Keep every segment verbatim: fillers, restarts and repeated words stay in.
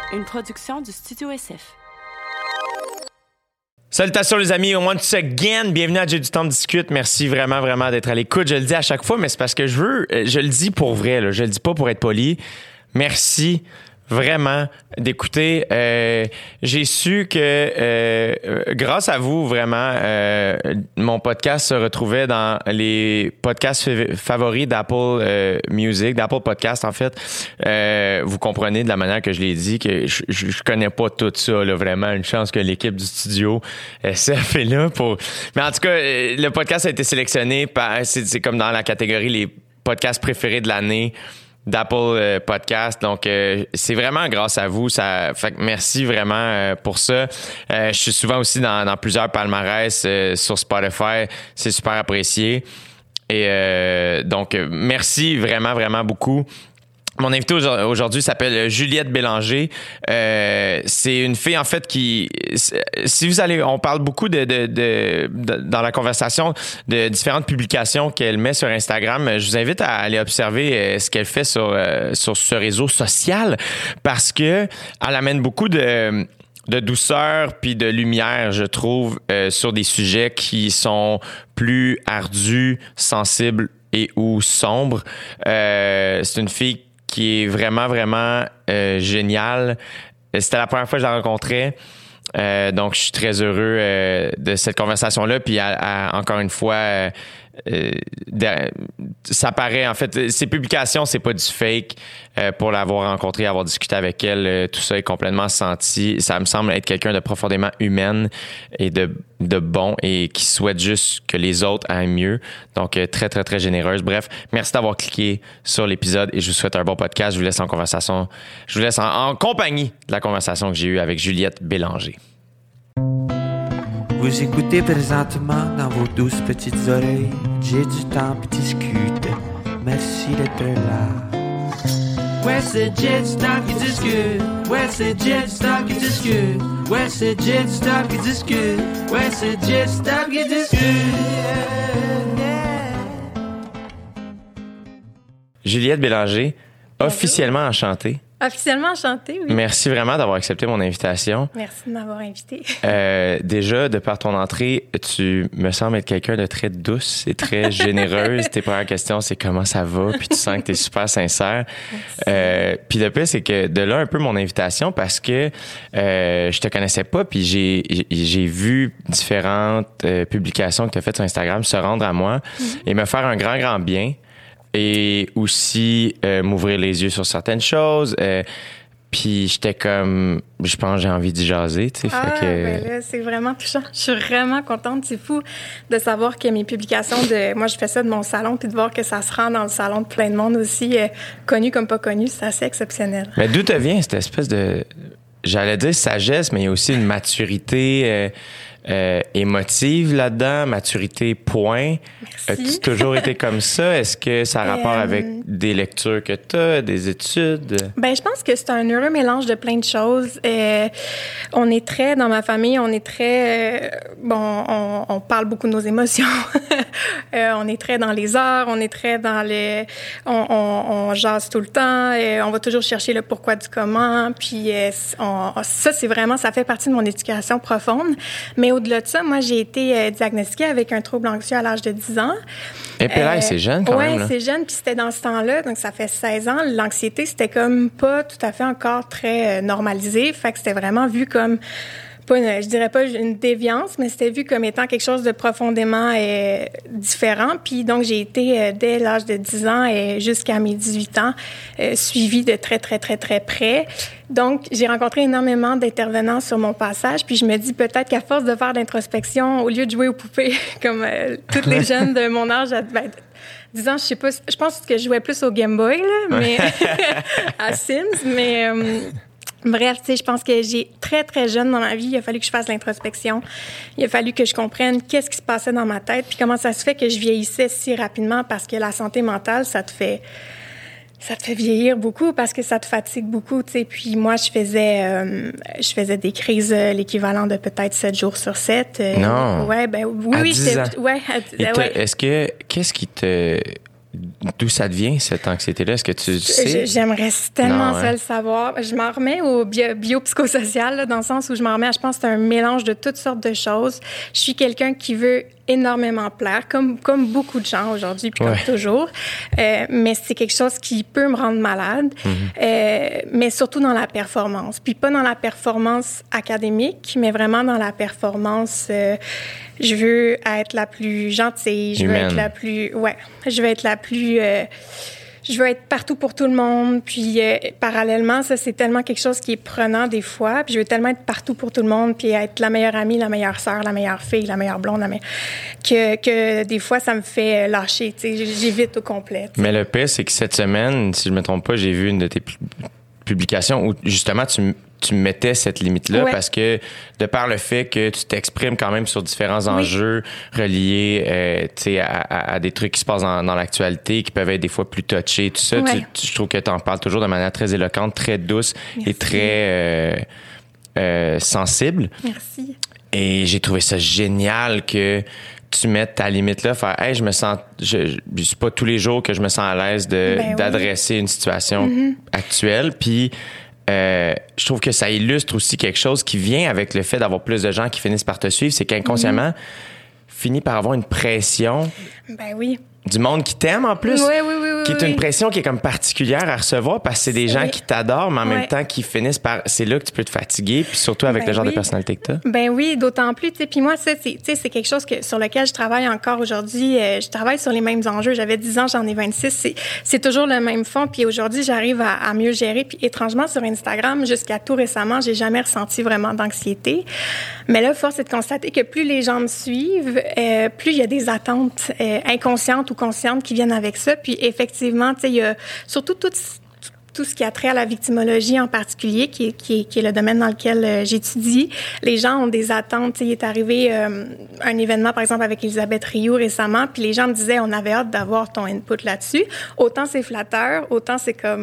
une production du Studio S F. Salutations les amis, once again, bienvenue à J'ai du temps de discute. Merci vraiment, vraiment d'être à l'écoute. Je le dis à chaque fois, mais c'est parce que je veux, je le dis pour vrai, là. Je le dis pas pour être poli. Merci vraiment d'écouter. Euh, j'ai su que euh, grâce à vous, vraiment, euh, mon podcast se retrouvait dans les podcasts f- favoris d'Apple euh, Music, d'Apple Podcast en fait. Euh, vous comprenez de la manière que je l'ai dit que je, je, je connais pas tout ça, là, vraiment. Une chance que l'équipe du studio S F est là pour... Mais en tout cas, le podcast a été sélectionné par... C'est, c'est comme dans la catégorie les podcasts préférés de l'année d'Apple euh, Podcast. Donc, euh, c'est vraiment grâce à vous. Ça, fait que merci vraiment euh, pour ça. Euh, je suis souvent aussi dans, dans plusieurs palmarès euh, sur Spotify. C'est super apprécié. Et euh, donc, merci vraiment, vraiment beaucoup. Mon invité aujourd'hui s'appelle Juliette Bélanger. Euh, c'est une fille en fait qui, si vous allez, on parle beaucoup de, de, de, de dans la conversation de différentes publications qu'elle met sur Instagram. Je vous invite à aller observer ce qu'elle fait sur sur ce réseau social parce que elle amène beaucoup de de douceur puis de lumière, je trouve, euh, sur des sujets qui sont plus ardus, sensibles et ou sombres. Euh, c'est une fille qui est vraiment, vraiment euh, géniale. C'était la première fois que je la rencontrais. Euh, donc, je suis très heureux euh, de cette conversation-là. Puis, à, à, encore une fois, euh, euh, de, ça paraît, en fait, ses publications, c'est pas du fake. Euh, pour l'avoir rencontrée, avoir discuté avec elle, euh, tout ça est complètement senti. Ça me semble être quelqu'un de profondément humaine et de, de bon et qui souhaite juste que les autres aillent mieux. Donc, euh, très, très, très généreuse. Bref, merci d'avoir cliqué sur l'épisode et je vous souhaite un bon podcast. Je vous laisse en conversation. Je vous laisse en, en compagnie de la conversation que j'ai eue avec Juliette Bélanger. Vous écoutez présentement dans vos douces petites oreilles. J'ai du temps pour discuter. Merci d'être là. Ouais, c'est J'ai du temps qui discute. Ouais, c'est J'ai du temps qui discute. Ouais, c'est J'ai du temps qui discute. Ouais, c'est J'ai du temps qui discute. Juliette Bélanger, officiellement enchantée. Officiellement enchantée, oui. Merci vraiment d'avoir accepté mon invitation. Merci de m'avoir invitée. Euh, déjà, de par ton entrée, tu me sembles être quelqu'un de très douce et très généreuse. Tes premières questions, c'est comment ça va, puis tu sens que tu es super sincère. Euh, puis le pire, c'est que de là un peu mon invitation parce que euh, je te connaissais pas, puis j'ai j'ai vu différentes euh, publications que tu as faites sur Instagram se rendre à moi mm-hmm. et me faire un grand, grand bien. Et aussi euh, m'ouvrir les yeux sur certaines choses. Euh, puis j'étais comme, je pense que j'ai envie d'y jaser, tu sais. Ah, fait que... ben là, c'est vraiment touchant. Je suis vraiment contente. C'est fou de savoir que mes publications de... Moi, je fais ça de mon salon, puis de voir que ça se rend dans le salon de plein de monde aussi, euh, connu comme pas connu, c'est assez exceptionnel. Mais d'où te vient cette espèce de... J'allais dire sagesse, mais il y a aussi une maturité... Euh, Euh, émotive là-dedans, maturité, point. Merci. As-tu toujours été comme ça? Est-ce que ça a rapport euh, avec des lectures que tu as, des études? Ben, je pense que c'est un heureux mélange de plein de choses. Euh, on est très, dans ma famille, on est très... Euh, bon, on, on parle beaucoup de nos émotions. euh, on est très dans les arts, on est très dans le... On, on, on jase tout le temps, et on va toujours chercher le pourquoi du comment. Puis euh, on, ça, c'est vraiment... Ça fait partie de mon éducation profonde. Mais au-delà de ça, moi, j'ai été euh, diagnostiquée avec un trouble anxieux à l'âge de dix ans. Et puis là, euh, c'est jeune quand ouais, même. Oui, c'est jeune, puis c'était dans ce temps-là, donc ça fait seize ans. L'anxiété, c'était comme pas tout à fait encore très euh, normalisé. Fait que c'était vraiment vu comme... Pas une, je dirais pas une déviance, mais c'était vu comme étant quelque chose de profondément euh, différent. Puis donc, j'ai été, euh, dès l'âge de dix ans et jusqu'à mes dix-huit ans, euh, suivie de très, très, très, très près. Donc, j'ai rencontré énormément d'intervenants sur mon passage, puis je me dis peut-être qu'à force de faire de l'introspection, au lieu de jouer aux poupées, comme euh, toutes les jeunes de mon âge, ben, dix ans, je sais pas, je pense que je jouais plus au Game Boy, là, mais à Sims, mais... Euh, Bref, tu sais, je pense que j'ai très, très jeune dans ma vie, il a fallu que je fasse l'introspection. Il a fallu que je comprenne qu'est-ce qui se passait dans ma tête, puis comment ça se fait que je vieillissais si rapidement, parce que la santé mentale, ça te fait... Ça te fait vieillir beaucoup parce que ça te fatigue beaucoup, tu sais. Puis moi, je faisais, euh, je faisais des crises, euh, l'équivalent de peut-être sept jours sur sept. Euh, non. Ouais, ben oui, à oui, dix ans. Ouais, à, Et ouais. Est-ce que, qu'est-ce qui te, d'où ça devient, cette anxiété-là? Est-ce que tu sais? J'aimerais tellement Non, hein? ça le savoir. Je m'en remets au bio, biopsychosocial, là, dans le sens où je m'en remets, je pense que c'est un mélange de toutes sortes de choses. Je suis quelqu'un qui veut énormément plaire, comme, comme beaucoup de gens aujourd'hui, puis comme Ouais. toujours. Euh, mais c'est quelque chose qui peut me rendre malade, mm-hmm. euh, mais surtout dans la performance. Puis pas dans la performance académique, mais vraiment dans la performance... Euh, je veux être la plus gentille, je veux Humaine. être la plus... Ouais, je veux être la plus... Euh, je veux être partout pour tout le monde. Puis, euh, parallèlement, ça, c'est tellement quelque chose qui est prenant des fois. Puis, je veux tellement être partout pour tout le monde, puis être la meilleure amie, la meilleure sœur, la meilleure fille, la meilleure blonde, la meilleure... Que, que des fois, ça me fait lâcher. Tu sais, j'évite au complet. T'sais. Mais le pire, c'est que cette semaine, si je me trompe pas, j'ai vu une de tes publications où, justement, tu tu mettais cette limite-là ouais. parce que de par le fait que tu t'exprimes quand même sur différents oui. enjeux reliés euh, tu sais, à, à, à des trucs qui se passent dans, dans l'actualité, qui peuvent être des fois plus touchés, tout ça, ouais. tu, tu, je trouve que tu en parles toujours de manière très éloquente, très douce Merci. et très euh, euh, sensible. Merci. Et j'ai trouvé ça génial que tu mettes ta limite là, faire hey, je me sens je, je suis pas tous les jours que je me sens à l'aise de ben d'adresser oui. une situation mm-hmm. actuelle, puis Euh, je trouve que ça illustre aussi quelque chose qui vient avec le fait d'avoir plus de gens qui finissent par te suivre, c'est qu'inconsciemment, mm-hmm. finit par avoir une pression ben oui. du monde qui t'aime en plus, oui, oui, oui, qui est oui. une pression qui est comme particulière à recevoir parce que c'est des gens oui. qui t'adorent, mais en ouais. même temps qui finissent par... C'est là que tu peux te fatiguer, puis surtout avec ben le genre oui. de personnalité que t'as. Ben oui, d'autant plus, tu sais, puis moi, ça, c'est, tu sais, c'est quelque chose que, sur lequel je travaille encore aujourd'hui. Euh, je travaille sur les mêmes enjeux. J'avais dix ans, j'en ai vingt-six. C'est, c'est toujours le même fond, puis aujourd'hui, j'arrive à, à mieux gérer. Puis étrangement, sur Instagram, jusqu'à tout récemment, j'ai jamais ressenti vraiment d'anxiété. Mais là, force est de constater que plus les gens me suivent, euh, plus il y a des attentes euh, inconscientes ou conscientes qui viennent avec ça. Puis effectivement, tu sais, il y a surtout tout, tout ce qui a trait à la victimologie en particulier, qui est, qui est, qui est le domaine dans lequel euh, j'étudie. Les gens ont des attentes. Tu sais, il est arrivé euh, un événement, par exemple, avec Elisabeth Rioux récemment, puis les gens me disaient, on avait hâte d'avoir ton input là-dessus. Autant c'est flatteur, autant c'est comme...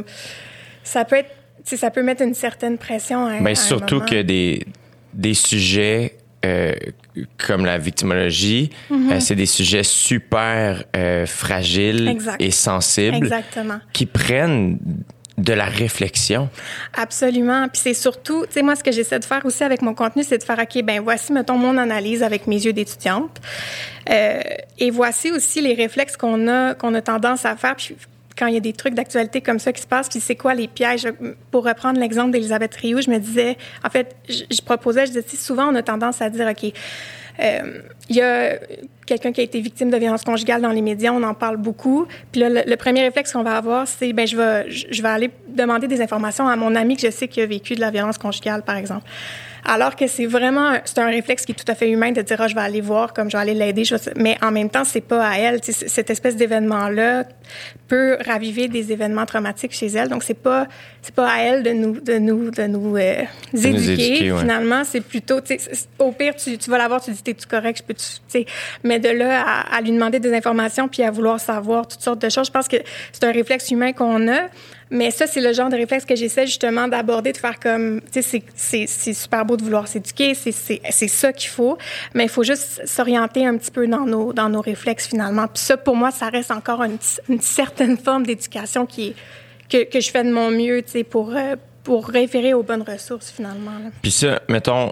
Ça peut être... Tu sais, ça peut mettre une certaine pression à, Mais à surtout un moment. que des, des sujets... Euh, comme la victimologie, mm-hmm. euh, c'est des sujets super euh, fragiles exact. et sensibles Exactement. qui prennent de la réflexion. Absolument. Puis c'est surtout, tu sais, moi, ce que j'essaie de faire aussi avec mon contenu, c'est de faire, OK, ben voici, mettons, mon analyse avec mes yeux d'étudiante. Euh, et voici aussi les réflexes qu'on a, qu'on a tendance à faire. Puis quand il y a des trucs d'actualité comme ça qui se passent, puis c'est quoi les pièges? Pour reprendre l'exemple d'Elisabeth Rioux, je me disais, en fait, je, je proposais, je disais, souvent, on a tendance à dire, OK, euh, il y a quelqu'un qui a été victime de violence conjugale dans les médias, on en parle beaucoup. Puis là, le, le premier réflexe qu'on va avoir, c'est, ben je vais, je vais aller demander des informations à mon ami que je sais qui a vécu de la violence conjugale, par exemple. Alors que c'est vraiment, c'est un réflexe qui est tout à fait humain de dire, ah, je vais aller voir, comme je vais aller l'aider. Je vais... Mais en même temps, c'est pas à elle. T'sais, cette espèce d'événement-là peut raviver des événements traumatiques chez elle. Donc, c'est pas, c'est pas à elle de nous, de nous, de nous, euh, éduquer. Nous éduquer ouais. Finalement, c'est plutôt, tu sais, au pire, tu, tu vas la voir, tu dis, t'es-tu correct, je peux, tu sais. Mais de là à, à lui demander des informations puis à vouloir savoir toutes sortes de choses, je pense que c'est un réflexe humain qu'on a. Mais ça, c'est le genre de réflexe que j'essaie justement d'aborder, de faire comme, tu sais, c'est, c'est, c'est super beau de vouloir s'éduquer, c'est, c'est, c'est ça qu'il faut, mais il faut juste s'orienter un petit peu dans nos, dans nos réflexes finalement. Puis ça, pour moi, ça reste encore une, une certaine forme d'éducation qui est, que, que je fais de mon mieux, tu sais, pour, euh, pour référer aux bonnes ressources finalement. Là. Puis ça, mettons,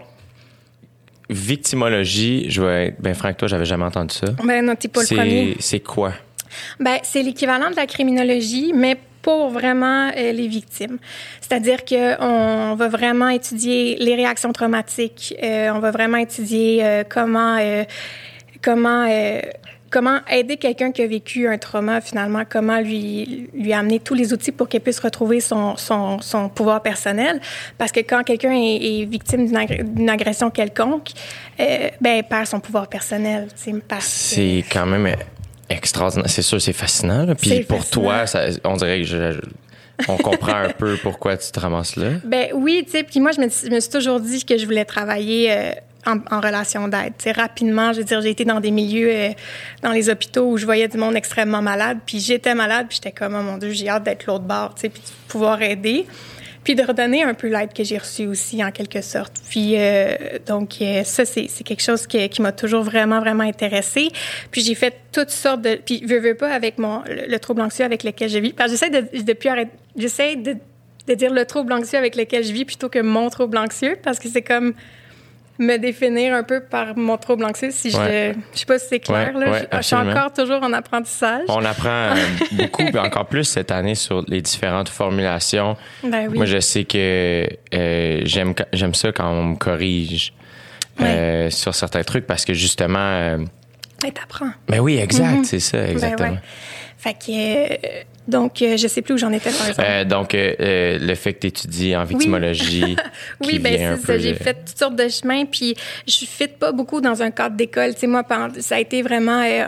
victimologie, je vais être bien franc avec toi, j'avais jamais entendu ça. Ben non, t'es pas le c'est, premier. C'est quoi? Ben, c'est l'équivalent de la criminologie, mais pour vraiment euh, les victimes. C'est-à-dire qu'on va vraiment étudier les réactions traumatiques, euh, on va vraiment étudier euh, comment, euh, comment, euh, comment aider quelqu'un qui a vécu un trauma, finalement, comment lui, lui amener tous les outils pour qu'il puisse retrouver son, son, son pouvoir personnel. Parce que quand quelqu'un est, est victime d'une, ag- d'une agression quelconque, euh, ben, il perd son pouvoir personnel. Parce c'est que... quand même... extraordinaire. C'est sûr, c'est fascinant. Là. Puis c'est pour fascinant. toi, ça, on dirait que je, je, on comprend un peu pourquoi tu te ramasses là. Ben oui, tu sais. Puis moi, je me, je me suis toujours dit que je voulais travailler euh, en, en relation d'aide. Tu sais, rapidement, je veux dire, j'ai été dans des milieux, euh, dans les hôpitaux où je voyais du monde extrêmement malade. Puis j'étais malade, puis j'étais comme, oh mon Dieu, j'ai hâte d'être l'autre bord, tu sais, puis de pouvoir aider. puis de redonner un peu l'aide que j'ai reçue aussi, en quelque sorte. Puis, euh, donc, euh, ça, c'est, c'est quelque chose qui, qui m'a toujours vraiment, vraiment intéressée. Puis, j'ai fait toutes sortes de... Puis, veux, veux pas, avec mon, le, le trouble anxieux avec lequel je vis. Parce que j'essaie de, depuis arrêter, j'essaie de, de dire le trouble anxieux avec lequel je vis plutôt que mon trouble anxieux, parce que c'est comme me définir un peu par mon trouble anxieux, si je... Ouais. Je sais pas si c'est clair, ouais, là. Ouais, je, je suis encore toujours en apprentissage. On apprend euh, beaucoup, puis encore plus cette année sur les différentes formulations. Ben oui. Moi, je sais que euh, j'aime, j'aime ça quand on me corrige euh, ouais. sur certains trucs, parce que justement... Euh, ben, t'apprends. Ben oui, exact, mm-hmm. c'est ça, exactement. Ben ouais. Fait que... Euh, donc, euh, je sais plus où j'en étais, par exemple. Euh, donc, euh, le fait que tu étudies en victimologie. Oui, qui bien, vient c'est ça. de... J'ai fait toutes sortes de chemins, puis je ne fit pas beaucoup dans un cadre d'école. Tu sais, moi, ça a été vraiment... Euh,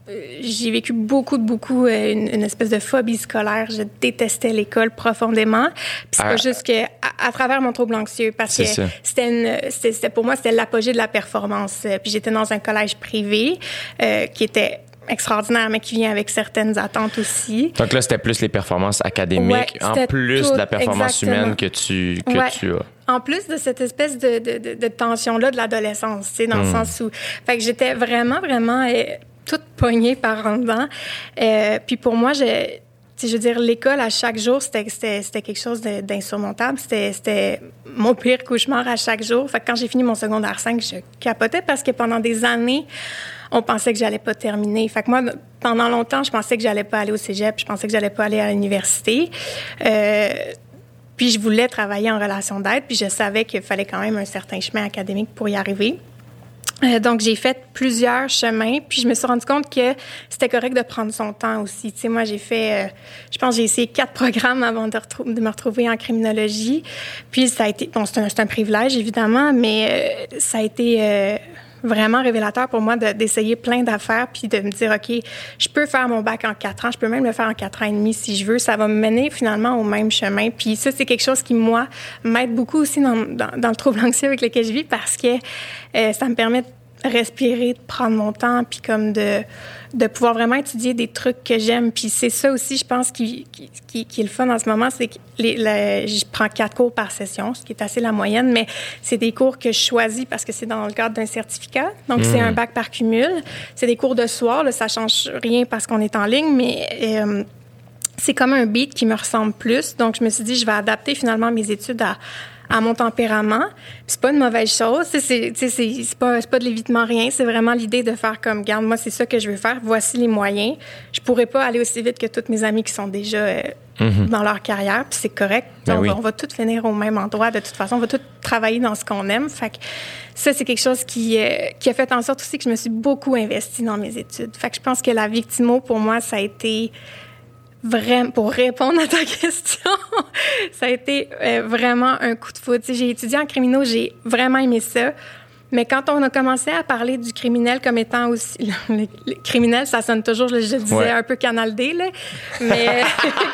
j'ai vécu beaucoup, beaucoup euh, une, une espèce de phobie scolaire. Je détestais l'école profondément. Puis c'est ah, pas juste que à, à travers mon trouble anxieux, parce que ça. c'était une, c'était, c'était pour moi c'était l'apogée de la performance. Puis j'étais dans un collège privé euh, qui était extraordinaire, mais qui vient avec certaines attentes aussi. Donc là, c'était plus les performances académiques, ouais, en plus tout, de la performance exactement. humaine que tu que ouais. tu as. En plus de cette espèce de, de, de, de tension-là de l'adolescence, tu sais, dans mm. le sens où... Fait que j'étais vraiment, vraiment euh, toute pognée par en dedans. Euh, puis pour moi, je... Je veux dire, l'école, à chaque jour, c'était, c'était, c'était quelque chose de, d'insurmontable. C'était, c'était mon pire cauchemar à chaque jour. Fait que quand j'ai fini mon secondaire cinq, je capotais parce que pendant des années, on pensait que j'allais pas terminer. Fait que moi, pendant longtemps, je pensais que j'allais pas aller au cégep, je pensais que j'allais pas aller à l'université. Euh, puis je voulais travailler en relation d'aide, puis je savais qu'il fallait quand même un certain chemin académique pour y arriver. Euh, donc, j'ai fait plusieurs chemins, puis je me suis rendu compte que c'était correct de prendre son temps aussi. Tu sais, moi, j'ai fait, euh, je pense, j'ai essayé quatre programmes avant de, retrou- de me retrouver en criminologie. Puis, ça a été, bon, c'est un, c'est un privilège, évidemment, mais euh, ça a été euh, vraiment révélateur pour moi de, d'essayer plein d'affaires, puis de me dire, OK, je peux faire mon bac en quatre ans, je peux même le faire en quatre ans et demi si je veux. Ça va me mener finalement au même chemin. Puis ça, c'est quelque chose qui, moi, m'aide beaucoup aussi dans, dans, dans le trouble anxieux avec lequel je vis, parce que euh, ça me permet de respirer, de prendre mon temps, puis comme de, de pouvoir vraiment étudier des trucs que j'aime. Puis c'est ça aussi, je pense, qui, qui, qui, qui est le fun en ce moment, c'est que les, les, je prends quatre cours par session, ce qui est assez la moyenne, mais c'est des cours que je choisis parce que c'est dans le cadre d'un certificat. Donc, mmh. c'est un bac par cumul. C'est des cours de soir, là, ça change rien parce qu'on est en ligne, mais... Euh, c'est comme un beat qui me ressemble plus. Donc, je me suis dit, je vais adapter finalement mes études à, à mon tempérament. Puis c'est pas une mauvaise chose. C'est, c'est, c'est, c'est, pas, c'est pas de l'évitement rien. C'est vraiment l'idée de faire comme, regarde, moi, c'est ça que je veux faire. Voici les moyens. Je pourrais pas aller aussi vite que toutes mes amies qui sont déjà euh, mm-hmm. dans leur carrière. Puis c'est correct. Ben on, oui. va, on va toutes finir au même endroit. De toute façon, on va toutes travailler dans ce qu'on aime. Fait que ça, c'est quelque chose qui, euh, qui a fait en sorte aussi que je me suis beaucoup investie dans mes études. Fait que je pense que la victimo, pour moi, ça a été... Vraiment, pour répondre à ta question, ça a été euh, vraiment un coup de foudre. J'ai étudié en criminaux, j'ai vraiment aimé ça. Mais quand on a commencé à parler du criminel comme étant aussi... Le, le, le criminel, ça sonne toujours, je, je disais, ouais. un peu Canal D, là, mais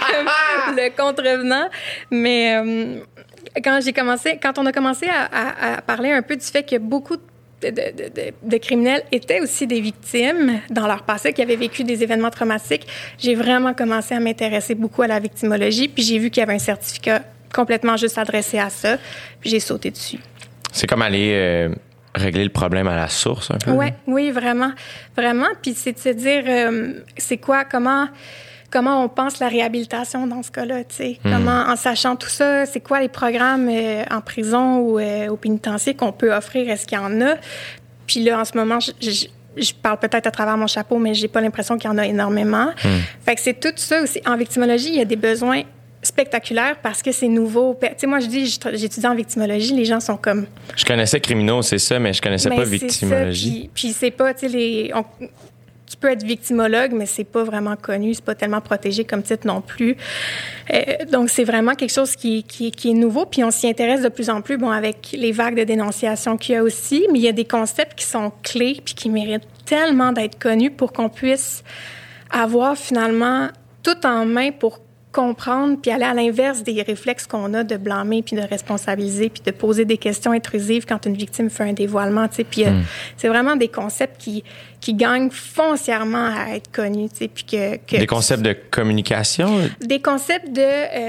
comme le contrevenant. Mais euh, quand j'ai commencé, quand on a commencé à, à, à parler un peu du fait que beaucoup de De, de, de, de criminels étaient aussi des victimes dans leur passé, qui avaient vécu des événements traumatiques, j'ai vraiment commencé à m'intéresser beaucoup à la victimologie, puis j'ai vu qu'il y avait un certificat complètement juste adressé à ça, puis j'ai sauté dessus. C'est comme aller euh, régler le problème à la source, un peu? Ouais, oui, vraiment, vraiment, puis c'est de se dire, euh, c'est quoi, comment... Comment on pense la réhabilitation dans ce cas-là, tu sais? Mmh. Comment, en sachant tout ça, c'est quoi les programmes euh, en prison ou euh, au pénitencier qu'on peut offrir? Est-ce qu'il y en a? Puis là, en ce moment, je, je, je parle peut-être à travers mon chapeau, mais j'ai pas l'impression qu'il y en a énormément. Mmh. Fait que c'est tout ça aussi. En victimologie, il y a des besoins spectaculaires parce que c'est nouveau. Tu sais, moi, je dis, j'étudie en victimologie, les gens sont comme... Je connaissais criminaux, c'est ça, mais je connaissais mais pas victimologie. Ça, puis, puis c'est pas, tu sais, les... On, tu peux être victimologue, mais c'est pas vraiment connu, c'est pas tellement protégé comme titre non plus. Euh, donc, c'est vraiment quelque chose qui, qui, qui est nouveau, puis on s'y intéresse de plus en plus, bon, avec les vagues de dénonciation qu'il y a aussi, mais il y a des concepts qui sont clés puis qui méritent tellement d'être connus pour qu'on puisse avoir finalement tout en main pour comprendre puis aller à l'inverse des réflexes qu'on a de blâmer puis de responsabiliser puis de poser des questions intrusives quand une victime fait un dévoilement, tu sais. Puis euh, mm. c'est vraiment des concepts qui qui gagnent foncièrement à être connus, tu sais, puis que, que des concepts de communication, des concepts de euh,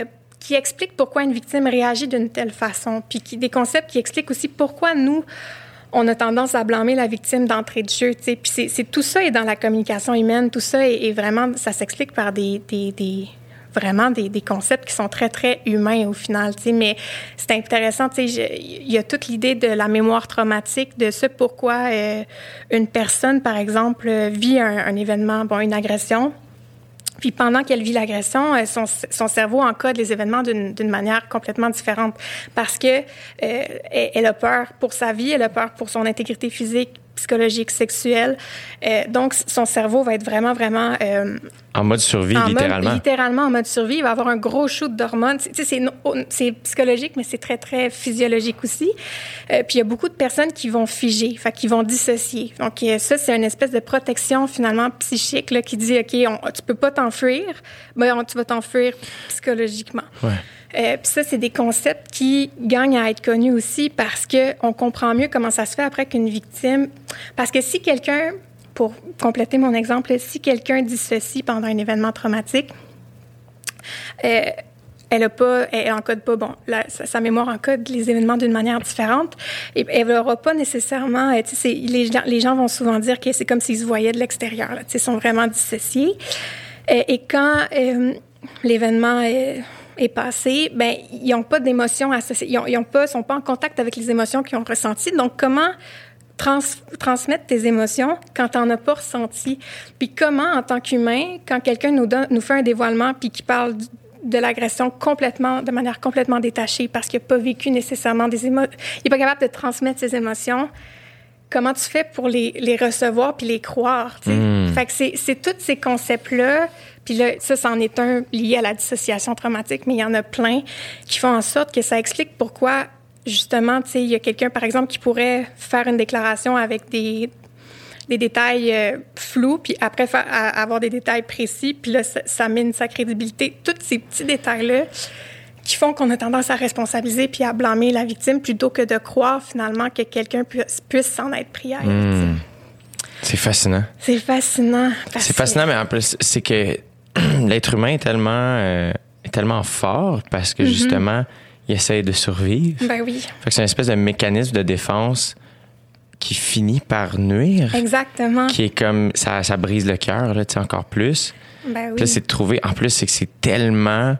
qui expliquent pourquoi une victime réagit d'une telle façon, puis qui, des concepts qui expliquent aussi pourquoi nous, on a tendance à blâmer la victime d'entrée de jeu, tu sais. Puis c'est, c'est, tout ça est dans la communication humaine, tout ça est, est vraiment, ça s'explique par des, des, des vraiment des, des concepts qui sont très, très humains au final, tu sais. Mais c'est intéressant, tu sais, il y a toute l'idée de la mémoire traumatique, de ce pourquoi euh, une personne, par exemple, vit un, un événement, bon, une agression. Puis pendant qu'elle vit l'agression, son, son cerveau encode les événements d'une, d'une manière complètement différente parce que euh, elle, elle a peur pour sa vie, elle a peur pour son intégrité physique, psychologique, sexuelle. Euh, donc, son cerveau va être vraiment, vraiment... Euh, en mode survie, en littéralement. Mode, littéralement en mode survie. Il va avoir un gros shoot d'hormones. Tu sais, c'est, c'est psychologique, mais c'est très, très physiologique aussi. Euh, puis, il y a beaucoup de personnes qui vont figer, fait qui vont dissocier. Donc, ça, c'est une espèce de protection, finalement, psychique, là, qui dit, OK, on, tu peux pas t'enfuir, mais on, tu vas t'enfuir psychologiquement. Ouais. Euh, puis ça, c'est des concepts qui gagnent à être connus aussi parce qu'on comprend mieux comment ça se fait après qu'une victime... Parce que si quelqu'un, pour compléter mon exemple, si quelqu'un dissocie pendant un événement traumatique, euh, elle a pas, elle encode pas, bon, la, sa, sa mémoire encode les événements d'une manière différente. Et elle n'aura pas nécessairement, tu sais, les, les gens vont souvent dire que c'est comme s'ils se voyaient de l'extérieur, tu sais, ils sont vraiment dissociés. Euh, et quand euh, l'événement est... est passé, ben ils n'ont pas d'émotions associées, ils ont, ils ont pas, sont pas en contact avec les émotions qu'ils ont ressenties. Donc comment trans, transmettre tes émotions quand tu n'en as pas ressenti? Puis comment, en tant qu'humain, quand quelqu'un nous donne, nous fait un dévoilement puis qui parle de l'agression complètement, de manière complètement détachée parce qu'il n'a pas vécu nécessairement des émotions, il n'est pas capable de transmettre ses émotions. Comment tu fais pour les, les recevoir puis les croire, tu sais? Mmh. Fait que c'est, c'est tous ces concepts-là. Puis là, ça, c'en est un lié à la dissociation traumatique, mais il y en a plein qui font en sorte que ça explique pourquoi, justement, tu sais, il y a quelqu'un, par exemple, qui pourrait faire une déclaration avec des, des détails euh, flous, puis après faire, à, avoir des détails précis, puis là, ça, ça mine sa crédibilité. Tous ces petits détails-là qui font qu'on a tendance à responsabiliser puis à blâmer la victime plutôt que de croire, finalement, que quelqu'un puisse, puisse s'en être pris à elle. Mmh. C'est fascinant. C'est fascinant. C'est fascinant, mais en plus, c'est que l'être humain est tellement, euh, est tellement fort parce que, mm-hmm. justement, il essaie de survivre. Ben oui. Fait que c'est une espèce de mécanisme de défense qui finit par nuire. Exactement. Qui est comme... Ça, ça brise le cœur, là, tu sais, encore plus. Ben oui. Puis là, c'est de trouver... En plus, c'est que c'est tellement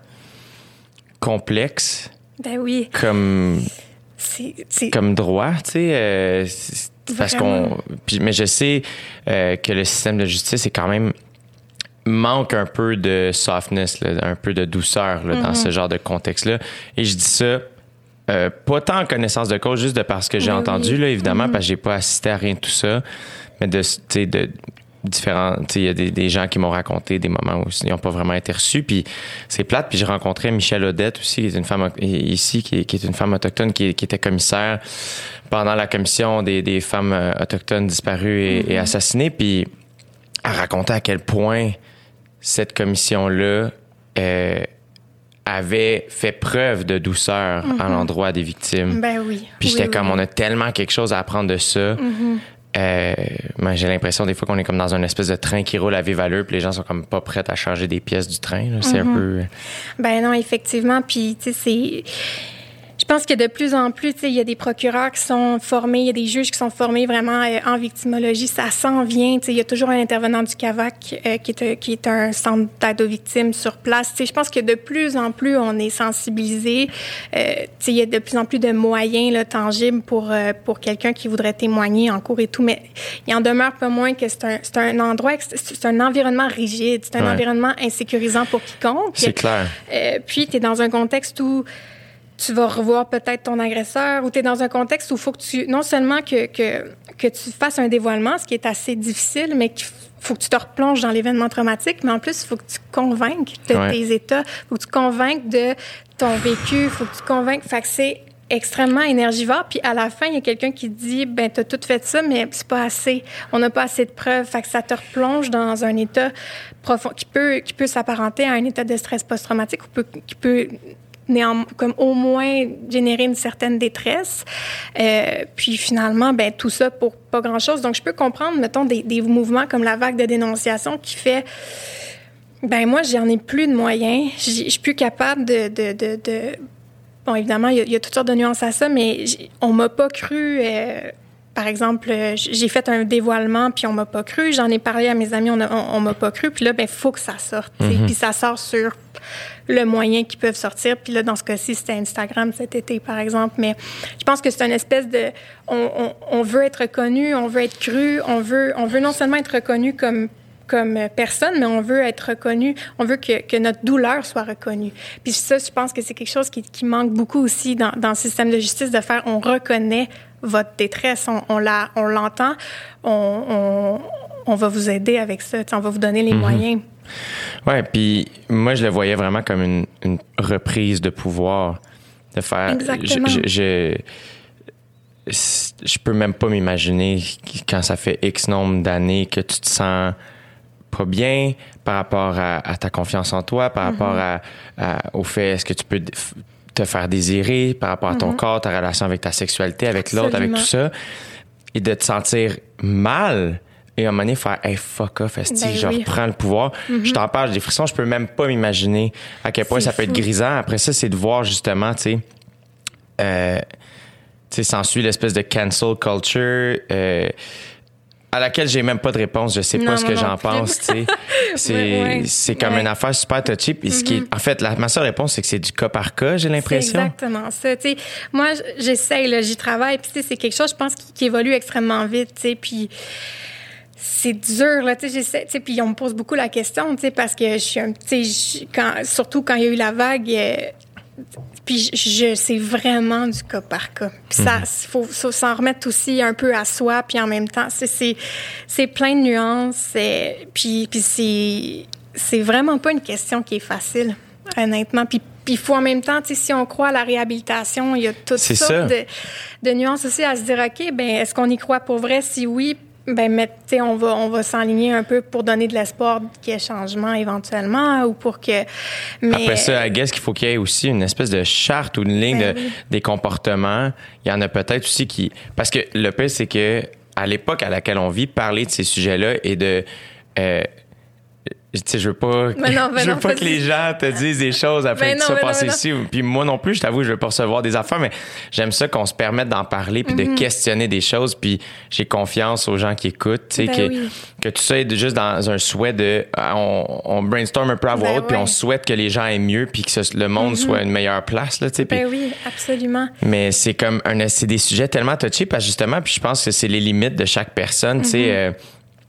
complexe. Ben oui. Comme... C'est... c'est... Comme droit, tu sais... Euh, c'est parce qu'on... Puis, mais je sais euh, que le système de justice est quand même... manque un peu de softness, là, un peu de douceur là, mm-hmm. dans ce genre de contexte-là. Et je dis ça euh, pas tant en connaissance de cause, juste de parce que j'ai oui, entendu, là, évidemment, mm-hmm. parce que j'ai pas assisté à rien de tout ça, mais de, tu sais, de différents... Tu sais, il y a des, des gens qui m'ont raconté des moments où ils n'ont pas vraiment été reçus, puis c'est plate. Puis j'ai rencontré Michèle Audette aussi, qui est une femme ici, qui est, qui est une femme autochtone, qui, qui était commissaire pendant la commission des, des femmes autochtones disparues et, mm-hmm. et assassinées, puis elle racontait à quel point cette commission-là euh, avait fait preuve de douceur mm-hmm. à l'endroit des victimes. Ben oui. Puis j'étais oui, comme, oui. on a tellement quelque chose à apprendre de ça. Mm-hmm. Euh, moi, j'ai l'impression des fois qu'on est comme dans une espèce de train qui roule à vive allure, puis les gens sont comme pas prêts à changer des pièces du train. Là. C'est mm-hmm. un peu... Ben non, effectivement. Puis, tu sais, c'est... Je pense que de plus en plus, tu sais, il y a des procureurs qui sont formés, il y a des juges qui sont formés vraiment euh, en victimologie. Ça s'en vient. Tu sais, il y a toujours un intervenant du C A V A C euh, qui, est, qui est un centre d'aide aux victimes sur place. Tu sais, je pense que de plus en plus, on est sensibilisé. Euh, tu sais, il y a de plus en plus de moyens là, tangibles pour, euh, pour quelqu'un qui voudrait témoigner en cours et tout. Mais il en demeure pas moins que c'est un, c'est un endroit, c'est un environnement rigide. C'est un ouais. environnement insécurisant pour quiconque. C'est clair. Euh, puis, tu es dans un contexte où tu vas revoir peut-être ton agresseur ou tu es dans un contexte où il faut que tu, non seulement que, que, que tu fasses un dévoilement, ce qui est assez difficile, mais qu'il faut que tu te replonges dans l'événement traumatique, mais en plus, il faut que tu convainques de ouais. tes états, il faut que tu convainques de ton vécu, il faut que tu convainques. Fait que c'est extrêmement énergivore. Puis à la fin, il y a quelqu'un qui dit, ben t'as tout fait ça, mais c'est pas assez. On n'a pas assez de preuves. Fait que ça te replonge dans un état profond qui peut, qui peut s'apparenter à un état de stress post-traumatique ou peut, qui peut néanmoins, comme au moins générer une certaine détresse. Euh, puis finalement, ben tout ça pour pas grand-chose. Donc, je peux comprendre, mettons, des, des mouvements comme la vague de dénonciation qui fait Ben moi, j'en ai plus de moyens. Je suis plus capable de... de, de, de... Bon, évidemment, il y, y a toutes sortes de nuances à ça, mais on m'a pas cru... Euh... Par exemple, j'ai fait un dévoilement, puis on m'a pas cru. J'en ai parlé à mes amis, on, a, on, on m'a pas cru. Puis là, ben faut que ça sorte. Mm-hmm. Puis ça sort sur le moyen qu'ils peuvent sortir. Puis là, dans ce cas-ci, c'était Instagram cet été, par exemple. Mais je pense que c'est une espèce de... On, on, on veut être reconnu, on veut être cru, on veut, on veut non seulement être reconnu comme... comme personne, mais on veut être reconnu, on veut que, que notre douleur soit reconnue. Puis ça, je pense que c'est quelque chose qui, qui manque beaucoup aussi dans, dans le système de justice, de faire, on reconnaît votre détresse, on, on, la, on l'entend, on, on, on va vous aider avec ça, on va vous donner les mm-hmm. moyens. Oui, puis moi, je le voyais vraiment comme une, une reprise de pouvoir, de faire... Exactement. Je, je, je, je peux même pas m'imaginer quand ça fait X nombre d'années que tu te sens pas bien par rapport à, à ta confiance en toi, par mm-hmm. rapport à, à, au fait est-ce que tu peux te faire désirer, par rapport à ton mm-hmm. corps, ta relation avec ta sexualité, avec Absolument. L'autre, avec tout ça, et de te sentir mal et à un moment donné faire hey, fuck off, esti, ben je oui. reprends le pouvoir. Mm-hmm. Je t'en parle, j'ai des frissons, je peux même pas m'imaginer à quel point c'est ça peut fou. Être grisant. Après ça, c'est de voir justement, tu sais, euh, tu sais, s'ensuit l'espèce de cancel culture. Euh, à laquelle j'ai même pas de réponse, je sais non, pas ce que j'en plus. Pense, tu sais. C'est ouais, ouais. c'est comme ouais. une affaire super touchy puis mm-hmm. ce qui est, en fait la ma seule réponse c'est que c'est du cas par cas, j'ai l'impression. C'est exactement ça, tu sais. Moi j'essaye là, j'y travaille puis tu sais c'est quelque chose je pense qui, qui évolue extrêmement vite, tu sais, puis c'est dur là, tu sais, j'essaie, tu sais, puis on me pose beaucoup la question, tu sais, parce que je suis un tu sais quand surtout quand il y a eu la vague euh, puis je, je c'est vraiment du cas par cas. Puis ça, mm-hmm. faut, faut s'en remettre aussi un peu à soi, puis en même temps, c'est c'est, c'est plein de nuances. C'est, puis puis c'est c'est vraiment pas une question qui est facile, honnêtement. Puis puis il faut en même temps, tu sais, si on croit à la réhabilitation, il y a toutes c'est sortes de, de nuances aussi à se dire, ok, ben est-ce qu'on y croit pour vrai? Si oui. Ben, mais, tu sais, on va, on va s'enligner un peu pour donner de l'espoir qu'il y ait changement éventuellement ou pour que. Mais... Après ça, I guess qu'il faut qu'il y ait aussi une espèce de charte ou une ligne ben, de, oui. des comportements. Il y en a peut-être aussi qui. Parce que le pire, c'est que à l'époque à laquelle on vit, parler de ces sujets-là et de. Euh, tu sais, je veux pas, mais non, mais je veux non, pas que les gens te disent des choses après que ça passe ici. Puis moi non plus, je t'avoue, je veux pas recevoir des affaires, mais j'aime ça qu'on se permette d'en parler puis mm-hmm. de questionner des choses. Puis j'ai confiance aux gens qui écoutent, tu sais, ben que, oui. que tout ça est juste dans un souhait de, on, on brainstorm un peu à voix haute, ben puis ouais. on souhaite que les gens aient mieux puis que ce, le monde mm-hmm. soit une meilleure place, là, tu sais. Ben oui, absolument. Mais c'est comme un, c'est des sujets tellement touchés parce que justement, puis je pense que c'est les limites de chaque personne, mm-hmm. tu sais. Euh,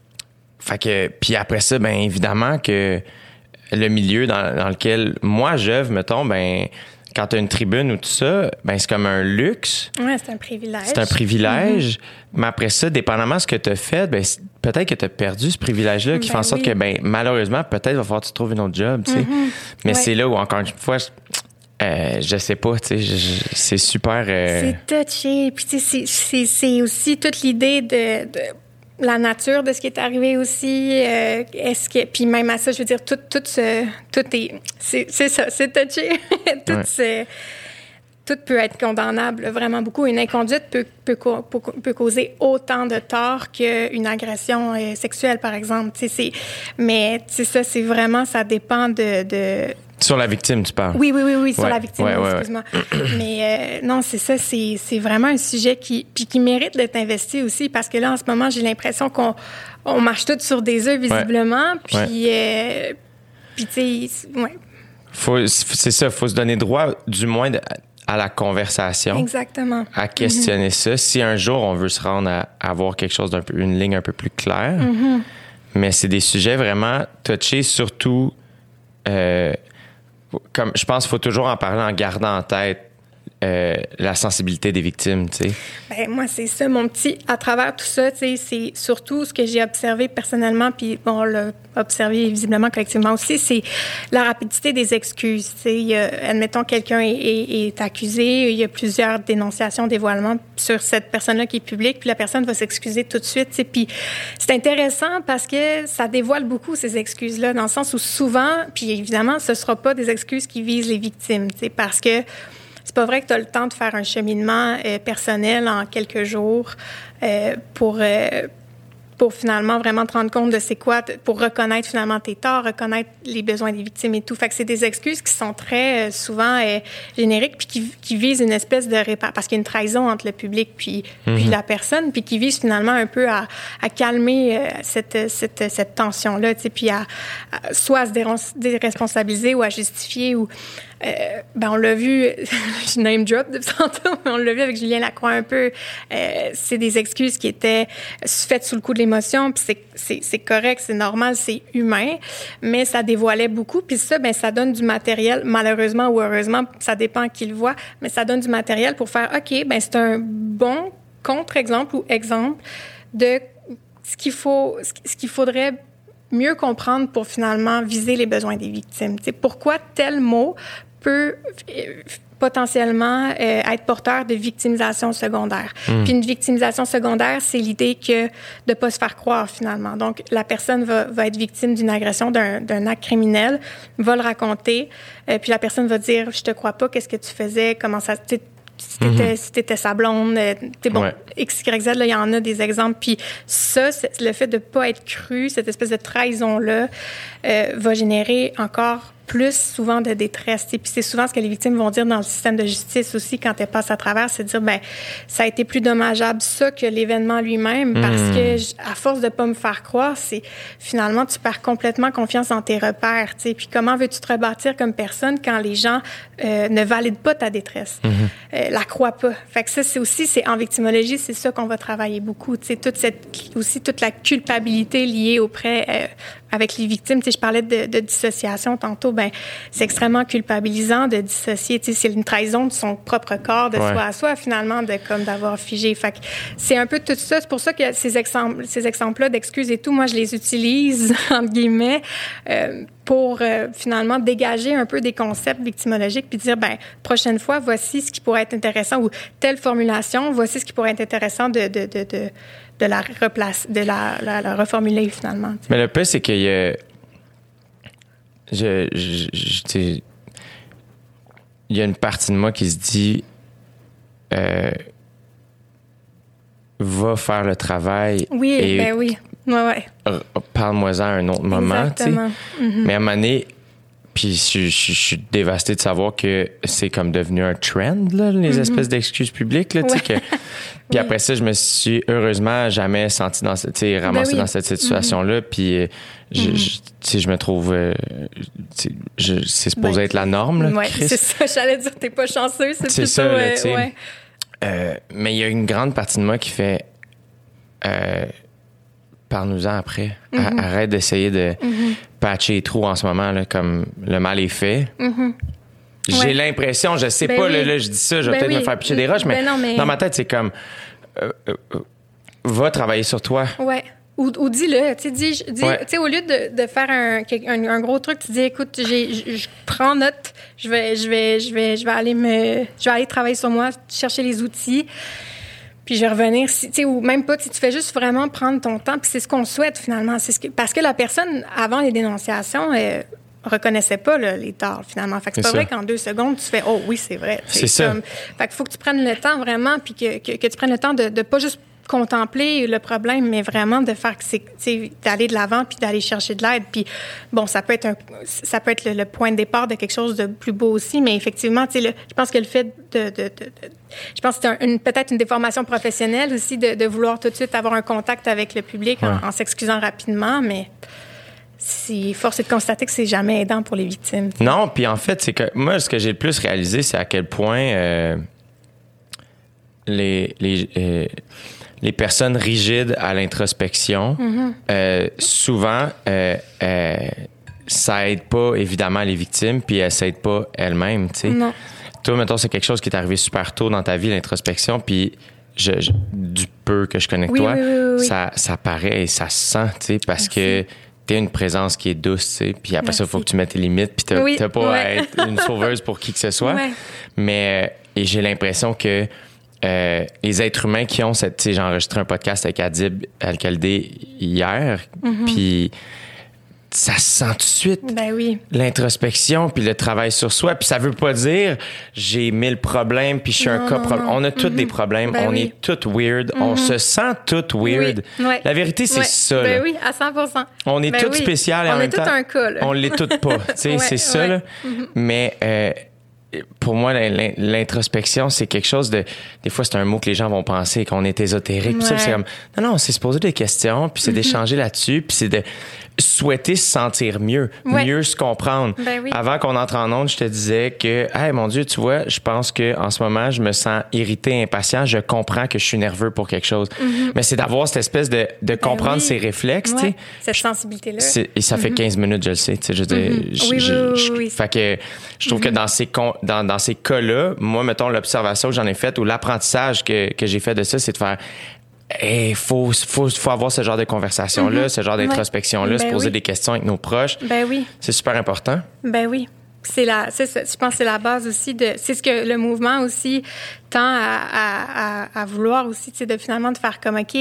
Fait que, puis après ça, ben évidemment que le milieu dans, dans lequel moi j'œuvre, mettons, ben quand t'as une tribune ou tout ça, ben c'est comme un luxe. Ouais, c'est un privilège. C'est un privilège. Mm-hmm. Mais après ça, dépendamment de ce que t'as fait, ben peut-être que t'as perdu ce privilège-là, qui ben fait en sorte oui. que, ben malheureusement, peut-être va falloir que tu trouves un autre job, tu sais. Mm-hmm. Mais ouais. c'est là où, encore une fois, je, euh, je sais pas, tu sais, c'est super... Euh... C'est touché. Puis tu sais, c'est, c'est, c'est aussi toute l'idée de... de... la nature de ce qui est arrivé aussi, euh, est-ce que puis même à ça, je veux dire tout tout ce tout est c'est c'est ça, c'est touché. tout ouais. ce, tout peut être condamnable vraiment beaucoup. Une inconduite peut peut, peut, peut causer autant de tort qu'une agression euh, sexuelle par exemple. Tu sais, c'est mais tu sais ça c'est vraiment ça dépend de de sur la victime, tu parles? Oui, oui, oui, oui, sur ouais. la victime, ouais, ouais, excuse-moi. Ouais. Mais euh, non, c'est ça, c'est, c'est vraiment un sujet qui, puis qui mérite d'être investi aussi, parce que là, en ce moment, j'ai l'impression qu'on on marche tous sur des œufs, visiblement, ouais. puis, ouais. euh, puis tu sais, ouais. Faut, c'est ça, il faut se donner droit, du moins, de, à la conversation. Exactement. À questionner mm-hmm. ça. Si un jour, on veut se rendre à, à avoir quelque chose d'un peu, une ligne un peu plus claire, mm-hmm. mais c'est des sujets vraiment touchés, surtout... Euh, comme je pense qu'il faut toujours en parler en gardant en tête euh, la sensibilité des victimes, tu sais. Ben moi c'est ça mon petit à travers tout ça, tu sais, c'est surtout ce que j'ai observé personnellement puis bon, on l'a observé visiblement collectivement aussi, c'est la rapidité des excuses, tu sais, il y a, admettons quelqu'un est, est, est accusé, il y a plusieurs dénonciations, dévoilements sur cette personne-là qui est publique, puis la personne va s'excuser tout de suite, tu sais, puis c'est intéressant parce que ça dévoile beaucoup ces excuses-là dans le sens où souvent, puis évidemment, ce sera pas des excuses qui visent les victimes, tu sais, parce que c'est pas vrai que tu as le temps de faire un cheminement euh, personnel en quelques jours euh, pour, euh, pour finalement vraiment te rendre compte de c'est quoi, pour reconnaître finalement tes torts, reconnaître les besoins des victimes et tout. Fait que c'est des excuses qui sont très euh, souvent euh, génériques puis qui, qui visent une espèce de réparation, parce qu'il y a une trahison entre le public puis, mm-hmm. puis la personne, puis qui visent finalement un peu à, à calmer euh, cette, cette, cette tension-là, tu sais, puis à, à soit à se déron- déresponsabiliser ou à justifier ou... Euh, ben on l'a vu, je name drop de tantôt, mais on l'a vu avec Julien Lacroix un peu. Euh, c'est des excuses qui étaient faites sous le coup de l'émotion, puis c'est, c'est, c'est correct, c'est normal, c'est humain, mais ça dévoilait beaucoup. Puis ça, ben ça donne du matériel, malheureusement ou heureusement, ça dépend qui le voit, mais ça donne du matériel pour faire, OK, ben c'est un bon contre-exemple ou exemple de ce qu'il faut, ce qu'il faudrait mieux comprendre pour finalement viser les besoins des victimes. T'sais, pourquoi tel mot peut euh, potentiellement euh, être porteur de victimisation secondaire. Mmh. Puis une victimisation secondaire, c'est l'idée que de pas se faire croire finalement. Donc la personne va, va être victime d'une agression, d'un, d'un acte criminel, va le raconter, euh, puis la personne va dire je te crois pas, qu'est-ce que tu faisais, comment ça si t'étais, mm-hmm. si t'étais sa blonde, t'es bon, ouais. X, Y, Z, là, il y en a des exemples. Puis ça, c'est, le fait de pas être cru, cette espèce de trahison-là, euh, va générer encore plus souvent de détresse. Et puis c'est souvent ce que les victimes vont dire dans le système de justice aussi quand elles passent à travers, c'est de dire, ben ça a été plus dommageable ça que l'événement lui-même mmh. parce que à force de pas me faire croire, c'est finalement tu perds complètement confiance dans tes repères. Tu sais. Puis comment veux-tu te rebâtir comme personne quand les gens euh, ne valident pas ta détresse, mmh. euh, la croient pas. Fait que ça c'est aussi c'est en victimologie, c'est ça qu'on va travailler beaucoup. Tu sais, toute cette aussi toute la culpabilité liée auprès euh, avec les victimes. Tu sais, je parlais de, de dissociation tantôt. Ben, c'est extrêmement culpabilisant de dissocier. Tu sais, c'est une trahison de son propre corps, de ouais. soi à soi, finalement, de comme d'avoir figé. Fait que c'est un peu tout ça. C'est pour ça que ces exemples, ces exemples-là d'excuses et tout, moi, je les utilise entre guillemets euh, pour euh, finalement dégager un peu des concepts victimologiques puis dire, ben, prochaine fois, voici ce qui pourrait être intéressant ou telle formulation, voici ce qui pourrait être intéressant de de de, de de la replace, de la, la, la reformuler finalement. T'sais. Mais le pire, c'est qu'il y a... Je, je, je, t'sais, il y a une partie de moi qui se dit euh, va faire le travail. Oui, et ben oui. Ouais, ouais. R- parle-moi-en à un autre moment. Exactement. Mm-hmm. Mais à un moment donné, puis je, je, je suis dévasté de savoir que c'est comme devenu un trend, là, les mm-hmm. espèces d'excuses publiques. Là, ouais. que... Puis oui. après ça, je me suis heureusement jamais senti dans, ramassé ben oui. dans cette situation-là. Mm-hmm. Puis je, mm-hmm. je, je me trouve... Euh, je, c'est supposé ben, être la norme. Là, ouais, c'est ça. J'allais dire, t'es pas chanceux. C'est, c'est plutôt, ça. Là, euh, ouais. euh, mais il y a une grande partie de moi qui fait... Euh, parle-nous-en après. Mm-hmm. Arrête d'essayer de mm-hmm. patcher les trous en ce moment, là, comme le mal est fait. Mm-hmm. J'ai ouais. l'impression, je sais ben pas, oui. là, là, je dis ça, je vais ben peut-être oui. me faire pitcher des roches, mais, ben non, mais dans ma tête, c'est comme, euh, euh, va travailler sur toi. Ouais. Ou, ou dis-le, tu sais, dis, dis, ouais. tu sais, au lieu de, de faire un, un, un gros truc, tu dis, écoute, j'ai, je, je prends note, je vais, je vais, je vais, je vais aller me, je vais aller travailler sur moi, chercher les outils. Puis je vais revenir, si, ou même pas, si tu fais juste vraiment prendre ton temps, puis c'est ce qu'on souhaite finalement. C'est ce que, parce que la personne, avant les dénonciations, elle reconnaissait pas là, les torts finalement. Fait que c'est, c'est pas ça. Vrai qu'en deux secondes, tu fais « Oh oui, c'est vrai ». C'est, c'est comme, ça. Fait qu'il faut que tu prennes le temps vraiment, puis que, que, que tu prennes le temps de, de pas juste contempler le problème, mais vraiment de faire que c'est, c'est d'aller de l'avant puis d'aller chercher de l'aide. Puis bon, ça peut être un, ça peut être le, le point de départ de quelque chose de plus beau aussi, mais effectivement, tu sais, le, je pense que le fait de, de, de, de je pense que c'est un, une, peut-être une déformation professionnelle aussi de, de vouloir tout de suite avoir un contact avec le public ouais. en, en s'excusant rapidement, mais c'est force est de constater que c'est jamais aidant pour les victimes. Non, puis en fait, c'est que moi, ce que j'ai le plus réalisé, c'est à quel point euh, les les euh, les personnes rigides à l'introspection, mm-hmm. euh, souvent, euh, euh, ça aide pas, évidemment, les victimes, puis elles s'aident pas elles-mêmes, tu sais. Non. Toi, mettons, c'est quelque chose qui est arrivé super tôt dans ta vie, l'introspection, puis je, je, du peu que je connais que oui, toi, oui, oui, oui. Ça, ça paraît et ça se sent, tu sais, parce Merci. Que t'es une présence qui est douce, tu sais, puis après Merci. Ça, il faut que tu mettes tes limites, puis t'as, oui, t'as pas ouais. à être une sauveuse pour qui que ce soit. Ouais. Mais, et j'ai l'impression que Euh, les êtres humains qui ont cette... Tu sais, j'ai enregistré un podcast avec Adib Al-Khalidé hier, mm-hmm. puis ça se sent tout de suite. Ben oui. L'introspection, puis le travail sur soi. Puis ça veut pas dire j'ai mille problèmes, puis je suis non, un cas non, problème. non. On a tous mm-hmm. des problèmes. Ben on oui. est tous weird. Mm-hmm. On se sent tous weird. Oui. Ouais. La vérité, c'est ouais. ça. Ben là. oui, à cent pour cent. On est ben tous oui. spécial et en on même temps... On est tous un cas, là. On l'est tous pas. Tu sais, ouais, c'est ça, ouais. là. Mm-hmm. Mais... Euh, pour moi, l'introspection, c'est quelque chose de... Des fois, c'est un mot que les gens vont penser, qu'on est ésotérique. Puis ouais. ça, c'est comme... Non, non, c'est se poser des questions, puis c'est mm-hmm. d'échanger là-dessus, puis c'est de souhaiter se sentir mieux, ouais. mieux se comprendre. Ben oui. Avant qu'on entre en onde, je te disais que, hey, mon Dieu, tu vois, je pense que en ce moment, je me sens irrité, impatient, je comprends que je suis nerveux pour quelque chose. Mm-hmm. Mais c'est d'avoir cette espèce de, de ben comprendre oui. ses réflexes, ouais. tu sais. Cette sensibilité-là. Et ça mm-hmm. fait quinze minutes, je le sais, tu sais, je veux dire... Mm-hmm. Oui, je, oui, je, oui, oui. Fait que je trouve mm-hmm. que dans ces, con, dans, dans ces cas-là, moi, mettons, l'observation que j'en ai faite ou l'apprentissage que, que j'ai fait de ça, c'est de faire... Il hey, faut, faut, faut avoir ce genre de conversation-là, mm-hmm. ce genre d'introspection-là, ouais. ben se poser oui. des questions avec nos proches. Ben oui. C'est super important. Ben oui. C'est la, c'est ça, je pense que c'est la base aussi de... C'est ce que le mouvement aussi tend à, à, à, à vouloir aussi, c'est de finalement de faire comme, OK...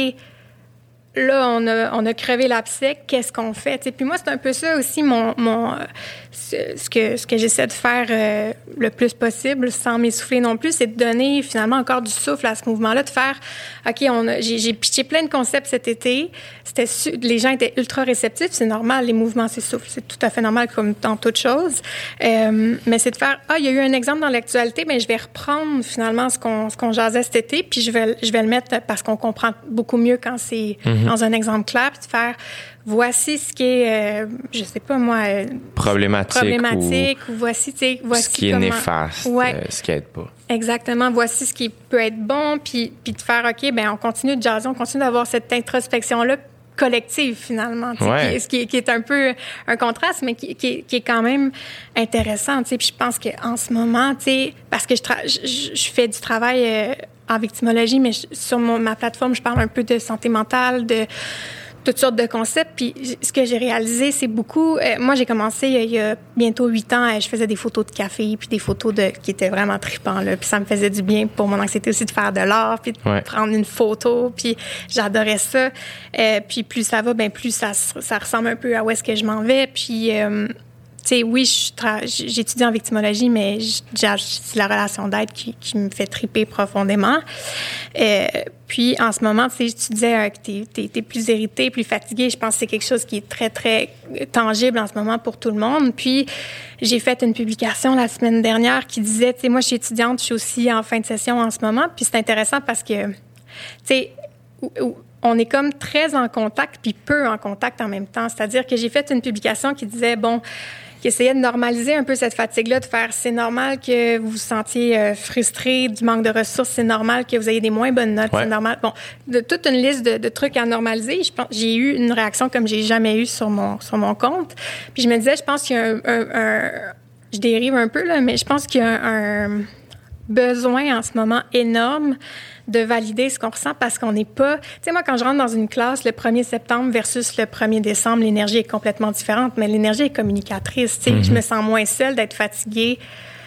Là, on a, on a crevé l'abcès, qu'est-ce qu'on fait? T'sais, puis moi, c'est un peu ça aussi, mon, mon, ce, ce que, ce que j'essaie de faire euh, le plus possible, sans m'essouffler non plus, c'est de donner finalement encore du souffle à ce mouvement-là, de faire, OK, on a, j'ai, j'ai pitché plein de concepts cet été, c'était su, les gens étaient ultra réceptifs, c'est normal, les mouvements s'essoufflent, c'est tout à fait normal comme dans toute chose, euh, mais c'est de faire, ah, il y a eu un exemple dans l'actualité, mais je vais reprendre finalement ce qu'on, ce qu'on jasait cet été, puis je vais, je vais le mettre parce qu'on comprend beaucoup mieux quand c'est... Mm-hmm. dans un exemple clair, puis de faire voici ce qui est, euh, je sais pas moi, euh, problématique, problématique ou, ou voici, tu sais, voici ce qui comment... est néfaste, ouais. euh, ce qui aide pas. Exactement, voici ce qui peut être bon, puis, puis de faire, OK, ben on continue de jaser, on continue d'avoir cette introspection-là collective, finalement, ouais. qui, ce qui, qui est un peu un contraste, mais qui, qui, qui est quand même intéressant, tu sais, puis je pense qu'en ce moment, tu sais, parce que je, tra- je, je fais du travail... Euh, en victimologie, mais je, sur mon, ma plateforme, je parle un peu de santé mentale, de toutes sortes de concepts. Puis ce que j'ai réalisé, c'est beaucoup... Euh, moi, j'ai commencé il y, a, il y a bientôt huit ans. Euh, je faisais des photos de café, puis des photos de qui étaient vraiment trippants, là. Puis ça me faisait du bien pour mon anxiété aussi de faire de l'art, puis de ouais. prendre une photo. Puis j'adorais ça. Euh, puis plus ça va, ben plus ça, ça ressemble un peu à où est-ce que je m'en vais. Puis... Euh, Tu sais, oui, je tra- j'étudie en victimologie, mais c'est la relation d'aide qui, qui me fait triper profondément. Euh, puis, en ce moment, tu sais, tu disais euh, que t'es, t'es, t'es plus irrité, plus fatigué. Je pense que c'est quelque chose qui est très, très tangible en ce moment pour tout le monde. Puis, j'ai fait une publication la semaine dernière qui disait, tu sais, moi, je suis étudiante, je suis aussi en fin de session en ce moment. Puis, c'est intéressant parce que, tu sais, on est comme très en contact puis peu en contact en même temps. C'est-à-dire que j'ai fait une publication qui disait, bon, qui essayait de normaliser un peu cette fatigue-là, de faire, c'est normal que vous vous sentiez euh, frustré du manque de ressources, c'est normal que vous ayez des moins bonnes notes, ouais. c'est normal. Bon, de toute une liste de, de trucs à normaliser. Je pense, j'ai eu une réaction comme j'ai jamais eu sur mon sur mon compte. Puis je me disais, je pense qu'il y a un, un, un je dérive un peu là, mais je pense qu'il y a un, un besoin en ce moment énorme de valider ce qu'on ressent parce qu'on n'est pas... Tu sais, moi, quand je rentre dans une classe le premier septembre versus le premier décembre, l'énergie est complètement différente, mais l'énergie est communicatrice. Tu sais, mm-hmm. je me sens moins seule d'être fatiguée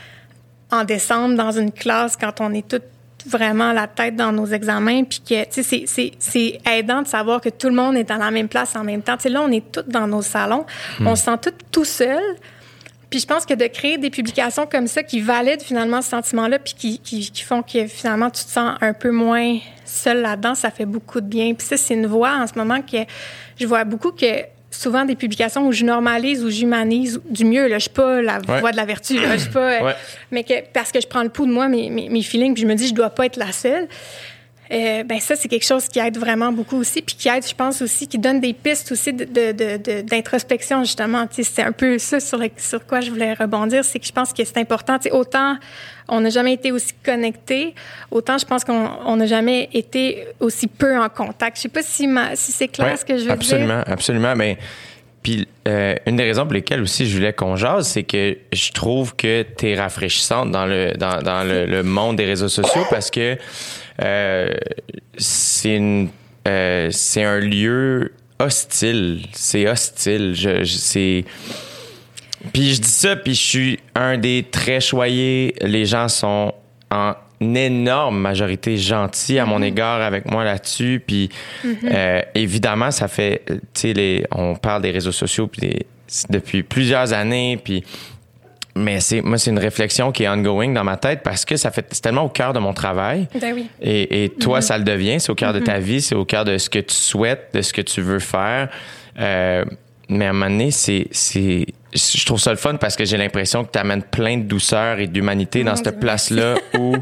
en décembre dans une classe quand on est toutes vraiment la tête dans nos examens, puis que, tu sais, c'est, c'est, c'est aidant de savoir que tout le monde est dans la même place en même temps. Tu sais, là, on est toutes dans nos salons, mm. on se sent toutes tout seuls. Puis je pense que de créer des publications comme ça qui valident finalement ce sentiment-là puis qui, qui, qui font que finalement tu te sens un peu moins seul là-dedans, ça fait beaucoup de bien. Puis ça, c'est une voie en ce moment que je vois beaucoup que souvent des publications où je normalise ou j'humanise du mieux. Là, je suis pas la ouais. voie de la vertu. Là, je suis pas, ouais. mais que, parce que je prends le pouls de moi, mes, mes, mes feelings, puis je me dis je dois pas être la seule. Euh, ben ça, c'est quelque chose qui aide vraiment beaucoup aussi, puis qui aide, je pense aussi, qui donne des pistes aussi de, de, de, de, d'introspection, justement. Tu sais, c'est un peu ça sur, le, sur quoi je voulais rebondir, c'est que je pense que c'est important. Tu sais, autant on n'a jamais été aussi connectés, autant je pense qu'on n'a jamais été aussi peu en contact. Je sais pas si, ma, si c'est clair ouais, ce que je veux absolument, dire. Absolument, absolument. Ben, puis euh, une des raisons pour lesquelles aussi je voulais qu'on jase, c'est que je trouve que tu es rafraîchissante dans le dans, dans le, le monde des réseaux sociaux parce que euh, c'est une euh, c'est un lieu hostile, c'est hostile, je, je c'est puis je dis ça puis je suis un des très choyés, les gens sont en une énorme majorité gentille à mon mm-hmm. égard avec moi là-dessus. Puis mm-hmm. euh, évidemment, ça fait, tu sais, les, on parle des réseaux sociaux puis des, depuis plusieurs années. Puis mais c'est moi, c'est une réflexion qui est ongoing dans ma tête parce que ça fait c'est tellement au cœur de mon travail. Ben oui. Et, et toi, mm-hmm. ça le devient. C'est au cœur mm-hmm. de ta vie, c'est au cœur de ce que tu souhaites, de ce que tu veux faire. Euh, mais à un moment donné, c'est, c'est je trouve ça le fun parce que j'ai l'impression que tu amènes plein de douceur et d'humanité oh, dans cette place-là où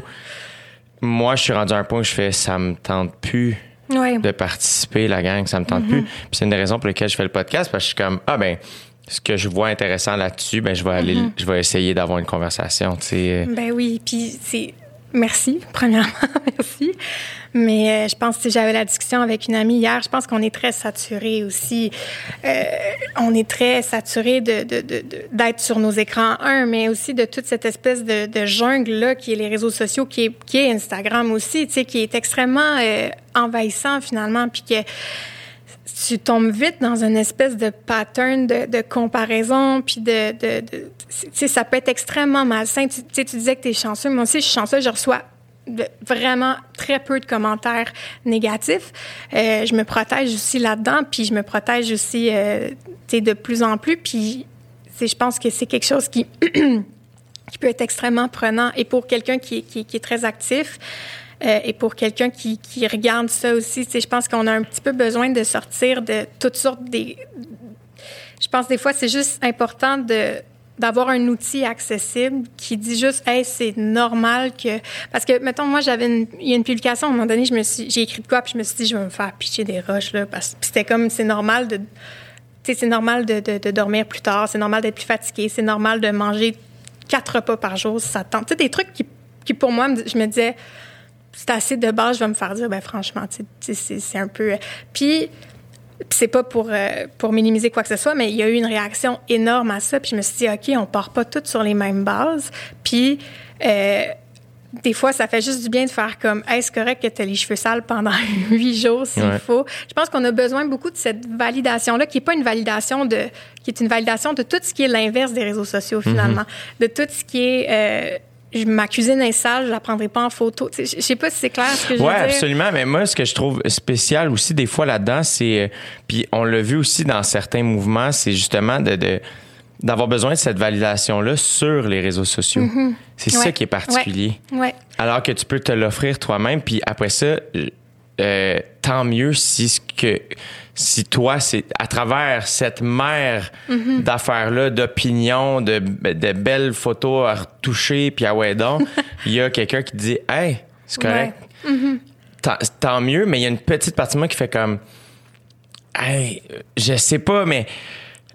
moi, je suis rendu à un point où je fais ça me tente plus ouais. de participer, la gang, ça me tente mm-hmm. plus. Puis c'est une des raisons pour lesquelles je fais le podcast parce que je suis comme ah ben ce que je vois intéressant là-dessus, ben je vais aller, mm-hmm. je vais essayer d'avoir une conversation, tu sais. Ben oui, puis c'est merci premièrement, merci. Mais euh, je pense que j'avais la discussion avec une amie hier. Je pense qu'on est très saturé aussi. Euh, on est très saturé de, de, de, de, d'être sur nos écrans, un, mais aussi de toute cette espèce de, de jungle-là qui est les réseaux sociaux, qui est, qui est Instagram aussi, tu sais, qui est extrêmement euh, envahissant finalement, puis que tu tombes vite dans une espèce de pattern de, de comparaison, puis de... de, de tu sais, ça peut être extrêmement malsain. Tu sais, tu disais que t'es chanceux. Moi aussi, je suis chanceuse. Je reçois de, vraiment très peu de commentaires négatifs. Euh, je me protège aussi là-dedans, puis je me protège aussi, euh, tu sais, de plus en plus. Puis, tu sais, je pense que c'est quelque chose qui, qui peut être extrêmement prenant. Et pour quelqu'un qui, qui, qui est très actif, Euh, et pour quelqu'un qui, qui regarde ça aussi, tu sais, je pense qu'on a un petit peu besoin de sortir de toutes sortes des... Je pense des fois, c'est juste important de d'avoir un outil accessible qui dit juste « Hey, c'est normal que... » Parce que, mettons, moi, j'avais une... Il y a une publication, à un moment donné, je me suis... j'ai écrit de quoi, puis je me suis dit « Je vais me faire pitcher des roches, là. » Parce... Puis c'était comme, c'est normal de... Tu sais, c'est normal de, de, de dormir plus tard, c'est normal d'être plus fatigué, c'est normal de manger quatre repas par jour si ça tente. Tu sais, des trucs qui, qui, pour moi, je me disais... C'est assez de base, je vais me faire dire, ben franchement, tu sais, c'est, c'est un peu... Puis, c'est pas pour, euh, pour minimiser quoi que ce soit, mais il y a eu une réaction énorme à ça. Puis je me suis dit, OK, on part pas toutes sur les mêmes bases. Puis, euh, des fois, ça fait juste du bien de faire comme, hey, c'est correct que tu as les cheveux sales pendant huit jours s'il ouais. faut. Je pense qu'on a besoin beaucoup de cette validation-là, qui n'est pas une validation de... qui est une validation de tout ce qui est l'inverse des réseaux sociaux, finalement. Mm-hmm. De tout ce qui est... Euh, Je, ma cuisine est sale, je la prendrai pas en photo. Je sais pas si c'est clair ce que je ouais, veux dire. Oui, absolument. Mais moi, ce que je trouve spécial aussi des fois là-dedans, c'est... Euh, puis on l'a vu aussi dans certains mouvements, c'est justement de, de, d'avoir besoin de cette validation-là sur les réseaux sociaux. Mm-hmm. C'est ouais. ça qui est particulier. Ouais. Ouais. Alors que tu peux te l'offrir toi-même, puis après ça, euh, tant mieux si ce que... Si toi, c'est à travers cette mer mm-hmm. d'affaires-là, d'opinions, de, de belles photos à retoucher, puis ah ouais donc, il y a quelqu'un qui dit « Hey, c'est correct. Ouais. Mm-hmm. » Tant, tant mieux, mais il y a une petite partie de moi qui fait comme « Hey, je sais pas, mais j'essaie. »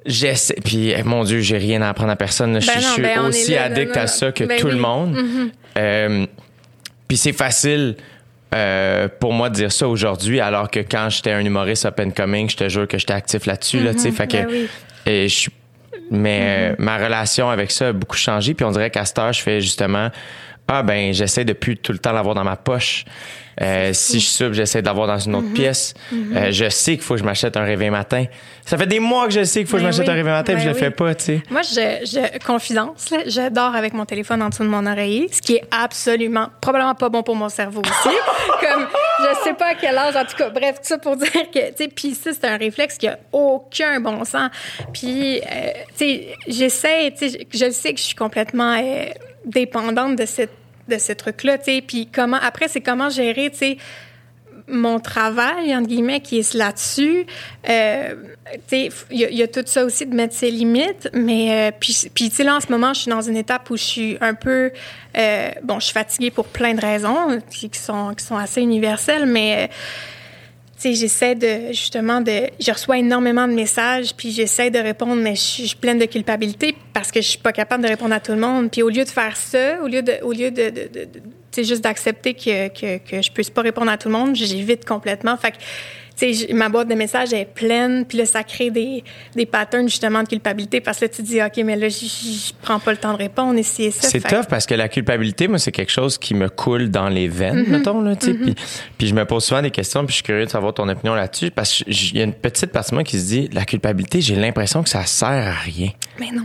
Puis, mon Dieu, j'ai rien à apprendre à personne. Ben je, non, je suis ben aussi là, addict là, là. à ça que ben tout oui. le monde. Mm-hmm. Euh, puis c'est facile... Euh, pour moi de dire ça aujourd'hui, alors que quand j'étais un humoriste up and coming, je te jure que j'étais actif là-dessus. Mm-hmm, là, t'sais, fait que, ben oui. et je, mais mm-hmm. euh, ma relation avec ça a beaucoup changé. Puis on dirait qu'à cette heure, je fais justement ah ben j'essaie de plus tout le temps l'avoir dans ma poche. Euh, si je soupe, j'essaie de l'avoir dans une autre mm-hmm. pièce. Mm-hmm. Euh, je sais qu'il faut que je m'achète un réveil matin. Ça fait des mois que je sais qu'il faut ben que je m'achète oui. un réveil matin, ben puis je oui. le fais pas, tu sais. Moi, je, je confidence, là, je dors avec mon téléphone en dessous de mon oreiller, ce qui est absolument, probablement pas bon pour mon cerveau aussi. Comme, je sais pas à quel âge, en tout cas, bref, tout ça pour dire que, tu sais, puis ça, c'est un réflexe qui a aucun bon sens. Puis, euh, tu sais, j'essaie, tu sais, je sais que je suis complètement euh, dépendante de cette de ce truc-là, tu sais, puis comment, après, c'est comment gérer, tu sais, mon travail, entre guillemets, qui est là-dessus. Euh, tu sais, il y, y a tout ça aussi de mettre ses limites, mais, euh, puis, puis tu sais, là, en ce moment, je suis dans une étape où je suis un peu, euh, bon, je suis fatiguée pour plein de raisons, qui sont, qui sont assez universelles, mais... Euh, tu sais, j'essaie de, justement, de... Je reçois énormément de messages, puis j'essaie de répondre, mais je suis, je suis pleine de culpabilité parce que je suis pas capable de répondre à tout le monde. Puis au lieu de faire ça, au lieu de... Au lieu de, de, de, de tu sais, juste d'accepter que, que, que je puisse pas répondre à tout le monde, j'évite complètement. Fait que, tu sais, ma boîte de messages est pleine, puis là, ça crée des, des patterns, justement, de culpabilité parce que là, tu te dis, OK, mais là, je prends pas le temps de répondre, ici et ça. C'est fait... tough parce que la culpabilité, moi, c'est quelque chose qui me coule dans les veines, mm-hmm. mettons, là, tu sais. Mm-hmm. Puis, puis je me pose souvent des questions, puis je suis curieux de savoir ton opinion là-dessus parce qu'il y a une petite partie de moi qui se dit, la culpabilité, j'ai l'impression que ça sert à rien. Mais non.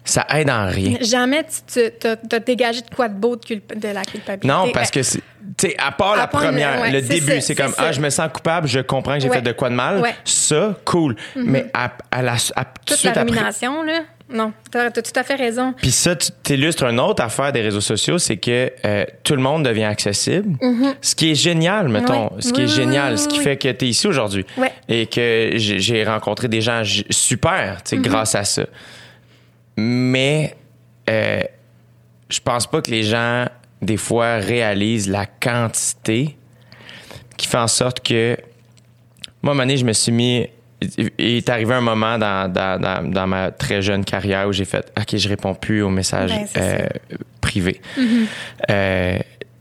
ça aide en rien. Jamais tu as dégagé de quoi de beau de, culp- de la culpabilité. Non, parce que, tu sais, à part à la première, ouais, le c'est début, ça, c'est c'est comme, ça. ah, je me sens coupable, je comprends que j'ai ouais. fait de quoi de mal. Ouais. Ça, cool. Mm-hmm. Mais à, à la, à, tout Toute suite la après. rumination, là. Non, t'as, t'as tout à fait raison. Puis ça, tu t'illustres une autre affaire des réseaux sociaux, c'est que euh, tout le monde devient accessible. Mm-hmm. Ce qui est génial, mettons. Oui. Ce qui oui, est génial, oui, oui, ce qui oui. fait que tu es ici aujourd'hui. Ouais. Et que j'ai, j'ai rencontré des gens j- super, tu sais, mm-hmm. grâce à ça. Mais euh, je pense pas que les gens, des fois, réalisent la quantité qui fait en sorte que... Moi, à un moment donné, je me suis mis... Il est arrivé un moment dans, dans, dans, dans ma très jeune carrière où j'ai fait « OK, je réponds plus aux messages ben, euh, privés. Mm-hmm. Euh,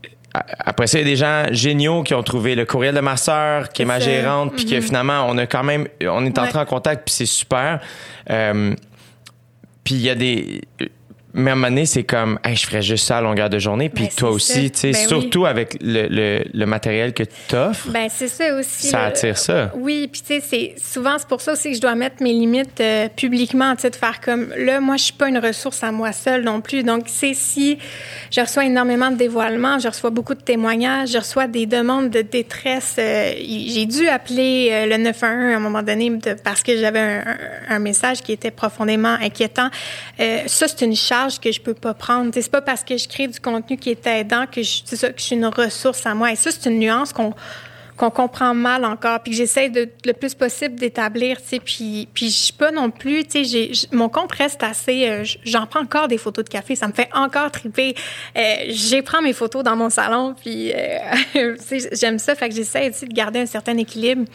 après ça, il y a des gens géniaux qui ont trouvé le courriel de ma sœur, qui est, est ma gérante, puis mm-hmm. que finalement, on a quand même... On est entré ouais. en contact, puis c'est super. Euh, puis il y a des... Mais à un moment donné, c'est comme, hey, je ferais juste ça à longueur de journée. Puis ben, toi aussi, tu sais, ben surtout oui. avec le, le, le matériel que tu offres. Ben c'est ça aussi. Ça le... attire ça. Oui, puis tu sais, c'est souvent, c'est pour ça aussi que je dois mettre mes limites euh, publiquement, tu sais, de faire comme, là, moi, je suis pas une ressource à moi seule non plus. Donc, c'est si je reçois énormément de dévoilements, je reçois beaucoup de témoignages, je reçois des demandes de détresse. Euh, j'ai dû appeler euh, le neuf un un à un moment donné de, parce que j'avais un, un, un message qui était profondément inquiétant. Euh, ça, c'est une charge que je peux pas prendre. T'sais, c'est pas parce que je crée du contenu qui est aidant que je, c'est ça, que je suis une ressource à moi. Et ça, c'est une nuance qu'on, qu'on comprend mal encore, puis que j'essaie de, le plus possible d'établir. Puis, puis je suis pas non plus... J'ai, mon compte reste assez... Euh, j'en prends encore des photos de café. Ça me fait encore triper. Euh, j'ai prends mes photos dans mon salon, puis euh, j'aime ça. Fait que j'essaie aussi de garder un certain équilibre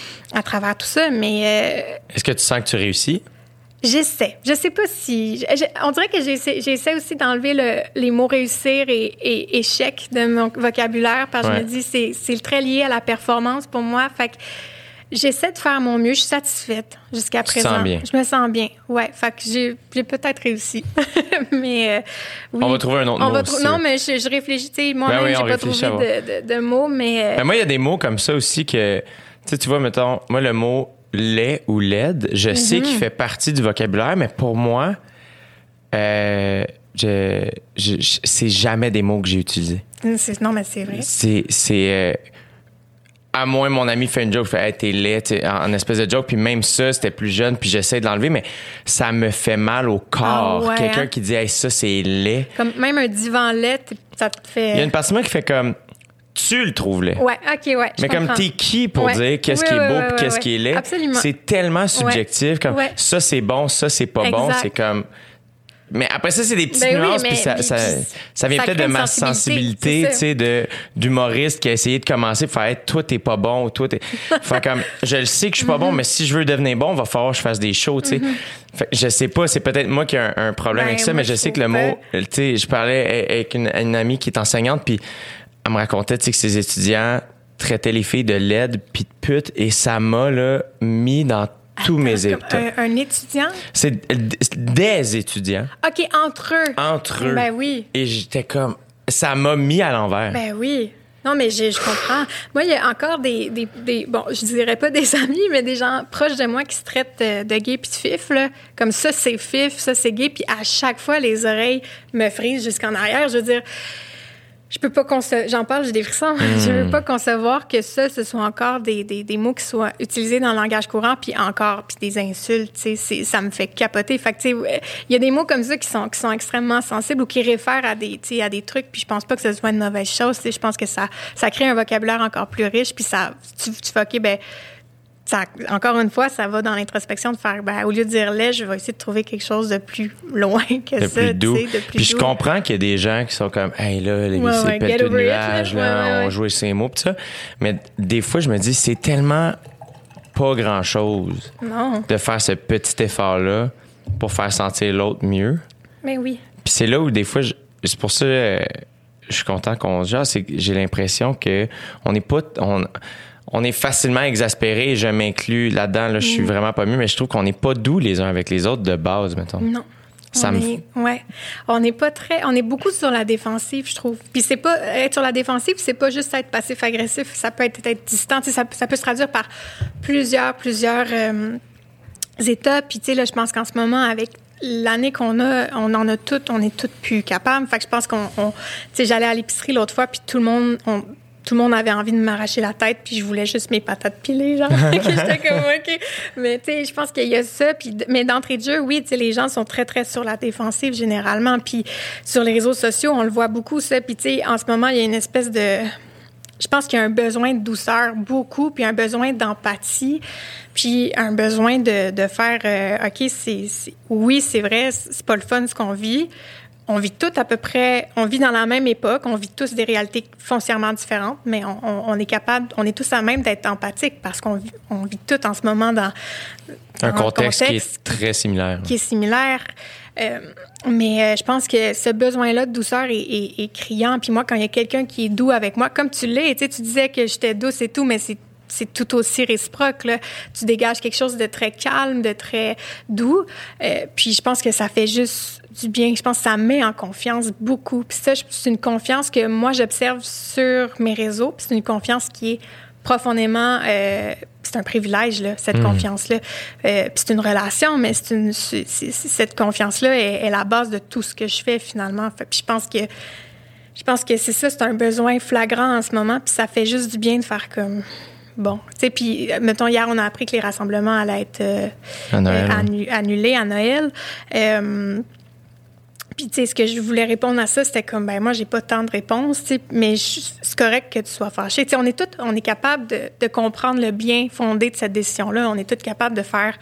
à travers tout ça, mais... Euh, Est-ce que tu sens que tu réussis? J'essaie. Je sais pas si... Je, on dirait que j'essaie, j'essaie aussi d'enlever le, les mots réussir et, et échec de mon vocabulaire parce que ouais. je me dis c'est c'est très lié à la performance pour moi. Fait que j'essaie de faire mon mieux. Je suis satisfaite jusqu'à tu présent. Te sens bien. Je me sens bien. Ouais. Fait que j'ai, j'ai peut-être réussi. mais euh, oui. On va trouver un autre on mot. Va tr- non, mais je, je réfléchis. Moi-même, ben oui, j'ai pas trouvé de, de, de mots, mais... Euh... Ben moi, il y a des mots comme ça aussi que... Tu sais, tu vois, mettons, moi, le mot... laid ou laide, je mm-hmm. sais qu'il fait partie du vocabulaire, mais pour moi, euh, je, je, je, c'est jamais des mots que j'ai utilisés. C'est, non, mais c'est vrai. C'est... c'est euh, à moins mon ami fait une joke, fait hey, t'es laid, t'es, en, en espèce de joke, puis même ça, c'était plus jeune, puis j'essaie de l'enlever, mais ça me fait mal au corps. Ah ouais, Quelqu'un hein? qui dit hey, ça, c'est laid. Comme même un divan laid, ça te fait... Il y a une partie de moi qui fait comme... Tu le trouves laid. Ouais, OK, ouais. Mais comme comprends. T'es qui pour ouais. dire qu'est-ce oui, qui est oui, beau oui, puis oui, qu'est-ce oui. qui est laid? Absolument. C'est tellement subjectif. Ouais. Comme ouais. ça, c'est bon, ça, c'est pas exact. bon. C'est comme... Mais après ça, c'est des petites ben nuances, oui, puis ça, puis ça, ça vient ça peut-être de ma sensibilité, tu sais, de, d'humoriste qui a essayé de commencer pour faire hey, toi, t'es pas bon, toi, t'es. Fait comme, je le sais que je suis pas mm-hmm. bon, mais si je veux devenir bon, il va falloir que je fasse des shows, tu sais. Mm-hmm. Fait je sais pas, c'est peut-être moi qui ai un, un problème ben, avec ça, mais je sais que le mot, tu sais, je parlais avec une, une amie qui est enseignante, puis elle me racontait, tu sais, que ses étudiants traitaient les filles de laides puis de putes, et ça m'a, là, mis dans tous Attends, mes états. Un, un étudiant? C'est des étudiants. OK, entre eux. Entre eux. Ben oui. Et j'étais comme... Ça m'a mis à l'envers. Ben oui. Non, mais je, je comprends. Moi, il y a encore des, des, des... Bon, je dirais pas des amis, mais des gens proches de moi qui se traitent de, de gay puis de fif, là. Comme ça, c'est fif, ça, c'est gay. Puis à chaque fois, les oreilles me frisent jusqu'en arrière. Je veux dire... Je peux pas concevoir, j'en parle, j'ai des frissons. Mmh. Je veux pas concevoir que ça, ce soit encore des, des, des mots qui soient utilisés dans le langage courant, puis encore, puis des insultes, tu sais, ça me fait capoter. Fait que, tu sais, il y a des mots comme ça qui sont, qui sont extrêmement sensibles ou qui réfèrent à des, tu sais, à des trucs, puis je pense pas que ce soit une mauvaise chose, tu sais, je pense que ça, ça crée un vocabulaire encore plus riche, puis ça, tu, tu fais, OK, ben, ça, encore une fois, ça va dans l'introspection de faire, ben, au lieu de dire laid, je vais essayer de trouver quelque chose de plus loin que de ça. Plus doux. De plus Puis doux. Je comprends qu'il y a des gens qui sont comme, hey là, les ouais, c'est ouais, pète de nuages, là, ouais, ouais, on ouais. joue ces mots, pis ça. Mais des fois, je me dis, c'est tellement pas grand-chose non. de faire ce petit effort-là pour faire sentir l'autre mieux. Mais oui. Puis c'est là où des fois, je, c'est pour ça euh, je suis content qu'on se jase, c'est que j'ai l'impression que on n'est pas... On, On est facilement exaspéré, je m'inclus là-dedans, là, je suis vraiment pas mieux, mais je trouve qu'on n'est pas doux les uns avec les autres de base, mettons. Non. Ça on me... est, ouais. On n'est pas très... On est beaucoup sur la défensive, je trouve. Puis c'est pas... Être sur la défensive, c'est pas juste être passif-agressif. Ça peut être, être distant. Ça, ça peut se traduire par plusieurs, plusieurs euh, étapes. Puis, tu sais, là, je pense qu'en ce moment, avec l'année qu'on a, on en a toutes, on est toutes plus capables. Fait que je pense qu'on, on, tu sais, j'allais à l'épicerie l'autre fois, puis tout le monde, on, tout le monde avait envie de m'arracher la tête, puis je voulais juste mes patates pilées, genre. J'étais comme, OK. Mais, tu sais, je pense qu'il y a ça. Puis, mais d'entrée de jeu, oui, tu sais, les gens sont très, très sur la défensive, généralement. Puis, sur les réseaux sociaux, on le voit beaucoup, ça. Puis, tu sais, en ce moment, il y a une espèce de... Je pense qu'il y a un besoin de douceur, beaucoup, puis un besoin d'empathie, puis un besoin de, de faire, euh, OK, c'est, c'est... Oui, c'est vrai, c'est pas le fun ce qu'on vit. On vit tous à peu près, on vit dans la même époque, on vit tous des réalités foncièrement différentes, mais on, on, on est capable, on est tous à même d'être empathiques parce qu'on vit, on vit tous en ce moment dans, dans un contexte, contexte qui est très similaire. Qui est similaire. Euh, mais euh, je pense que ce besoin-là de douceur est, est, est criant. Puis moi, quand il y a quelqu'un qui est doux avec moi, comme tu l'es, tu sais, tu disais que j'étais douce et tout, mais c'est c'est tout aussi réciproque, là. Tu dégages quelque chose de très calme, de très doux. Euh, puis je pense que ça fait juste du bien. Je pense que ça met en confiance beaucoup. Puis ça, c'est une confiance que moi, j'observe sur mes réseaux. Puis c'est une confiance qui est profondément... Euh, c'est un privilège, là, cette mmh. confiance-là. Euh, puis c'est une relation, mais c'est une, c'est, c'est, cette confiance-là est, est la base de tout ce que je fais, finalement. Fait, puis je pense que je pense que c'est ça, c'est un besoin flagrant en ce moment. Puis ça fait juste du bien de faire comme... Bon, tu sais, puis, mettons, hier, on a appris que les rassemblements allaient être euh, à Noël, euh, annu- annulés à Noël. Euh, puis, tu sais, ce que je voulais répondre à ça, c'était comme, ben moi, j'ai pas tant de réponses, tu sais, mais je, c'est correct que tu sois fâché. Tu sais, on est tous, on est capable de, de comprendre le bien fondé de cette décision-là. On est tous capables de faire...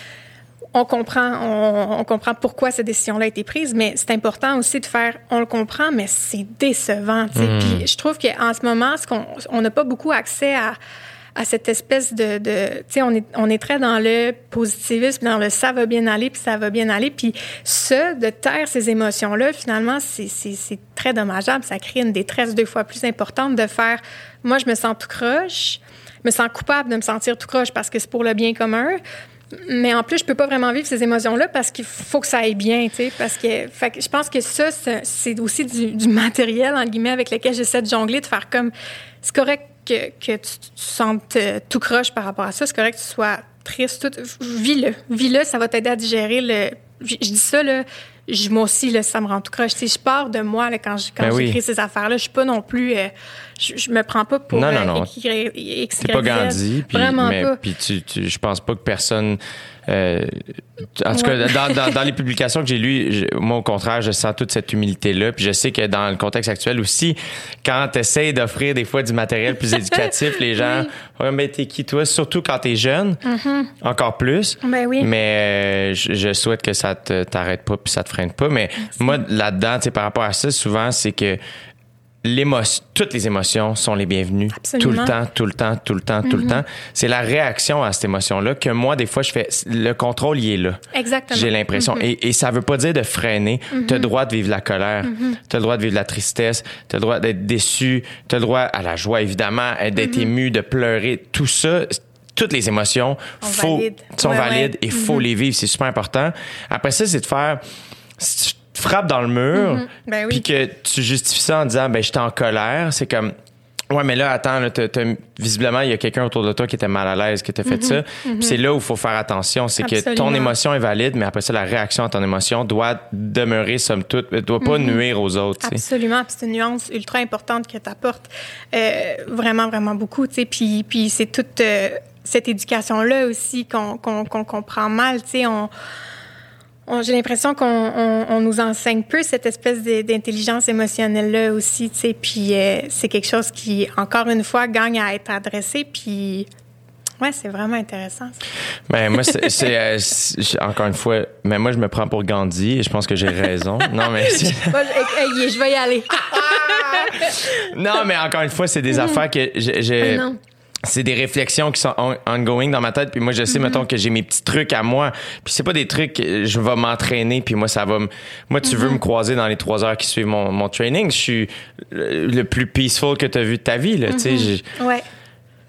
On comprend, on, on comprend pourquoi cette décision-là a été prise, mais c'est important aussi de faire, on le comprend, mais c'est décevant, tu sais. Mmh. Puis je trouve qu'en ce moment, ce qu'on, on n'a pas beaucoup accès à... à cette espèce de, de tu sais, on est, on est très dans le positivisme, dans le ça va bien aller, puis ça va bien aller. Puis ça, de taire ces émotions-là, finalement, c'est, c'est, c'est très dommageable. Ça crée une détresse deux fois plus importante de faire, moi, je me sens tout croche, je me sens coupable de me sentir tout croche parce que c'est pour le bien commun. Mais en plus, je peux pas vraiment vivre ces émotions-là parce qu'il faut que ça aille bien, tu sais, parce que, fait que je pense que ça, c'est, c'est aussi du, du matériel, entre guillemets, avec lequel j'essaie de jongler, de faire comme, c'est correct que, que tu, tu sentes euh, tout croche par rapport à ça, c'est correct que tu sois triste, tout, vis-le, vis-le, ça va t'aider à digérer le, je, je dis ça, là, je, moi aussi, là, ça me rend tout croche, tu sais, je pars de moi, là, quand, je, quand ben j'écris oui. ces affaires-là, je suis pas non plus, euh, je, je me prends pas pour non, non, non. X Y Z. T'es pas Gandhi, puis, vraiment mais, pas. Puis tu, tu, je pense pas que personne... Euh, en tout ouais. cas, dans, dans, dans les publications que j'ai lues, je, moi, au contraire, je sens toute cette humilité-là. Puis je sais que dans le contexte actuel aussi, quand tu essaies d'offrir des fois du matériel plus éducatif, les gens, oui. ouais, mais t'es qui, toi? Surtout quand t'es jeune, mm-hmm. encore plus. Ben oui. Mais euh, je, je souhaite que ça te, t'arrête pas puis ça te freine pas. Mais merci. Moi, là-dedans, tu sais, par rapport à ça, souvent, c'est que L'émotion, toutes les émotions sont les bienvenues. Absolument. Tout le temps, tout le temps, tout le temps, mm-hmm. tout le temps. C'est la réaction à cette émotion-là que moi, des fois, je fais... Le contrôle, il est là. Exactement. J'ai l'impression. Mm-hmm. Et, et ça veut pas dire de freiner. Mm-hmm. Tu as le droit de vivre la colère. Mm-hmm. Tu as le droit de vivre la tristesse. Tu as le droit d'être déçu. Tu as le droit à la joie, évidemment, d'être mm-hmm. ému, de pleurer. Tout ça... Toutes les émotions faut, valide. sont ouais, valides ouais. et il faut mm-hmm. les vivre. C'est super important. Après ça, c'est de faire... Si tu frappes dans le mur, mm-hmm. ben oui. puis que tu justifies ça en disant ben j'étais en colère, c'est comme ouais mais là attends là, t'as, t'as, visiblement il y a quelqu'un autour de toi qui était mal à l'aise que t'as fait mm-hmm. ça. Mm-hmm. Puis c'est là où il faut faire attention, c'est Absolument. que ton émotion est valide, mais après ça la réaction à ton émotion doit demeurer somme toute, doit pas mm-hmm. nuire aux autres. T'sais. Absolument, puis c'est une nuance ultra importante que t'apportes euh, vraiment vraiment beaucoup, tu sais, puis puis c'est toute euh, cette éducation là aussi qu'on qu'on qu'on comprend mal, tu sais, on On, j'ai l'impression qu'on on, on nous enseigne peu cette espèce de, d'intelligence émotionnelle-là aussi, tu sais, puis euh, c'est quelque chose qui, encore une fois, gagne à être adressé, puis ouais, c'est vraiment intéressant. Ça. Ben moi, c'est, c'est, euh, c'est encore une fois, mais moi je me prends pour Gandhi et je pense que j'ai raison. Non mais c'est... Moi, je, je vais y aller. Non mais encore une fois, c'est des mmh. affaires que j'ai. j'ai... Oh, c'est des réflexions qui sont on- ongoing dans ma tête, puis moi je sais mm-hmm. mettons que j'ai mes petits trucs à moi, puis c'est pas des trucs je vais m'entraîner, puis moi ça va me... moi tu mm-hmm. veux me croiser dans les trois heures qui suivent mon, mon training, je suis le plus peaceful que t'as vu de ta vie là, mm-hmm. tu sais. Ouais.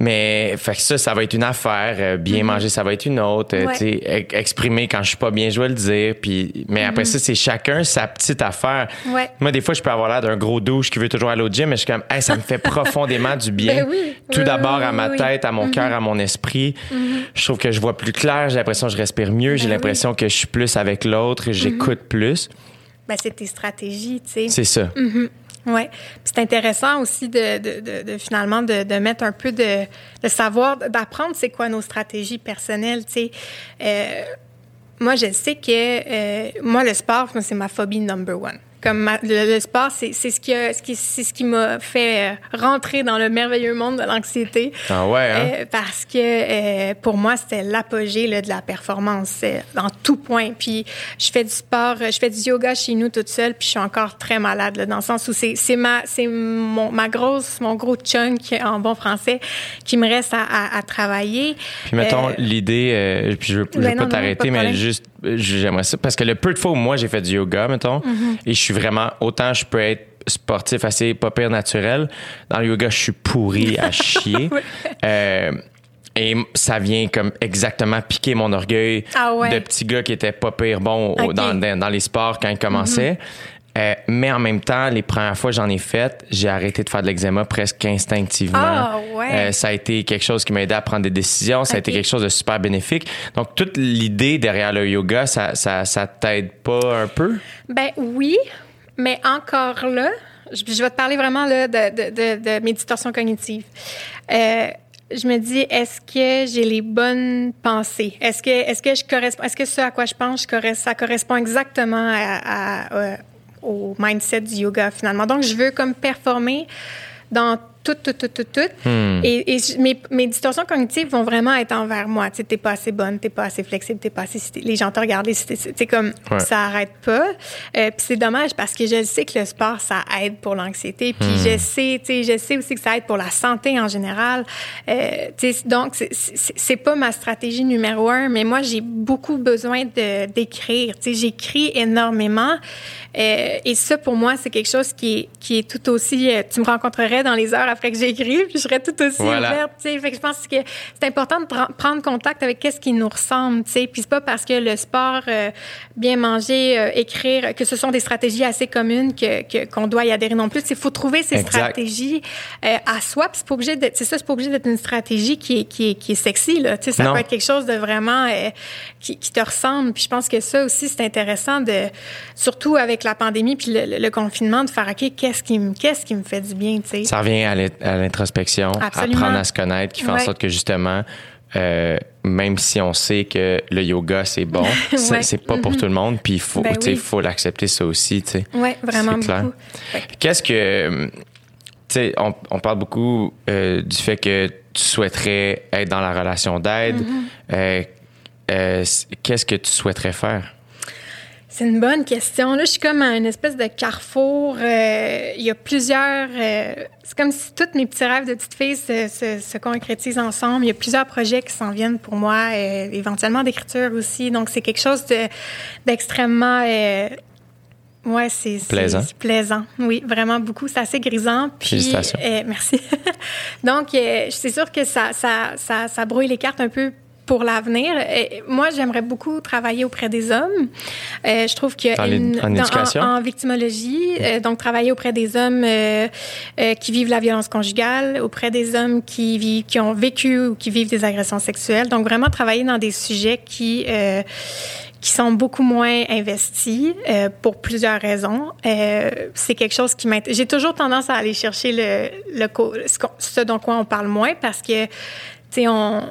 Mais fait que ça, ça va être une affaire. Euh, bien mm-hmm. manger, ça va être une autre. Ouais. Tu sais, exprimer quand je suis pas bien, je vais le dire. Puis, mais après mm-hmm. ça, c'est chacun sa petite affaire. Ouais. Moi, des fois, je peux avoir l'air d'un gros douche qui veut toujours aller au gym, mais je suis comme, hey, ça me fait profondément du bien. Ben oui. Tout oui, d'abord oui, à ma oui, tête, à mon oui. cœur, mm-hmm. à mon esprit. Mm-hmm. Je trouve que je vois plus clair. J'ai l'impression que je respire mieux. Ben j'ai l'impression oui. que je suis plus avec l'autre. J'écoute mm-hmm. plus. Ben, c'est tes stratégies, tu sais. C'est ça. Mm-hmm. Oui. Puis c'est intéressant aussi de, de, de, de finalement de, de mettre un peu de, de savoir, d'apprendre c'est quoi nos stratégies personnelles, tu sais. Euh, moi, je sais que euh, moi, le sport, c'est ma phobie number one. Comme ma, le, le sport, c'est, c'est, ce qui a, ce qui, c'est ce qui m'a fait rentrer dans le merveilleux monde de l'anxiété. Ah ouais, hein? Euh, parce que euh, pour moi, c'était l'apogée là, de la performance euh, en tout point. Puis je fais du sport, je fais du yoga chez nous toute seule, puis je suis encore très malade là, dans le sens où c'est, c'est, ma, c'est mon, ma grosse, mon gros chunk en bon français qui me reste à, à, à travailler. Puis mettons euh, l'idée, euh, puis je veux, je veux ben pas non, t'arrêter, non, pas mais juste, j'aimerais ça. Parce que le peu de fois où moi j'ai fait du yoga, mettons, mm-hmm. et je suis vraiment, autant je peux être sportif assez pas pire naturel, dans le yoga je suis pourri à chier. Oui. euh, et ça vient comme exactement piquer mon orgueil ah ouais. de petit gars qui était pas pire bon okay. dans, dans, dans les sports quand il commençait. Mm-hmm. Euh, mais en même temps, les premières fois que j'en ai fait, j'ai arrêté de faire de l'eczéma presque instinctivement. Oh, ouais. euh, ça a été quelque chose qui m'a aidé à prendre des décisions. Ça okay. a été quelque chose de super bénéfique. Donc, toute l'idée derrière le yoga, ça, ça, ça t'aide pas un peu? Ben oui, mais encore là, je, je vais te parler vraiment là, de, de, de, de mes distorsions cognitives. Euh, je me dis, est-ce que j'ai les bonnes pensées? Est-ce que, est-ce que je correspond, est-ce que ce à quoi je pense, je, ça correspond exactement à, à, à au mindset du yoga, finalement. Donc, je veux comme performer dans tout, tout, tout, tout, tout. Hmm. Et, et mes, mes distorsions cognitives vont vraiment être envers moi. Tu sais, t'es pas assez bonne, t'es pas assez flexible, t'es pas assez... Les gens te regardent, c'est, c'est comme... Ouais. Ça arrête pas. Euh, puis c'est dommage parce que je sais que le sport, ça aide pour l'anxiété. Puis hmm. je sais, tu sais, je sais aussi que ça aide pour la santé en général. Euh, tu sais, donc, c'est, c'est, c'est pas ma stratégie numéro un, mais moi, j'ai beaucoup besoin de, d'écrire. Tu sais, j'écris énormément. Euh, et ça, pour moi, c'est quelque chose qui est, qui est tout aussi... Euh, tu me rencontrerais dans les heures après que j'écris, puis je serais tout aussi voilà. ouverte, tu sais. Fait que je pense que c'est important de pr- prendre contact avec qu'est-ce qui nous ressemble, tu sais. Puis c'est pas parce que le sport, euh, bien manger, euh, écrire, que ce sont des stratégies assez communes que, que qu'on doit y adhérer non plus. Il faut trouver ces exact. stratégies euh, à soi. Puis c'est pas obligé d'être, c'est ça, c'est pas obligé d'être une stratégie qui est qui est qui est sexy là. Tu sais, ça non. peut être quelque chose de vraiment euh, qui, qui te ressemble. Puis je pense que ça aussi c'est intéressant de, surtout avec la pandémie puis le, le, le confinement, de faire ok, qu'est-ce qui me qu'est-ce qui me fait du bien, tu sais. Ça revient à à l'introspection, Absolument. apprendre à se connaître, qui fait ouais. en sorte que justement, euh, même si on sait que le yoga c'est bon, ouais. c'est, c'est pas mm-hmm. pour tout le monde, puis il faut, ben oui. faut l'accepter ça aussi, tu sais. Oui, vraiment c'est clair. Beaucoup. Ouais. Qu'est-ce que, tu sais, on, on parle beaucoup euh, du fait que tu souhaiterais être dans la relation d'aide. Mm-hmm. Euh, euh, qu'est-ce que tu souhaiterais faire? C'est une bonne question. Là, je suis comme à une espèce de carrefour. Euh, il y a plusieurs... Euh, c'est comme si tous mes petits rêves de petite fille se, se, se concrétisent ensemble. Il y a plusieurs projets qui s'en viennent pour moi, euh, éventuellement d'écriture aussi. Donc, c'est quelque chose de, d'extrêmement... Euh, ouais, c'est, c'est plaisant. C'est plaisant. Oui, vraiment beaucoup. C'est assez grisant. Puis, Félicitations. Euh, merci. Donc, euh, c'est sûr que ça, ça, ça, ça brouille les cartes un peu pour l'avenir. Et moi, j'aimerais beaucoup travailler auprès des hommes. Euh, je trouve qu'il y a en, une, en éducation? En, en victimologie, euh, donc travailler auprès des hommes euh, euh, qui vivent la violence conjugale, auprès des hommes qui vivent, qui ont vécu ou qui vivent des agressions sexuelles. Donc, vraiment travailler dans des sujets qui... Euh, qui sont beaucoup moins investis euh, pour plusieurs raisons. Euh, c'est quelque chose qui m'intéresse. J'ai toujours tendance à aller chercher le, le ce, ce dont quoi on parle moins parce que, tu sais, on...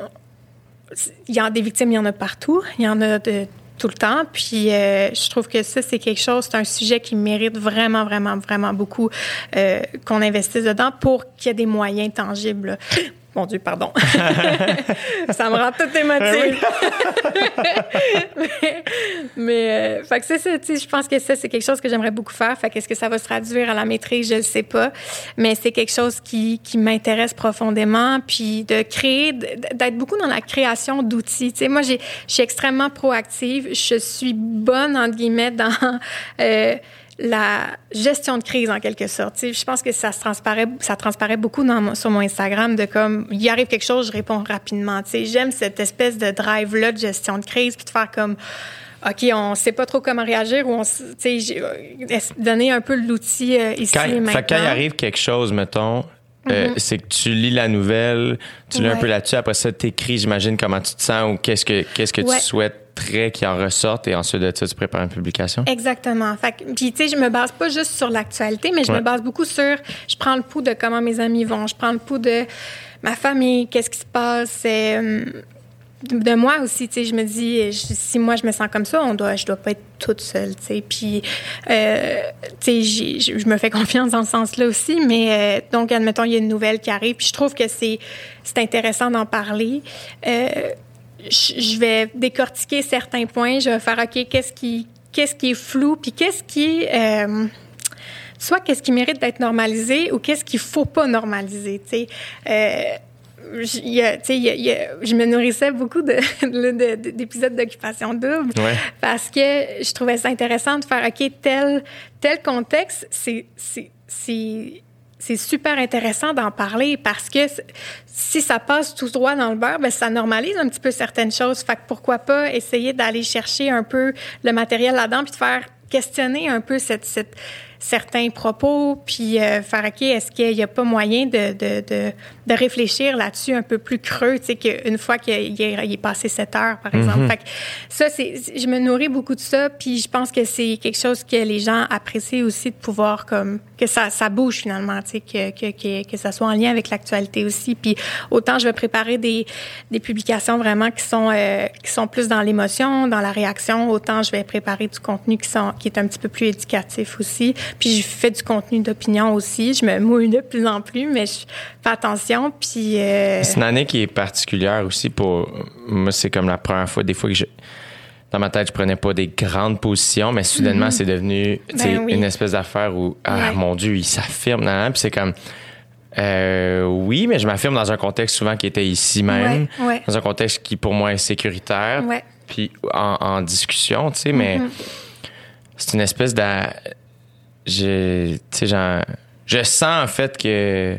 Il y a des victimes, il y en a partout. Il y en a de tout le temps. Puis, euh, je trouve que ça, c'est quelque chose, c'est un sujet qui mérite vraiment, vraiment, vraiment beaucoup euh, qu'on investisse dedans pour qu'il y ait des moyens tangibles. Mon Dieu, pardon. Ça me rend toute émotive. mais, mais euh, fait que c'est ça, tu sais, je pense que ça, c'est quelque chose que j'aimerais beaucoup faire. Fait qu'est-ce que ça va se traduire à la maîtrise, je ne sais pas. Mais c'est quelque chose qui, qui m'intéresse profondément. Puis de créer, d'être beaucoup dans la création d'outils. Tu sais, moi, j'ai, je suis extrêmement proactive. Je suis bonne, entre guillemets, dans... Euh, la gestion de crise, en quelque sorte. Tu sais, je pense que ça se transparaît, ça transparaît beaucoup dans, sur mon Instagram de comme, il arrive quelque chose, je réponds rapidement. Tu sais, j'aime cette espèce de drive-là de gestion de crise, puis de faire comme, OK, on sait pas trop comment réagir, ou on, tu sais, donner un peu l'outil euh, ici quand, et maintenant. Fait, quand il arrive quelque chose, mettons, euh, mm-hmm. c'est que tu lis la nouvelle, tu lis ouais. un peu là-dessus, après ça, t'écris, j'imagine, comment tu te sens ou qu'est-ce que, qu'est-ce que ouais. tu souhaiterais qu'il en ressorte, et ensuite de ça, tu prépares une publication? Exactement. Fait que, puis, tu sais, je me base pas juste sur l'actualité, mais je ouais. me base beaucoup sur, je prends le pouls de comment mes amis vont, je prends le pouls de ma famille, qu'est-ce qui se passe, euh, de moi aussi, tu sais, je me dis, je, si moi je me sens comme ça, on doit, je dois pas être toute seule, tu sais. Puis, euh, tu sais, je me fais confiance dans ce sens-là aussi, mais euh, donc, admettons, il y a une nouvelle qui arrive, puis je trouve que c'est, c'est intéressant d'en parler. Euh, je, je vais décortiquer certains points, je vais faire, OK, qu'est-ce qui, qu'est-ce qui est flou, puis qu'est-ce qui... Euh, soit qu'est-ce qui mérite d'être normalisé ou qu'est-ce qu'il faut pas normaliser, tu sais. Euh, Il y a, il y a, il y a, je me nourrissais beaucoup de, de, de, d'épisodes d'Occupation Double ouais. parce que je trouvais ça intéressant de faire, OK, tel, tel contexte, c'est, c'est, c'est, c'est super intéressant d'en parler parce que si ça passe tout droit dans le beurre, ben ça normalise un petit peu certaines choses. Fait que pourquoi pas essayer d'aller chercher un peu le matériel là-dedans puis de faire questionner un peu cette... cette certains propos, puis euh, faire, OK, est-ce qu'il n'y a pas moyen de, de, de, de réfléchir là-dessus un peu plus creux, tu sais, qu'une fois qu'il est, il est passé sept heures, par exemple. Mm-hmm. Fait que ça, c'est, je me nourris beaucoup de ça, puis je pense que c'est quelque chose que les gens apprécient aussi, de pouvoir, comme, que ça, ça bouge finalement, tu sais, que, que, que, que ça soit en lien avec l'actualité aussi. Puis autant je vais préparer des, des publications vraiment qui sont, euh, qui sont plus dans l'émotion, dans la réaction, autant je vais préparer du contenu qui, sont, qui est un petit peu plus éducatif aussi. Puis je fais du contenu d'opinion aussi. Je me mouille de plus en plus, mais je fais attention. Puis euh... c'est une année qui est particulière aussi pour moi. C'est comme la première fois, des fois que je, dans ma tête, je prenais pas des grandes positions, mais soudainement, mm-hmm. c'est devenu ben oui. une espèce d'affaire où ah ouais. mon Dieu, il s'affirme. Nan, nan, puis c'est comme euh, oui, mais je m'affirme dans un contexte souvent qui était ici même, ouais, ouais. dans un contexte qui pour moi est sécuritaire, ouais. puis en, en discussion, tu sais, mais mm-hmm. c'est une espèce de Je, tu sais, genre, je sens en fait que.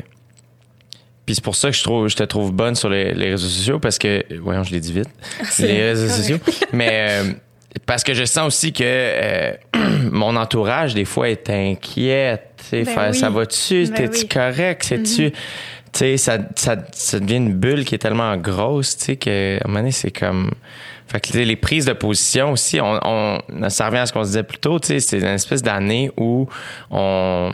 Puis c'est pour ça que je trouve, je te trouve bonne sur les, les réseaux sociaux parce que, voyons, je l'ai dit vite, c'est les réseaux sociaux. Mais euh, parce que je sens aussi que euh, mon entourage des fois est inquiet. Tu sais, ben oui. ça va-tu, ben t'es-tu oui. correct, sais-tu. Mm-hmm. Tu sais, ça, ça, ça devient une bulle qui est tellement grosse, tu sais, qu'à un moment donné, c'est comme. Fait que les prises de position aussi, on, on, ça revient à ce qu'on se disait plus tôt, tu sais, c'est une espèce d'année où on,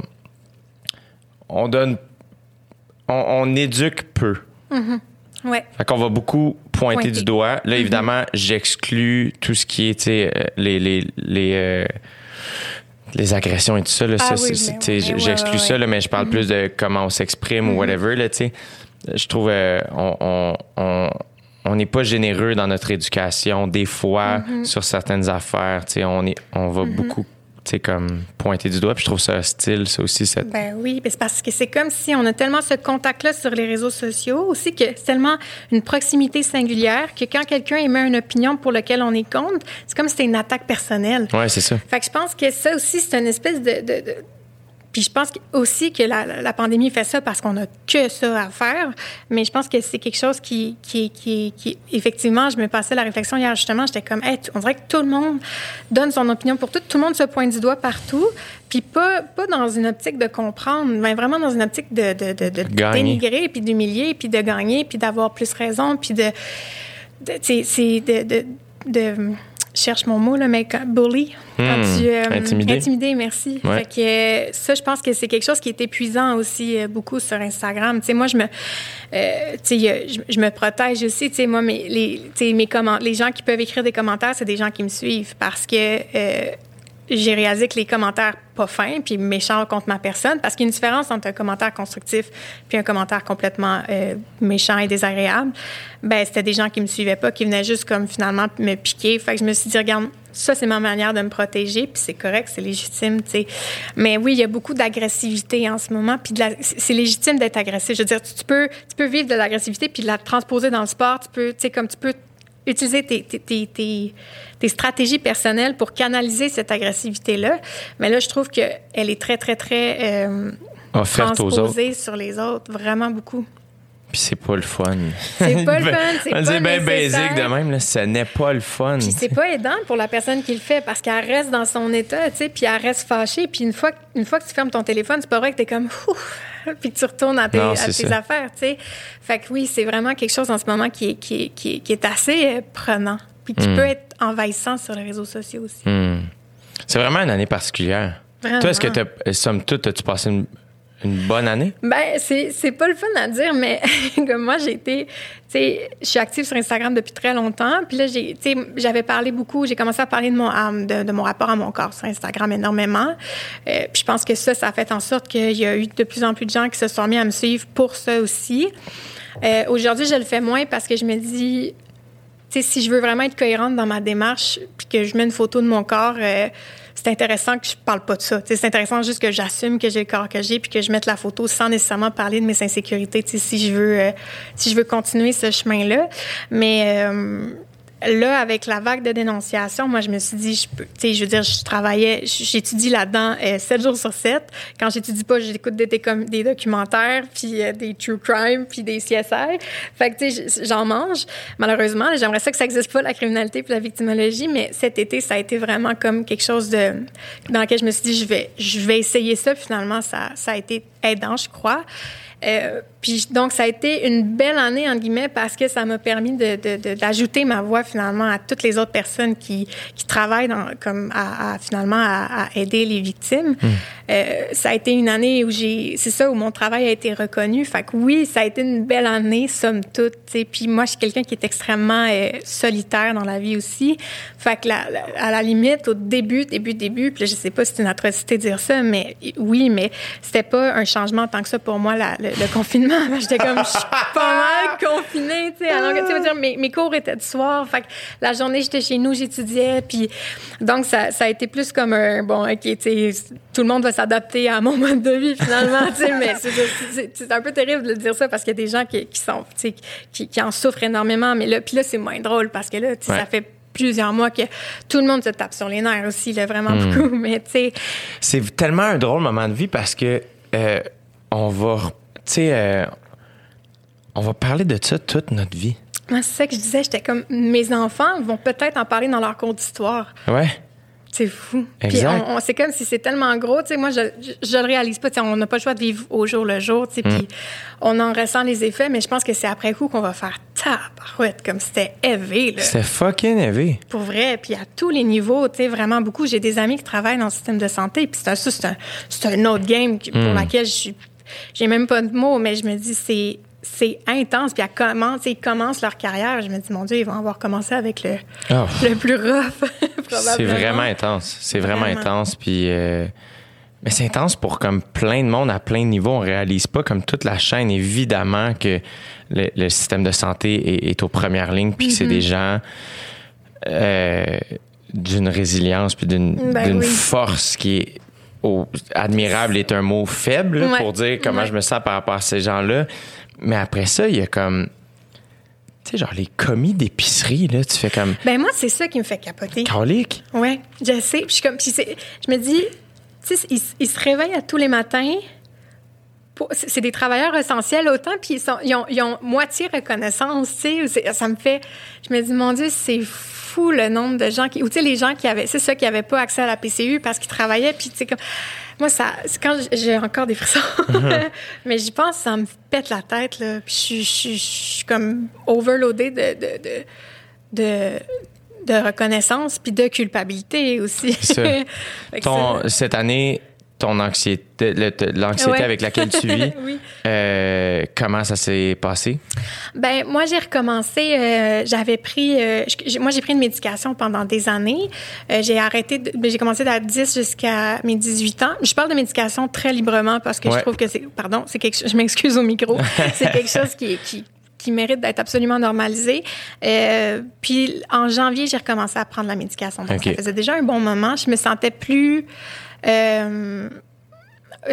on donne, on, on éduque peu. Mm-hmm. Ouais. Fait qu'on va beaucoup pointer, pointer. du doigt. Là, mm-hmm. évidemment, j'exclus tout ce qui est, tu sais, les, les, les, euh, les agressions et tout ça, là, ah, ça, oui, c'est, mais, c'est, mais, j'exclus ouais, ça, ouais. là, mais je parle mm-hmm. plus de comment on s'exprime mm-hmm. ou whatever, là, tu sais. Je trouve, euh, on, on, on on n'est pas généreux dans notre éducation des fois mm-hmm. sur certaines affaires, tu sais, on est on va mm-hmm. beaucoup tu sais comme pointer du doigt, puis je trouve ça hostile, ça aussi cette... Ben oui, c'est parce que c'est comme si on a tellement ce contact là sur les réseaux sociaux aussi que c'est tellement une proximité singulière que quand quelqu'un émet une opinion pour laquelle on est contre, c'est comme si c'était une attaque personnelle. Ouais, c'est ça. Fait que je pense que ça aussi c'est une espèce de, de, de... Puis je pense aussi que la, la pandémie fait ça parce qu'on n'a que ça à faire. Mais je pense que c'est quelque chose qui, qui, qui, qui... Effectivement, je me passais la réflexion hier, justement. J'étais comme, hey, on dirait que tout le monde donne son opinion pour tout. Tout le monde se pointe du doigt partout. Puis pas, pas dans une optique de comprendre, mais vraiment dans une optique de, de, de, de dénigrer, puis d'humilier, puis de gagner, puis d'avoir plus raison, puis de... de c'est, c'est de... de, de je cherche mon mot, là, mais bully. Quand mmh, tu, euh, intimider. Intimider, merci. Ouais. Fait que euh, ça, je pense que c'est quelque chose qui est épuisant aussi euh, beaucoup sur Instagram. Tu sais, moi, je me, euh, tu sais, je, je me protège aussi. Tu sais, moi, mes, les, tu sais, mes comment, les gens qui peuvent écrire des commentaires, c'est des gens qui me suivent parce que euh, j'ai réalisé que les commentaires pas fins puis méchants contre ma personne, parce qu'il y a une différence entre un commentaire constructif puis un commentaire complètement euh, méchant et désagréable. Ben c'était des gens qui me suivaient pas, qui venaient juste comme finalement me piquer. Fait que je me suis dit, regarde, ça c'est ma manière de me protéger, puis c'est correct, c'est légitime, tu sais. Mais oui, il y a beaucoup d'agressivité en ce moment, puis de la, c'est légitime d'être agressif. Je veux dire, tu, tu peux, tu peux vivre de l'agressivité puis de la transposer dans le sport. Tu peux, tu sais, comme tu peux utiliser tes, tes, tes, tes, tes stratégies personnelles pour canaliser cette agressivité-là. Mais là, je trouve qu'elle est très, très, très euh, transposée sur les autres, vraiment beaucoup. Puis c'est pas le fun. C'est pas le fun, c'est on pas dit bien nécessaire. basique de même, là, ce n'est pas le fun. Puis c'est pas aidant pour la personne qui le fait parce qu'elle reste dans son état, tu sais, puis elle reste fâchée. Puis une fois, une fois que tu fermes ton téléphone, c'est pas vrai que t'es comme ouf, puis que tu retournes à tes, non, à tes ça. affaires, tu sais. Fait que oui, c'est vraiment quelque chose en ce moment qui est, qui est, qui est, qui est assez euh, prenant, puis qui mm. peut être envahissant sur les réseaux sociaux aussi. Mm. C'est vraiment une année particulière. Vraiment. Toi, est-ce que t'as, somme toute, as-tu passé une Une bonne année? Ben c'est, c'est pas le fun à dire, mais comme moi, j'ai été... Tu sais, je suis active sur Instagram depuis très longtemps. Puis là, j'ai, tu sais, j'avais parlé beaucoup, j'ai commencé à parler de mon, de, de mon rapport à mon corps sur Instagram énormément. Euh, puis je pense que ça, ça a fait en sorte qu'il y a eu de plus en plus de gens qui se sont mis à me suivre pour ça aussi. Euh, aujourd'hui, je le fais moins parce que je me dis... Tu sais, si je veux vraiment être cohérente dans ma démarche puis que je mets une photo de mon corps... Euh, c'est intéressant que je parle pas de ça. T'sais, c'est intéressant juste que j'assume que j'ai le corps que j'ai puis que je mette la photo sans nécessairement parler de mes insécurités, si je veux euh, si je veux continuer ce chemin-là. Mais euh, là, avec la vague de dénonciation, moi, je me suis dit, je peux, tu sais, je veux dire, je travaillais, j'étudie là-dedans euh, sept jours sur sept. Quand j'étudie pas, j'écoute des, des, des documentaires, puis euh, des true crime, puis des C S I. Fait que, tu sais, j'en mange. Malheureusement, j'aimerais ça que ça existe pas, la criminalité puis la victimologie, mais cet été, ça a été vraiment comme quelque chose de dans lequel je me suis dit, je vais, je vais essayer ça. Puis finalement, ça, ça a été aidant, je crois. Euh, puis donc, ça a été une belle année, entre guillemets, parce que ça m'a permis de, de, de, d'ajouter ma voix, finalement, à toutes les autres personnes qui, qui travaillent dans, comme à, à, finalement, à, à aider les victimes. Mmh. Euh, ça a été une année où j'ai... C'est ça, où mon travail a été reconnu. Fait que oui, ça a été une belle année, somme toute, tu sais. Puis moi, je suis quelqu'un qui est extrêmement euh, solitaire dans la vie aussi. Fait que la, la, à la limite, au début, début, début, puis là, je sais pas si c'est une atrocité de dire ça, mais oui, mais c'était pas un changement tant que ça pour moi, la, le, le confinement. J'étais comme, je suis pas mal confinée, tu sais. Alors que, tu veux dire, mes, mes cours étaient du soir. Fait que la journée, j'étais chez nous, j'étudiais. Puis, donc, ça, ça a été plus comme un, bon, OK, tu sais, tout le monde va s'adapter à mon mode de vie, finalement, tu sais. Mais c'est, c'est, c'est un peu terrible de dire ça parce qu'il y a des gens qui, qui sont, tu sais, qui, qui en souffrent énormément. Mais là, puis là, c'est moins drôle parce que là, tu sais, ouais. ça fait plusieurs mois que tout le monde se tape sur les nerfs aussi, là, vraiment mmh. beaucoup. Mais, tu sais. C'est tellement un drôle moment de vie parce que, euh, on va, tu sais, euh, on va parler de ça toute notre vie. Moi, c'est ça que je disais. J'étais comme, mes enfants vont peut-être en parler dans leur cours d'histoire. Ouais. C'est fou. Exact. Puis on, on, c'est comme si c'est tellement gros. Tu sais, moi, je, je, je le réalise pas. Tu sais, on n'a pas le choix de vivre au jour le jour. Tu sais, mm. puis on en ressent les effets, mais je pense que c'est après coup qu'on va faire tabarouette, comme c'était élevé. Là. C'était fucking élevé. Pour vrai. Puis à tous les niveaux, tu sais, vraiment beaucoup. J'ai des amis qui travaillent dans le système de santé, puis c'est un, ça, c'est un, c'est un autre game pour mm. laquelle je suis. J'ai même pas de mots, mais je me dis, c'est. C'est intense, puis commence, ils commencent leur carrière. Je me dis, mon Dieu, ils vont avoir commencé avec le, oh. le plus rough, probablement. C'est vraiment intense. C'est vraiment, vraiment. intense. Puis, euh, mais c'est intense pour comme plein de monde à plein de niveaux. On réalise pas comme toute la chaîne, évidemment, que le, le système de santé est, est aux premières lignes, puis mm-hmm. que c'est des gens euh, d'une résilience, puis d'une, ben d'une oui. force qui est au, admirable, est un mot faible ouais. pour dire comment ouais. je me sens par rapport à ces gens-là. Mais après ça, il y a comme... Tu sais, genre les commis d'épicerie, là, tu fais comme... Ben moi, c'est ça qui me fait capoter. Calique? Ouais, je sais. Puis je, suis comme, puis c'est, je me dis, tu sais, ils, ils se réveillent à tous les matins. Pour, c'est, c'est des travailleurs essentiels autant, puis ils, sont, ils, ont, ils ont moitié reconnaissance, tu sais. Ça me fait... Je me dis, mon Dieu, c'est fou le nombre de gens qui... Ou tu sais, les gens qui avaient... C'est ceux qui n'avaient pas accès à la P C U parce qu'ils travaillaient, puis tu sais, comme... Moi, ça, c'est quand j'ai encore des frissons, mm-hmm. mais j'y pense, ça me pète la tête, là. Puis je suis, je suis comme overloadée de, de, de, de, de reconnaissance puis de culpabilité aussi. C'est ça. Ton, ça... Cette année, ton anxiété, le, l'anxiété ouais. avec laquelle tu vis, oui. euh, comment ça s'est passé? Ben moi, j'ai recommencé, euh, j'avais pris, euh, j'ai, moi, j'ai pris une médication pendant des années. Euh, j'ai arrêté, de, j'ai commencé à dix jusqu'à mes dix-huit ans. Je parle de médication très librement parce que ouais. je trouve que c'est, pardon, c'est quelque chose, je m'excuse au micro, c'est quelque chose qui est, qui, qui mérite d'être absolument normalisé. Euh, puis en janvier, j'ai recommencé à prendre la médication. Donc, okay. ça faisait déjà un bon moment. Je me sentais plus... Euh, euh,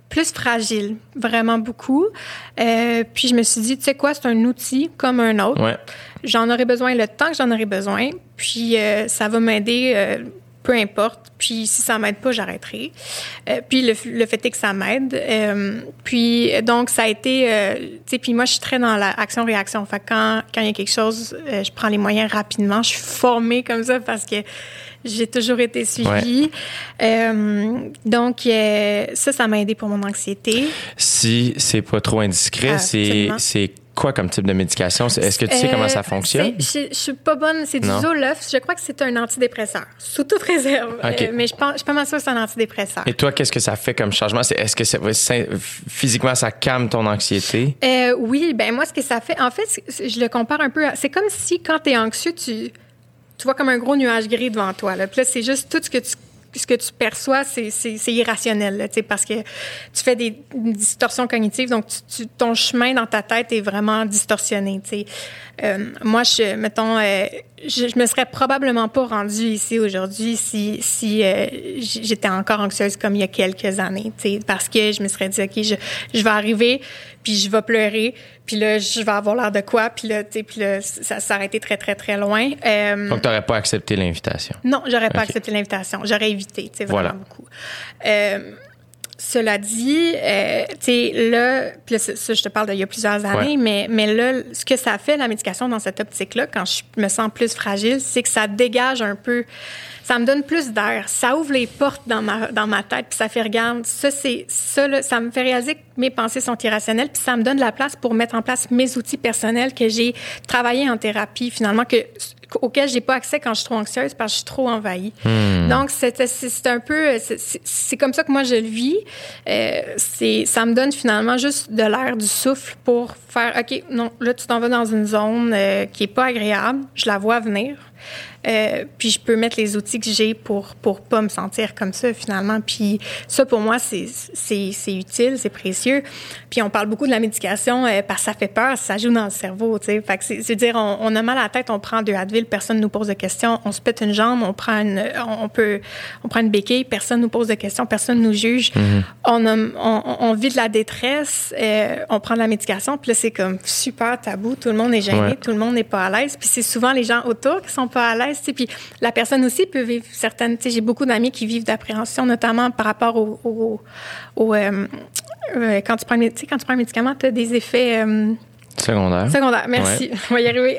plus fragile, vraiment beaucoup. Euh, puis je me suis dit, tu sais quoi, c'est un outil comme un autre. Ouais. J'en aurai besoin le temps que j'en aurai besoin. Puis euh, ça va m'aider, euh, peu importe. Puis si ça m'aide pas, j'arrêterai. Euh, puis le, le fait est que ça m'aide. Euh, puis donc ça a été, euh, tu sais, puis moi je suis très dans l'action-réaction. Fait que quand quand il y a quelque chose, euh, je prends les moyens rapidement. Je suis formée comme ça parce que j'ai toujours été suivie. Ouais. Euh, donc, euh, ça, ça m'a aidé pour mon anxiété. Si c'est pas trop indiscret, ah, c'est, c'est quoi comme type de médication? Est-ce que tu sais euh, comment ça fonctionne? Je, je suis pas bonne. C'est du Zoloft. Je crois que c'est un antidépresseur, sous toute réserve. Okay. Euh, mais je pense, je suis pas mal sûre que c'est un antidépresseur. Et toi, qu'est-ce que ça fait comme changement? C'est, est-ce que ça, physiquement, ça calme ton anxiété? Euh, oui. Ben moi, ce que ça fait... En fait, je le compare un peu à... C'est comme si, quand t'es anxieux, tu... Tu vois comme un gros nuage gris devant toi. Là. Puis là, c'est juste tout ce que tu, ce que tu perçois, c'est, c'est, c'est irrationnel, là, parce que tu fais des distorsions cognitives. Donc, tu, tu, ton chemin dans ta tête est vraiment distorsionné. Euh, moi, je, mettons, euh, je, je me serais probablement pas rendue ici aujourd'hui si, si euh, j'étais encore anxieuse comme il y a quelques années. Parce que je me serais dit, OK, je, je vais arriver, puis je vais pleurer. Puis là, je vais avoir l'air de quoi? Puis là, tu sais, puis là, ça s'aurait été très, très, très loin. Euh, Donc, tu n'aurais pas accepté l'invitation? Non, j'aurais pas okay. accepté l'invitation. J'aurais évité, tu sais, vraiment voilà. beaucoup. Euh, cela dit, euh, tu sais, là, puis là, ça, je te parle d'il y a plusieurs années, ouais. mais, mais là, ce que ça fait, la médication, dans cette optique-là, quand je me sens plus fragile, c'est que ça dégage un peu... Ça me donne plus d'air. Ça ouvre les portes dans ma, dans ma tête, puis ça fait, regarde, ça, c'est, ça, là, ça me fait réaliser que mes pensées sont irrationnelles, puis ça me donne la place pour mettre en place mes outils personnels que j'ai travaillé en thérapie, finalement, que, auxquels j'ai pas accès quand je suis trop anxieuse parce que je suis trop envahie. Mmh. Donc, c'est, c'est, c'est un peu, c'est, c'est comme ça que moi je le vis. Euh, c'est, ça me donne finalement juste de l'air, du souffle pour faire, OK, non, là, tu t'en vas dans une zone euh, qui est pas agréable, je la vois venir. Euh, puis je peux mettre les outils que j'ai pour pour pas me sentir comme ça finalement. Puis ça pour moi c'est c'est c'est utile, c'est précieux. Puis on parle beaucoup de la médication euh, parce que ça fait peur, ça joue dans le cerveau, tu sais. Fait que c'est, c'est dire on, on a mal à la tête, on prend deux Advil, personne nous pose de questions, on se pète une jambe, on prend une on peut on prend une béquille, personne nous pose de questions, personne nous juge. Mm-hmm. On, a, on on vit de la détresse, euh, on prend de la médication, puis là c'est comme super tabou, tout le monde est gêné, ouais. tout le monde n'est pas à l'aise, puis c'est souvent les gens autour qui sont pas à l'aise. Puis la personne aussi peut vivre certaines... J'ai beaucoup d'amis qui vivent d'appréhension, notamment par rapport au... au, au euh, euh, quand, tu prends, quand tu prends un médicament, tu as des effets... Euh, secondaires. Secondaires, merci. Ouais. On va y arriver.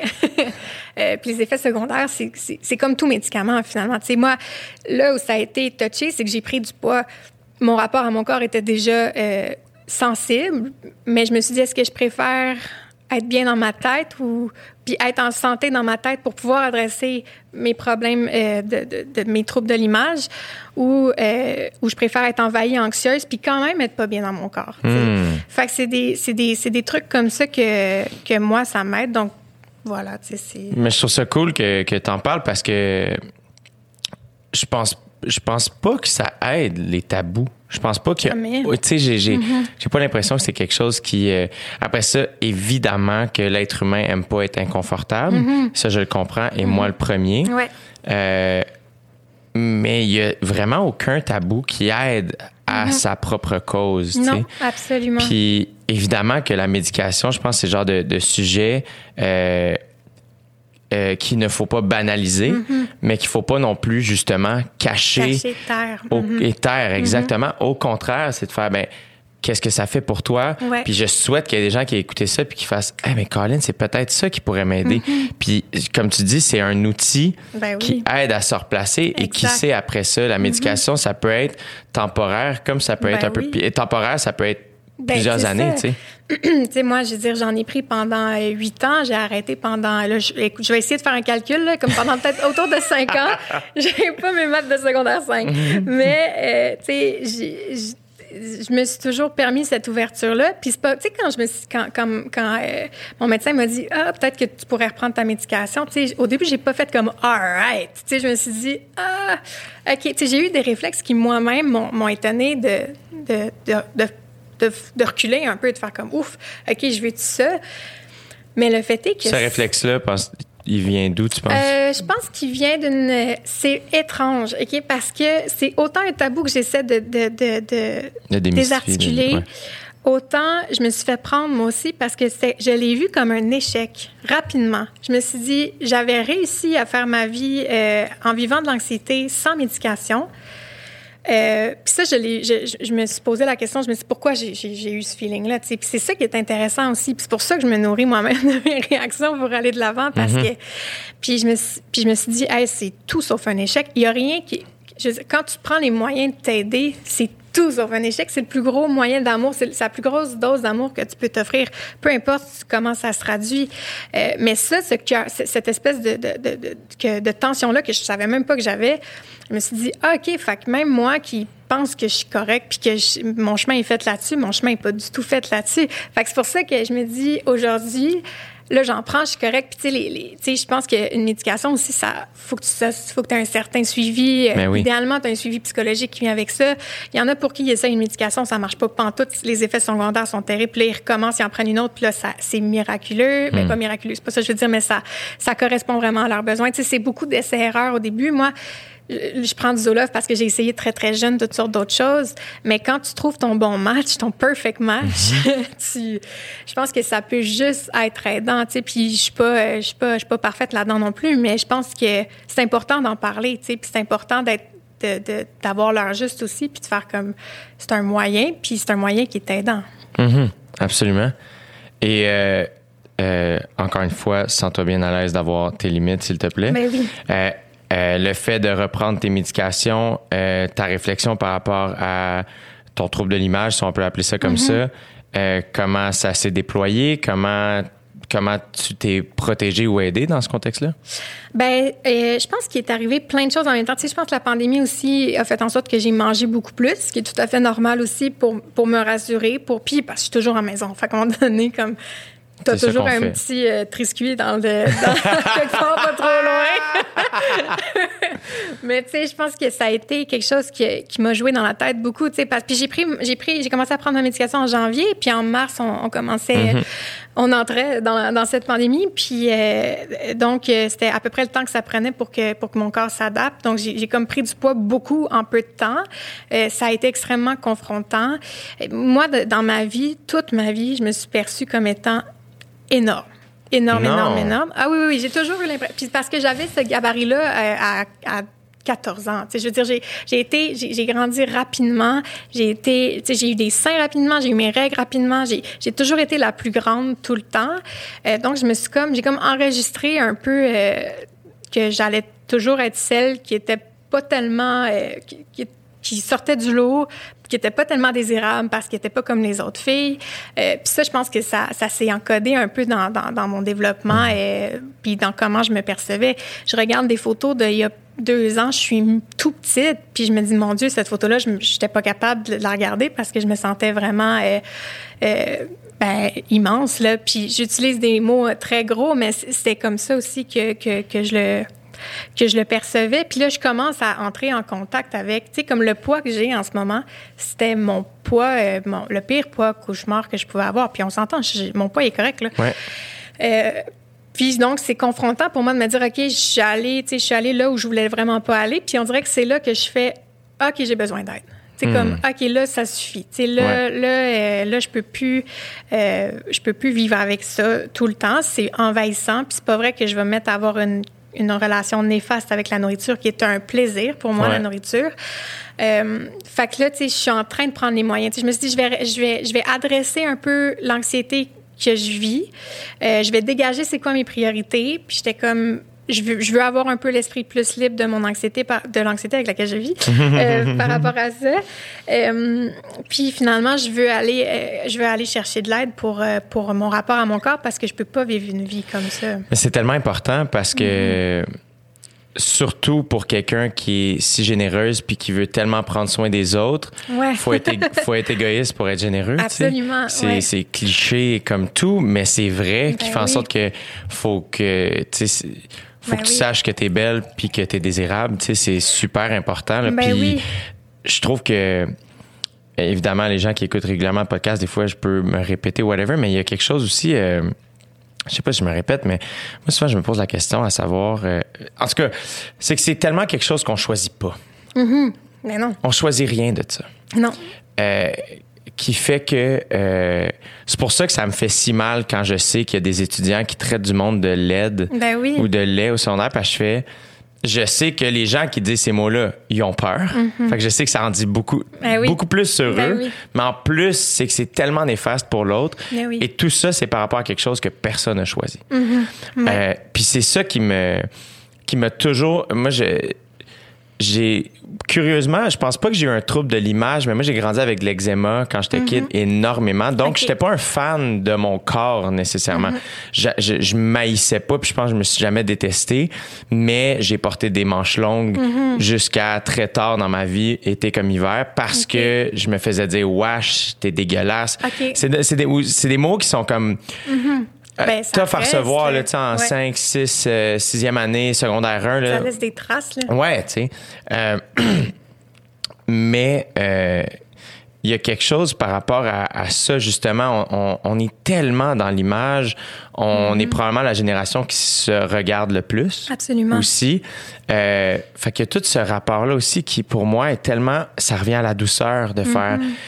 euh, puis les effets secondaires, c'est, c'est, c'est comme tout médicament, finalement. T'sais, moi, là où ça a été touché, c'est que j'ai pris du poids. Mon rapport à mon corps était déjà euh, sensible, mais je me suis dit, est-ce que je préfère... être bien dans ma tête ou puis être en santé dans ma tête pour pouvoir adresser mes problèmes euh, de, de, de mes troubles de l'image ou euh, ou je préfère être envahie, anxieuse puis quand même être pas bien dans mon corps. Mmh. Fait que c'est des c'est des c'est des trucs comme ça que que moi ça m'aide donc voilà, tu sais c'est. Mais je trouve ça cool que que t'en parles parce que je pense je pense pas que ça aide les tabous. Je pense pas que... Tu sais, j'ai, j'ai, mm-hmm. j'ai pas l'impression que c'est quelque chose qui... Euh, après ça, évidemment que l'être humain aime pas être inconfortable. Mm-hmm. Ça, je le comprends. Et mm-hmm. moi, le premier. Ouais. Euh, mais il y a vraiment aucun tabou qui aide à mm-hmm. sa propre cause. Non, t'sais. Absolument. Puis, évidemment que la médication, je pense que c'est le genre de, de sujet... Euh, Euh, qu'il ne faut pas banaliser, mm-hmm. mais qu'il faut pas non plus, justement, cacher... Cacher, taire. Au, mm-hmm. Et taire, exactement. Mm-hmm. Au contraire, c'est de faire, ben qu'est-ce que ça fait pour toi? Ouais. Puis je souhaite qu'il y ait des gens qui aient écouté ça puis qui fassent, « Ah, hey, mais Colin, c'est peut-être ça qui pourrait m'aider. Mm-hmm. » Puis, comme tu dis, c'est un outil ben oui. qui aide à se replacer. Exact. Et qui sait, après ça, la médication, mm-hmm. ça peut être temporaire, comme ça peut ben être un oui. peu... Et temporaire, ça peut être Ben, plusieurs années, tu sais. Tu sais, moi, je veux dire, j'en ai pris pendant huit ans. J'ai arrêté pendant... Là, je, écoute, je vais essayer de faire un calcul, là, comme pendant peut-être autour de cinq ans. J'ai pas mes maths de secondaire cinq. Mais, euh, tu sais, j'ai... j'ai je me suis toujours permis cette ouverture-là. Puis c'est pas, tu sais, quand je me suis, quand, quand, quand euh, mon médecin m'a dit, ah, peut-être que tu pourrais reprendre ta médication. Tu sais, au début, j'ai pas fait comme, all right. Tu sais, je me suis dit, ah, ok. Tu sais, j'ai eu des réflexes qui moi-même m'ont, m'ont étonné de, de, de, de, de, de reculer un peu et de faire comme, ouf, ok, je veux tout ça. Mais le fait est que... Ce réflexe-là, pense, il vient d'où, tu penses? Euh, je pense qu'il vient d'une... C'est étrange, OK? Parce que c'est autant un tabou que j'essaie de, de, de, de, de désarticuler, ouais. autant je me suis fait prendre, moi aussi, parce que c'est, je l'ai vu comme un échec, rapidement. Je me suis dit, j'avais réussi à faire ma vie euh, en vivant de l'anxiété sans médication. Euh, puis ça, je, l'ai, je, je me suis posé la question, je me suis dit, pourquoi j'ai, j'ai, j'ai eu ce feeling-là? T'sais? Puis c'est ça qui est intéressant aussi. Puis c'est pour ça que je me nourris moi-même de mes réactions pour aller de l'avant. Parce mm-hmm. que... Puis je, me, puis je me suis dit, hey, c'est tout sauf un échec. Il n'y a rien qui... Je, quand tu prends les moyens de t'aider, c'est tout sauf un échec. C'est le plus gros moyen d'amour. C'est, c'est la plus grosse dose d'amour que tu peux t'offrir. Peu importe comment ça se traduit. Euh, mais ça, ce cœur, cette espèce de, de, de, de, de, de tension-là que je savais même pas que j'avais, je me suis dit, ah, OK, fait que même moi qui pense que je suis correcte puis que je, mon chemin est fait là-dessus, mon chemin n'est pas du tout fait là-dessus. Fait que c'est pour ça que je me dis, aujourd'hui, là, j'en prends, je suis correcte. Puis, tu sais, les, les, tu sais, je pense qu'une médication aussi, ça, faut que tu, ça, faut que tu aies un certain suivi. Ben oui. Idéalement, tu as un suivi psychologique qui vient avec ça. Il y en a pour qui il essaie une médication, ça marche pas pantoute. Les effets secondaires sont terribles. Puis là, ils recommencent, ils en prennent une autre. Puis là, ça, c'est miraculeux. Ben, mm. pas miraculeux, c'est pas ça que je veux dire, mais ça, ça correspond vraiment à leurs besoins. Tu sais, c'est beaucoup d'essais-erreurs au début. Moi, je prends du Zoloft parce que j'ai essayé très, très jeune toutes sortes d'autres choses. Mais quand tu trouves ton bon match, ton perfect match, mm-hmm. tu, je pense que ça peut juste être aidant, tu sais. Puis je suis pas, je suis pas, je suis pas parfaite là-dedans non plus, mais je pense que c'est important d'en parler, tu sais. Puis c'est important d'être, de, de, d'avoir l'heure juste aussi, puis de faire comme, c'est un moyen, puis c'est un moyen qui est aidant. Mm-hmm. Absolument. Et euh, euh, encore une fois, sens-toi bien à l'aise d'avoir tes limites, s'il te plaît. Ben oui. Euh, Euh, le fait de reprendre tes médications, euh, ta réflexion par rapport à ton trouble de l'image, si on peut appeler ça comme mm-hmm. ça, euh, comment ça s'est déployé, comment comment tu t'es protégée ou aidée dans ce contexte-là? Ben, euh, je pense qu'il est arrivé plein de choses en même temps. Tu sais, je pense que la pandémie aussi a fait en sorte que j'ai mangé beaucoup plus, ce qui est tout à fait normal aussi pour pour me rassurer, pour puis parce que je suis toujours à la maison. Fait qu'à un moment donné, comme t'as c'est toujours un fait. petit euh, triscuit dans le dans, quelque part pas trop loin. Mais tu sais, je pense que ça a été quelque chose qui, qui m'a joué dans la tête beaucoup. Tu sais, parce puis j'ai pris j'ai pris j'ai commencé à prendre ma médication en janvier, puis en mars on, on commençait mm-hmm. on entrait dans dans cette pandémie, puis euh, donc euh, c'était à peu près le temps que ça prenait pour que pour que mon corps s'adapte. Donc j'ai, j'ai comme pris du poids beaucoup en peu de temps. Euh, ça a été extrêmement confrontant. Moi, de, dans ma vie, toute ma vie, je me suis perçue comme étant énorme. Énorme, non. énorme, énorme. Ah oui, oui, oui, j'ai toujours eu l'impression... Puis parce que j'avais ce gabarit-là à, à, à quatorze ans. Tu sais, je veux dire, j'ai, j'ai été... J'ai, j'ai grandi rapidement. J'ai été... Tu sais, j'ai eu des seins rapidement. J'ai eu mes règles rapidement. J'ai, j'ai toujours été la plus grande tout le temps. Euh, donc, je me suis comme... J'ai comme enregistré un peu euh, que j'allais toujours être celle qui était pas tellement... Euh, qui, qui, qui sortait du lot, qui était pas tellement désirable parce qu'elle était pas comme les autres filles. Euh, puis ça, je pense que ça, ça s'est encodé un peu dans, dans, dans mon développement et puis dans comment je me percevais. Je regarde des photos d'il y a deux ans, je suis tout petite, puis je me dis, mon Dieu, cette photo-là, je n'étais pas capable de la regarder parce que je me sentais vraiment... Euh, euh, ben, immense, là. Puis j'utilise des mots très gros, mais c'était comme ça aussi que, que, que je le... que je le percevais. Puis là, je commence à entrer en contact avec, tu sais, comme le poids que j'ai en ce moment, c'était mon poids, euh, mon, le pire poids cauchemar que je pouvais avoir. Puis on s'entend, je, mon poids est correct, là. Ouais. Euh, puis donc, c'est confrontant pour moi de me dire, OK, je suis allée, tu sais, je suis allée là où je voulais vraiment pas aller. Puis on dirait que c'est là que je fais, OK, j'ai besoin d'aide. C'est mmh. comme, OK, là, ça suffit. Tu sais, là, ouais. là, euh, là, je peux plus, euh, je peux plus vivre avec ça tout le temps. C'est envahissant. Puis c'est pas vrai que je vais me mettre à avoir une une relation néfaste avec la nourriture qui est un plaisir pour moi, ouais. la nourriture. Euh, fait que là, tu sais, je suis en train de prendre les moyens. Tu sais, je me suis dit, je vais, je vais, je vais adresser un peu l'anxiété que je vis. Euh, je vais dégager c'est quoi mes priorités. Puis j'étais comme... Je veux, je veux avoir un peu l'esprit plus libre de mon anxiété, par, de l'anxiété avec laquelle je vis, euh, par rapport à ça. Euh, puis finalement, je veux aller, euh, je veux aller chercher de l'aide pour euh, pour mon rapport à mon corps parce que je peux pas vivre une vie comme ça. Mais c'est tellement important parce que mm-hmm. surtout pour quelqu'un qui est si généreuse puis qui veut tellement prendre soin des autres, ouais. faut être faut être égoïste pour être généreux. Absolument. C'est, ouais. c'est cliché comme tout, mais c'est vrai ben qui fait oui. en sorte que faut que tu sais. Faut ben que oui. tu saches que t'es belle puis que t'es désirable, tu sais, c'est super important. Là. Ben puis oui. je trouve que, évidemment, les gens qui écoutent régulièrement le podcast, des fois, je peux me répéter, whatever, mais il y a quelque chose aussi, euh, je sais pas si je me répète, mais moi, souvent, je me pose la question à savoir... Euh, en tout cas, c'est que c'est tellement quelque chose qu'on choisit pas. Mm-hmm. Mais non. On choisit rien de ça. Non. Euh, qui fait que... Euh, c'est pour ça que ça me fait si mal quand je sais qu'il y a des étudiants qui traitent du monde de laide ben oui. ou de lait au secondaire, parce que je fais... Je sais que les gens qui disent ces mots-là, ils ont peur. Mm-hmm. Fait que je sais que ça en dit beaucoup, ben oui. beaucoup plus sur ben eux. Oui. Mais en plus, c'est que c'est tellement néfaste pour l'autre. Ben oui. Et tout ça, c'est par rapport à quelque chose que personne n'a choisi. Mm-hmm. Ouais. Euh, puis c'est ça qui me, qui m'a toujours... Moi, je, j'ai... Curieusement, je pense pas que j'ai eu un trouble de l'image, mais moi, j'ai grandi avec de l'eczéma quand j'étais mm-hmm. kid énormément. Donc, okay. j'étais pas un fan de mon corps nécessairement. Mm-hmm. Je, je, je m'haïssais pas, puis je pense que je me suis jamais détesté, mais j'ai porté des manches longues mm-hmm. jusqu'à très tard dans ma vie, été comme hiver, parce okay. que je me faisais dire « Wesh, t'es dégueulasse okay. ». C'est, c'est, des, c'est des mots qui sont comme... Mm-hmm. Ben, ça tough à recevoir là, en ouais. cinq, six, euh, sixième année, secondaire un. Là. Ça laisse des traces. Là. Ouais, tu sais. Euh, mais il euh, y a quelque chose par rapport à, à ça, justement. On, on, on est tellement dans l'image. On mm-hmm. est probablement la génération qui se regarde le plus. Absolument. Aussi. Euh, fait que tout ce rapport-là aussi qui, pour moi, est tellement... Ça revient à la douceur de faire... Mm-hmm.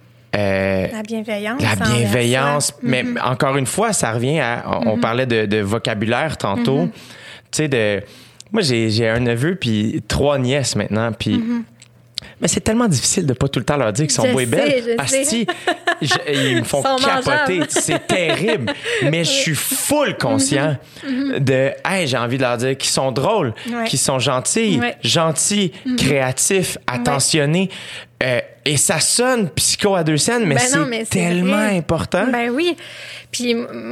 Euh, la bienveillance. La bienveillance. Mais mm-hmm. encore une fois, ça revient à... On, mm-hmm. on parlait de, de vocabulaire tantôt. Mm-hmm. Tu sais, de... Moi, j'ai, j'ai un neveu puis trois nièces maintenant. Puis... Mm-hmm. Mais c'est tellement difficile de pas tout le temps leur dire qu'ils sont beaux et belles. Asti, je, ils me font capoter. C'est terrible. Mais je suis full conscient mm-hmm. de... Hey, j'ai envie de leur dire qu'ils sont drôles, ouais. qu'ils sont gentils, ouais. gentils, mm-hmm. créatifs, attentionnés. Ouais. Euh, et ça sonne psycho à deux scènes, mais ben c'est, non, mais c'est tellement vrai. Important. Ben oui. Puis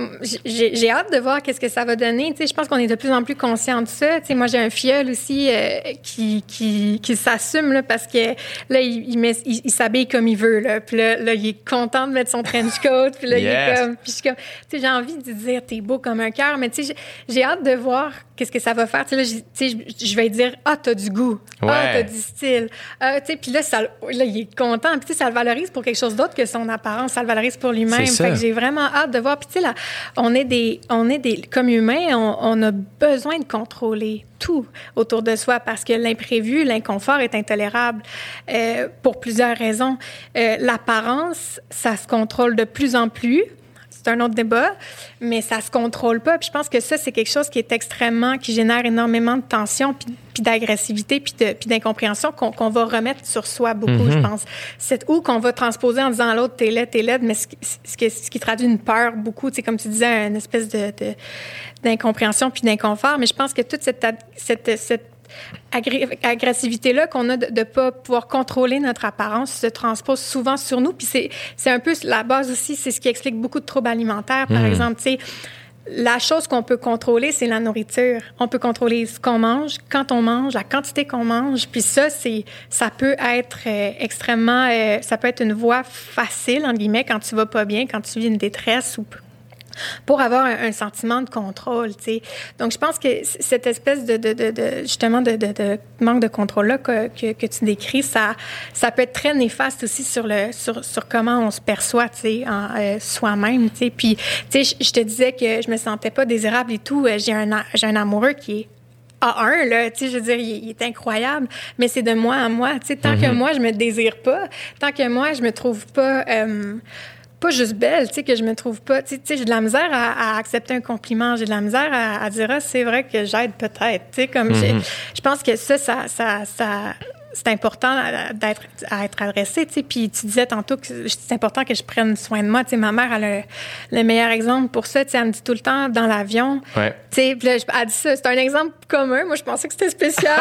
j'ai, j'ai hâte de voir qu'est-ce que ça va donner. Tu sais, je pense qu'on est de plus en plus conscient de ça. Tu sais, moi, j'ai un filleul aussi euh, qui, qui, qui s'assume là, parce que là, il, il, met, il, il s'habille comme il veut. Là. Puis là, là, il est content de mettre son trench coat. Puis là, yes. il est comme... Puis je suis comme... Tu sais, j'ai envie de dire, t'es beau comme un cœur. Mais tu sais, j'ai, j'ai hâte de voir qu'est-ce que ça va faire. Tu sais, là, tu sais, je vais dire, ah, t'as du goût. Ouais. Ah, t'as du style. Ah, tu sais, puis là, ça, là, il est content. Puis tu sais, ça le valorise pour quelque chose d'autre que son apparence. Ça le valorise pour lui-même. Fait que j'ai vraiment hâte de voir. Puis tu sais, là, on est des, on est des, comme humains, on, on a besoin de contrôler tout autour de soi parce que l'imprévu, l'inconfort est intolérable euh, pour plusieurs raisons. Euh, l'apparence, ça se contrôle de plus en plus. C'est un autre débat, mais ça se contrôle pas. Puis je pense que ça, c'est quelque chose qui est extrêmement, qui génère énormément de tension, puis, puis d'agressivité, puis, de, puis d'incompréhension qu'on, qu'on va remettre sur soi beaucoup, mm-hmm. je pense. C'est où qu'on va transposer en disant à l'autre, t'es laid, t'es laide, mais ce, ce, qui, ce qui traduit une peur beaucoup, tu sais, comme tu disais, une espèce de, de, d'incompréhension puis d'inconfort. Mais je pense que toute cette, cette, cette agressivité-là qu'on a de ne pas pouvoir contrôler notre apparence se transpose souvent sur nous. Puis c'est, c'est un peu la base aussi, c'est ce qui explique beaucoup de troubles alimentaires. Par mmh. exemple, tu sais, la chose qu'on peut contrôler, c'est la nourriture. On peut contrôler ce qu'on mange, quand on mange, la quantité qu'on mange. Puis ça, c'est, ça peut être euh, extrêmement... Euh, ça peut être une voie facile, entre guillemets, quand tu vas pas bien, quand tu vis une détresse ou pour avoir un, un sentiment de contrôle, tu sais. Donc, je pense que cette espèce de, de, de, de justement, de, de, de manque de contrôle-là que, que, que tu décris, ça, ça peut être très néfaste aussi sur, le, sur, sur comment on se perçoit, tu sais, en, euh, soi-même, tu sais. Puis, tu sais, je, je te disais que je me sentais pas désirable et tout. J'ai un, j'ai un amoureux qui est A un, là, tu sais, je veux dire, il, il est incroyable, mais c'est de moi à moi, tu sais. Tant mm-hmm. que moi, je me désire pas, tant que moi, je me trouve pas... Euh, pas juste belle, tu sais, que je me trouve pas... Tu sais, j'ai de la misère à, à accepter un compliment. J'ai de la misère à, à dire, ah, c'est vrai que j'aide peut-être. Tu sais, comme... Mm-hmm. Je pense que ça, ça... ça, ça c'est important d'être, à être adressé, tu sais. Puis tu disais tantôt que c'est important que je prenne soin de moi. Tu sais, ma mère, elle a le meilleur exemple pour ça. Tu sais, elle me dit tout le temps dans l'avion. Ouais. Tu sais, puis là, elle dit ça. C'est un exemple commun. Moi, je pensais que c'était spécial.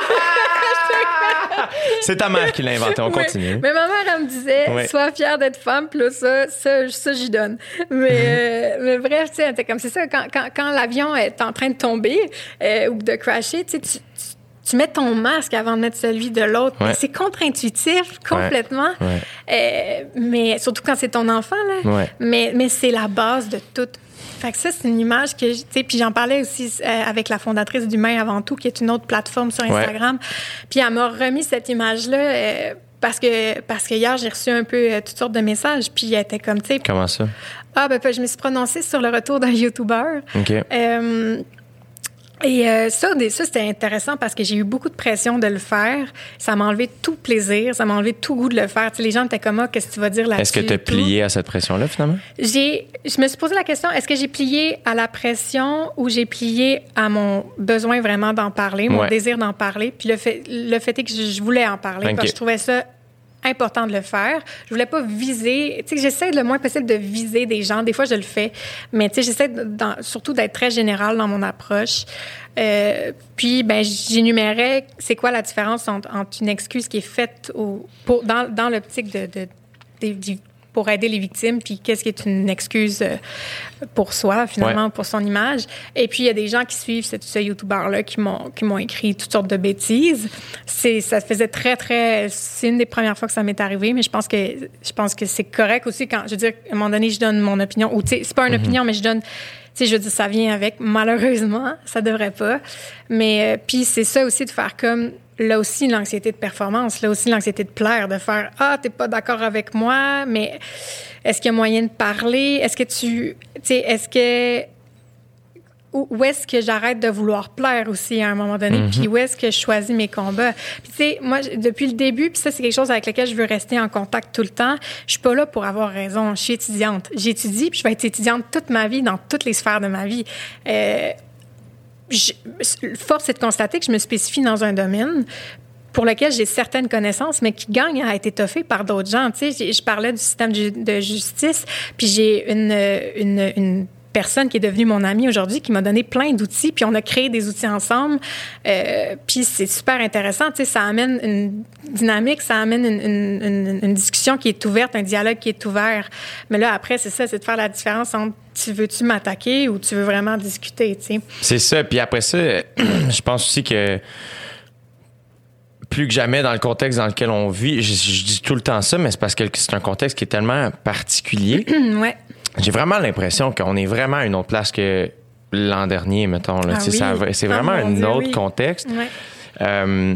C'est ta mère qui l'a inventé. On continue. Oui. Mais ma mère, elle me disait, ouais. sois fière d'être femme. Puis là, ça, ça, ça j'y donne. Mais, euh, mais bref, tu sais, c'était comme c'est ça. Quand, quand, quand l'avion est en train de tomber euh, ou de crasher, tu sais, tu tu mets ton masque avant de mettre celui de l'autre. Ouais. C'est contre-intuitif, complètement. Ouais. Ouais. Euh, mais surtout quand c'est ton enfant, là. Ouais. Mais, mais c'est la base de tout. Fait que ça, c'est une image que, tu sais, puis j'en parlais aussi euh, avec la fondatrice d'Humain avant tout, qui est une autre plateforme sur Instagram. Ouais. Puis elle m'a remis cette image-là euh, Parce que, parce que hier, j'ai reçu un peu euh, toutes sortes de messages, puis elle était comme, tu sais... Comment ça? Ah, ben, je me suis prononcée sur le retour d'un YouTuber. OK. Euh, et euh, ça, ça, c'était intéressant parce que j'ai eu beaucoup de pression de le faire. Ça m'a enlevé tout plaisir, ça m'a enlevé tout goût de le faire. Tu sais, les gens étaient comme, ah, qu'est-ce que tu vas dire là-dessus? Est-ce que tu as plié à cette pression-là, finalement? J'ai, je me suis posé la question, est-ce que j'ai plié à la pression ou j'ai plié à mon besoin vraiment d'en parler, mon ouais. désir d'en parler? Puis le fait, le fait est que je voulais en parler okay. parce que je trouvais ça important de le faire. Je voulais pas viser... Tu sais, j'essaie le moins possible de viser des gens. Des fois, je le fais. Mais tu sais, j'essaie de, dans, surtout d'être très générale dans mon approche. Euh, puis, ben j'énumérais c'est quoi la différence entre, entre une excuse qui est faite au, pour, dans, dans l'optique de, de, de, de pour aider les victimes, puis qu'est-ce qui est une excuse pour soi, finalement, ouais. pour son image. Et puis, il y a des gens qui suivent ce, ce YouTuber-là qui m'ont, qui m'ont écrit toutes sortes de bêtises. C'est, ça faisait très, très... C'est une des premières fois que ça m'est arrivé, mais je pense que je pense que c'est correct aussi quand, je veux dire, à un moment donné, je donne mon opinion, ou tu sais, c'est pas une mm-hmm. opinion, mais je donne... Tu sais, je veux dire, ça vient avec, malheureusement, ça devrait pas. Mais euh, puis c'est ça aussi de faire comme, là aussi, l'anxiété de performance, là aussi, l'anxiété de plaire, de faire « Ah, t'es pas d'accord avec moi, mais est-ce qu'il y a moyen de parler? Est-ce que tu... Tu sais, est-ce que... Où est-ce que j'arrête de vouloir plaire aussi à un moment donné? Mm-hmm. Puis où est-ce que je choisis mes combats? Puis tu sais, moi, depuis le début, puis ça, c'est quelque chose avec lequel je veux rester en contact tout le temps. Je suis pas là pour avoir raison. Je suis étudiante. J'étudie, puis je vais être étudiante toute ma vie, dans toutes les sphères de ma vie. Euh, je, force est de constater que je me spécifie dans un domaine pour lequel j'ai certaines connaissances, mais qui gagne à être étoffé par d'autres gens. Tu sais, je parlais du système de justice, puis j'ai une... une, une personne qui est devenue mon amie aujourd'hui, qui m'a donné plein d'outils, puis on a créé des outils ensemble, euh, puis c'est super intéressant, tu sais, ça amène une dynamique, ça amène une, une, une, une discussion qui est ouverte, un dialogue qui est ouvert. Mais là, après, c'est ça, c'est de faire la différence entre tu veux-tu m'attaquer ou tu veux vraiment discuter, tu sais. C'est ça, puis après ça, je pense aussi que plus que jamais dans le contexte dans lequel on vit, je, je dis tout le temps ça, mais c'est parce que c'est un contexte qui est tellement particulier. Ouais. J'ai vraiment l'impression qu'on est vraiment à une autre place que l'an dernier, mettons. Là. Ah oui. ça, c'est vraiment ah, un Dieu, autre oui. contexte. Ouais. Euh,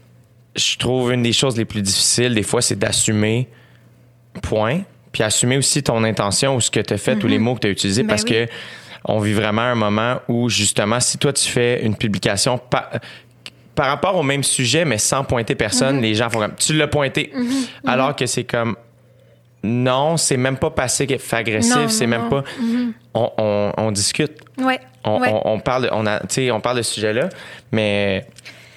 je trouve une des choses les plus difficiles, des fois, c'est d'assumer, point, puis assumer aussi ton intention ou ce que tu as fait mm-hmm. ou les mots que tu as utilisés, ben parce oui. que on vit vraiment un moment où, justement, si toi, tu fais une publication... Par, par rapport au même sujet, mais sans pointer personne, mm-hmm. les gens font comme... Tu l'as pointé. Mm-hmm. Alors que c'est comme... Non, c'est même pas passif-agressif, non, c'est non, même non. pas... Mm-hmm. On, on, on discute. Ouais. On, ouais. on, on parle, on a, tu sais, on parle de ce sujet-là, mais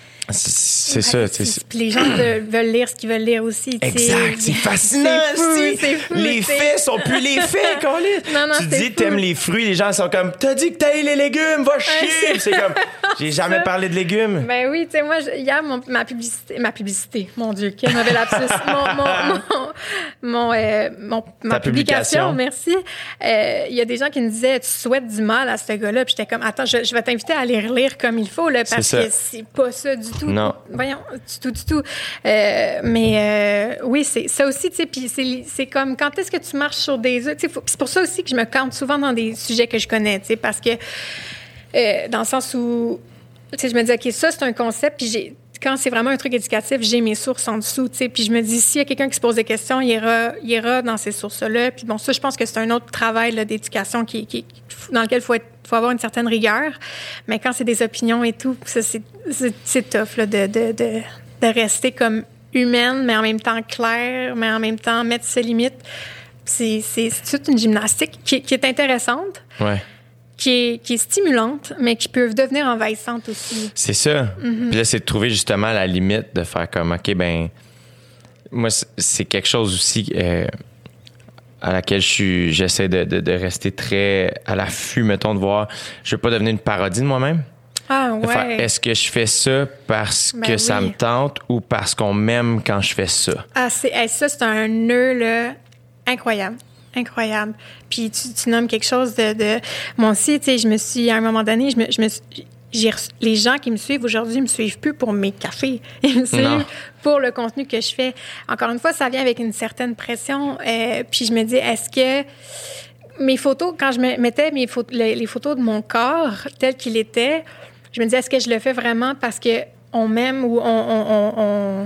c'est, c'est ouais, ça. C'est, puis les gens veulent, veulent lire ce qu'ils veulent lire aussi. Exact, c'est fascinant. C'est fou, c'est fou, les c'est... faits sont plus les faits qu'on lit. Non, non, tu c'est dis fou. T'aimes les fruits, les gens sont comme t'as dit que t'aimes les légumes, va chier. C'est comme j'ai jamais ça. parlé de légumes. Ben oui, tu sais moi hier mon, ma publicité, ma publicité, mon Dieu, quel mauvais lapsus. mon mon mon, mon, euh, mon ma Ta publication, publication, merci. Il euh, y a des gens qui me disaient tu souhaites du mal à ce gars-là, puis j'étais comme attends, je, je vais t'inviter à aller relire comme il faut là, parce c'est que c'est pas ça du tout. Non. Voyons. Du tout, du tout. Euh, mais euh, oui, c'est ça aussi, tu sais, puis c'est, c'est comme quand est-ce que tu marches sur des œufs, tu sais, c'est pour ça aussi que je me campe souvent dans des sujets que je connais, tu sais, parce que euh, dans le sens où, tu sais, je me dis, OK, ça, c'est un concept, puis j'ai, quand c'est vraiment un truc éducatif, j'ai mes sources en dessous, tu sais, puis je me dis, s'il y a quelqu'un qui se pose des questions, il ira, il ira dans ces sources-là, puis bon, ça, je pense que c'est un autre travail là, d'éducation qui, qui, dans lequel il faut être faut avoir une certaine rigueur, mais quand c'est des opinions et tout, ça, c'est, c'est, c'est tough là, de, de, de, de rester comme humaine, mais en même temps claire, mais en même temps mettre ses limites. C'est, c'est, c'est toute une gymnastique qui, qui est intéressante, ouais. qui, est, qui est stimulante, mais qui peut devenir envahissante aussi. C'est ça. Mm-hmm. Puis là, c'est de trouver justement la limite, de faire comme, OK, ben moi, c'est quelque chose aussi... Euh, à laquelle je suis, j'essaie de, de, de rester très à l'affût, mettons, de voir, je veux pas devenir une parodie de moi-même. Ah ouais. Faire, est-ce que je fais ça parce ben que oui. ça me tente ou parce qu'on m'aime quand je fais ça? Ah, c'est, hey, ça, c'est un nœud, là, incroyable. Incroyable. Puis tu, tu nommes quelque chose de... de... Moi aussi, tu sais, je me suis, à un moment donné, je me, je me suis... J'ai reçu, les gens qui me suivent aujourd'hui me suivent plus pour mes cafés. Ils me suivent non. pour le contenu que je fais. Encore une fois, ça vient avec une certaine pression. Euh, puis je me dis, est-ce que mes photos, quand je me mettais mes photos, les, les photos de mon corps tel qu'il était, je me disais, est-ce que je le fais vraiment parce que on m'aime ou on, on, on, on,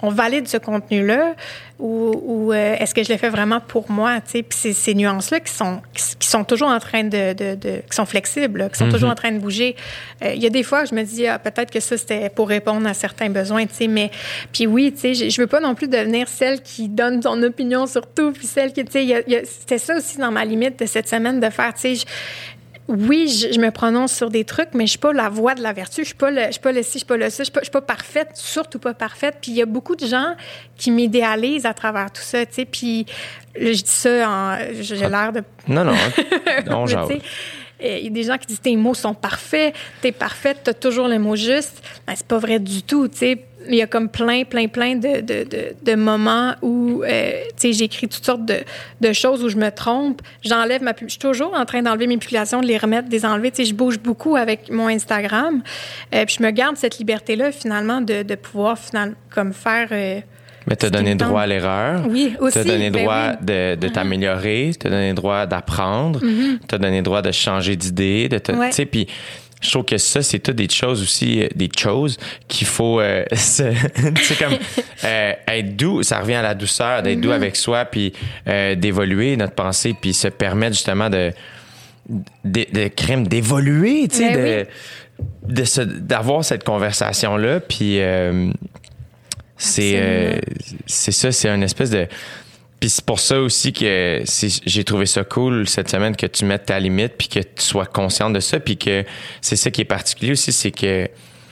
on valide ce contenu-là ou, ou euh, est-ce que je le fais vraiment pour moi, tu sais? Puis c'est ces nuances-là qui sont, qui sont toujours en train de... de, de qui sont flexibles, là, qui sont mm-hmm. toujours en train de bouger. Il euh, y a des fois, je me dis, ah, peut-être que ça, c'était pour répondre à certains besoins, tu sais, mais... Puis oui, tu sais, je veux pas non plus devenir celle qui donne son opinion sur tout, puis celle qui, tu sais, y a, y a, c'était ça aussi dans ma limite de cette semaine de faire, tu sais... Je, oui, je, je me prononce sur des trucs, mais je suis pas la voix de la vertu. Je suis pas le, je suis pas le ci, je suis pas le ça. Je suis pas, je suis pas parfaite, surtout pas parfaite. Puis il y a beaucoup de gens qui m'idéalisent à travers tout ça, tu sais. Puis là, je dis ça en... J'ai l'air de... Non, non, on jase. Il y a des gens qui disent « tes mots sont parfaits, t'es parfaite, t'as toujours le mot juste ». Ben, c'est pas vrai du tout, tu sais. Il y a comme plein, plein, plein de, de, de, de moments où, euh, tu sais, j'écris toutes sortes de, de choses où je me trompe. J'enlève ma... Je suis toujours en train d'enlever mes publications, de les remettre, de les enlever. Tu sais, je bouge beaucoup avec mon Instagram. Euh, puis je me garde cette liberté-là, finalement, de, de pouvoir, finalement, comme faire... Euh, Mais tu as donné droit à l'erreur. Oui, aussi. Tu as donné droit ben oui. de, de t'améliorer. Tu as donné droit d'apprendre. Mm-hmm. Tu as donné droit de changer d'idée. De te, ouais. Tu sais, puis je trouve que ça, c'est toutes des choses aussi, des choses qu'il faut... Euh, c'est comme euh, être doux. Ça revient à la douceur, d'être mm-hmm. doux avec soi, puis euh, d'évoluer notre pensée, puis se permettre justement de... de, de crème, d'évoluer, tu sais, de, oui. de se, d'avoir cette conversation-là, puis... Euh, C'est, euh, c'est ça, c'est une espèce de... Puis c'est pour ça aussi que c'est, j'ai trouvé ça cool cette semaine que tu mettes ta limite puis que tu sois consciente de ça. Puis que c'est ça qui est particulier aussi, c'est que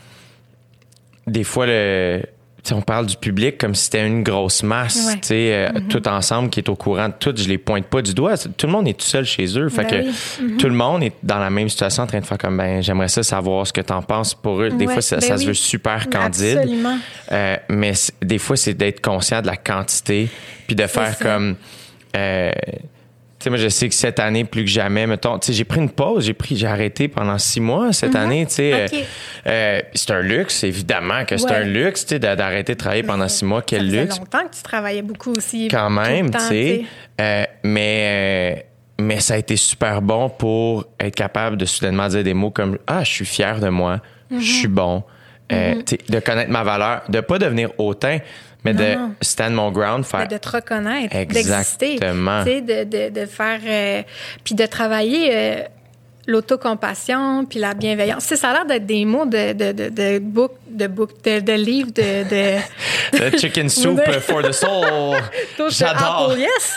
des fois, le, on parle du public comme si c'était une grosse masse, ouais. tu sais, euh, mm-hmm. tout ensemble qui est au courant de tout. Je les pointe pas du doigt. Tout le monde est tout seul chez eux. Fait ben que oui. mm-hmm. tout le monde est dans la même situation en train de faire comme, ben j'aimerais ça savoir ce que t'en penses pour eux. Des ouais, fois, ça, ben ça oui. se veut super candide. Absolument. Euh, mais des fois, c'est d'être conscient de la quantité puis de faire ça. comme... Euh, tu sais, moi, je sais que cette année, plus que jamais, mettons, tu sais, j'ai pris une pause, j'ai pris, j'ai arrêté pendant six mois cette mm-hmm. année, tu sais. Okay. Euh, c'est un luxe, évidemment que c'est ouais. un luxe, tu sais, d'arrêter de travailler pendant six mois. Quel luxe. Ça luxe. faisait longtemps que tu travaillais beaucoup aussi. Quand même, tu sais. Euh, mais, euh, mais ça a été super bon pour être capable de soudainement dire des mots comme « Ah, je suis fier de moi, je mm-hmm. suis bon. Euh, mm-hmm. » de connaître ma valeur, de pas devenir hautain, mais non, de non. stand mon ground, faire... De te reconnaître, exactement. d'exister, tu sais, de, de, de faire... Euh, puis de travailler euh, l'autocompassion, puis la bienveillance. Tu sais, ça a l'air d'être des mots de, de, de, de book, de, book, de, de livres de... de... The chicken soup de... for the soul. J'adore. Apple, yes!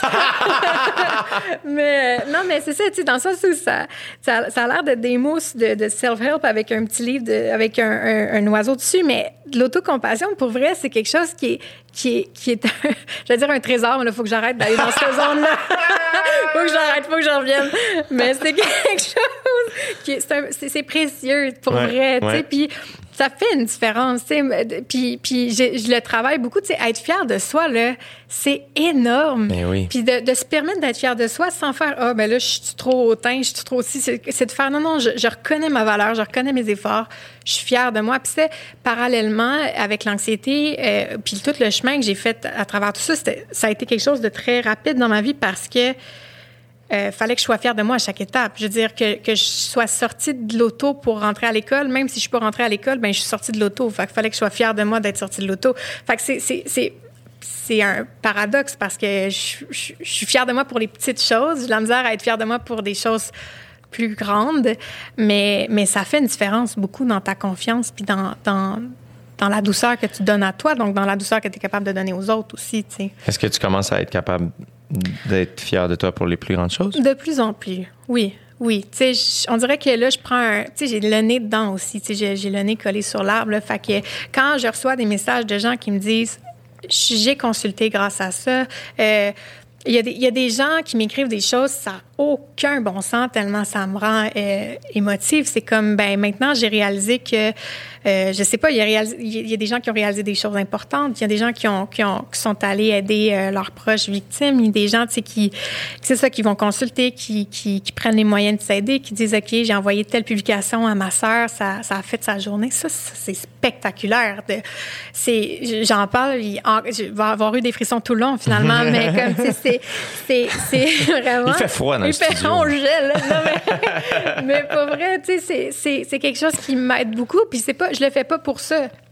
mais non, mais c'est ça, tu sais, dans le sens où ça, ça, ça a l'air d'être des mots de, de self-help avec un petit livre, de, avec un, un, un oiseau dessus, mais l'autocompassion, pour vrai, c'est quelque chose qui est, qui est, qui est un, je vais dire un trésor, mais là, il faut que j'arrête d'aller dans cette zone-là. faut que j'arrête, faut que j'en revienne. Mais c'est quelque chose qui est, c'est, un, c'est, c'est précieux, pour ouais, vrai, tu sais, ouais. Puis ça fait une différence, tu sais. Puis, puis je, je le travaille beaucoup, tu sais, être fier de soi, là, c'est énorme. Ben oui. Puis de, de se permettre d'être fier de soi sans faire « Ah, oh, ben là, je suis trop hautain, je suis trop aussi... » C'est, c'est de faire « Non, non, je, je reconnais ma valeur, je reconnais mes efforts, je suis fière de moi. » Puis c'est parallèlement avec l'anxiété, euh, puis tout le chemin que j'ai fait à travers tout ça, c'était, ça a été quelque chose de très rapide dans ma vie parce que Euh, fallait que je sois fière de moi à chaque étape. Je veux dire, que, que je sois sortie de l'auto pour rentrer à l'école. Même si je suis pas rentrée à l'école, ben je suis sortie de l'auto. Fait qu'il fallait que je sois fière de moi d'être sortie de l'auto. Fait que c'est, c'est, c'est, c'est un paradoxe parce que je, je, je suis fière de moi pour les petites choses. J'ai de la misère à être fière de moi pour des choses plus grandes. Mais, mais ça fait une différence beaucoup dans ta confiance puis dans... dans dans la douceur que tu donnes à toi, donc dans la douceur que tu es capable de donner aux autres aussi, tu sais. Est-ce que tu commences à être capable d'être fière de toi pour les plus grandes choses? De plus en plus, oui. Oui, tu sais, on dirait que là, je prends un... Tu sais, j'ai le nez dedans aussi, tu sais, j'ai, j'ai le nez collé sur l'arbre, là, fait que quand je reçois des messages de gens qui me disent « J'ai consulté grâce à ça euh, », il y a des, il y a des gens qui m'écrivent des choses, ça n'a aucun bon sens tellement ça me rend euh, émotive. C'est comme, ben maintenant, j'ai réalisé que, euh, je sais pas, il y, a réalisé, il y a des gens qui ont réalisé des choses importantes. Il y a des gens qui ont, qui ont, qui sont allés aider euh, leurs proches victimes. Il y a des gens, tu sais, qui, c'est ça, qui vont consulter, qui, qui, qui prennent les moyens de s'aider, qui disent, OK, j'ai envoyé telle publication à ma sœur, ça, ça a fait sa journée. Ça, ça c'est spectaculaire. De, c'est, j'en parle, il, en, je vais avoir eu des frissons tout le long, finalement, mais comme, tu sais, c'est, c'est, c'est vraiment... Il fait froid dans le studio. Il fait on gèle. Non, mais, mais pas vrai, tu sais, c'est, c'est, c'est quelque chose qui m'aide beaucoup. Puis c'est pas, je le fais pas pour ça.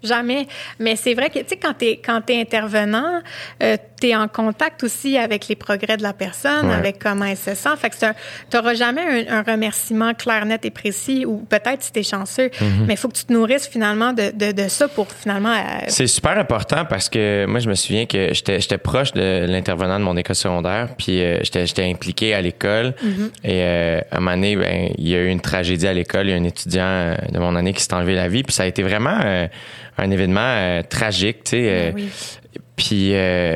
jamais. Mais c'est vrai que, tu sais, quand t'es, quand t'es intervenant, euh, t'es en contact aussi avec les progrès de la personne, ouais. avec comment elle se sent. Fait que c'est un, t'auras jamais un, un remerciement clair, net et précis, ou peut-être si t'es chanceux, mm-hmm. mais il faut que tu te nourrisses finalement de, de, de ça pour finalement... Euh... C'est super important parce que moi, je me souviens que j'étais, j'étais proche de l'intervenant de mon école secondaire, puis euh, j'étais, j'étais impliqué à l'école. Mm-hmm. Et euh, à un moment donné, ben, il y a eu une tragédie à l'école. Il y a un étudiant de mon année qui s'est enlevé la vie, puis ça a été vraiment euh, un événement euh, tragique, tu sais. Euh, oui. Puis... Euh,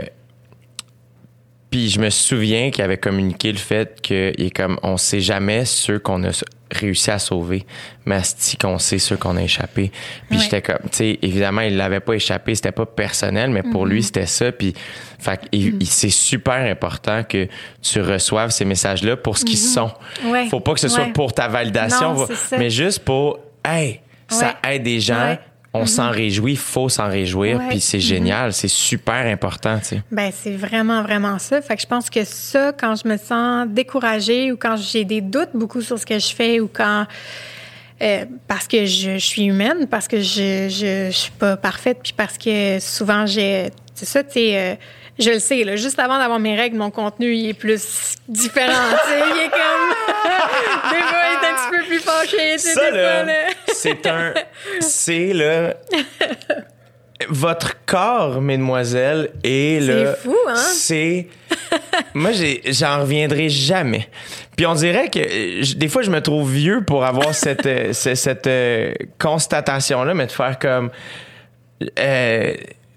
Puis je me souviens qu'il avait communiqué le fait qu'il est comme on sait jamais ceux qu'on a réussi à sauver, mais asti qu'on sait ceux qu'on a échappé. Puis ouais. j'étais comme, tu sais, évidemment il l'avait pas échappé, c'était pas personnel, mais pour mm-hmm. lui c'était ça. Puis, fait il, mm-hmm. c'est super important que tu reçoives ces messages-là pour ce qu'ils mm-hmm. sont. Ouais. Faut pas que ce soit ouais. pour ta validation, non, mais juste pour, hey, ça ouais. aide des gens. Ouais. On mm-hmm. s'en réjouit, il faut s'en réjouir, ouais. puis c'est génial, mm-hmm. c'est super important, tu sais. Ben c'est vraiment, vraiment ça. Fait que je pense que ça, quand je me sens découragée ou quand j'ai des doutes beaucoup sur ce que je fais ou quand... Euh, parce que je, je suis humaine, parce que je, je, je suis pas parfaite, puis parce que souvent j'ai... C'est ça, tu sais... Euh, je le sais, là, juste avant d'avoir mes règles, mon contenu, il est plus différent, tu sais, il est comme... des fois, il est un petit peu plus fâché, tu sais, ça, des là, fois, là. c'est un... C'est, là... Votre corps, mesdemoiselles, est, là... C'est fou, hein? C'est... Moi, j'ai, j'en reviendrai jamais. Puis on dirait que... Je, des fois, je me trouve vieux pour avoir cette, euh, cette, cette euh, constatation-là, mais de faire comme... Euh,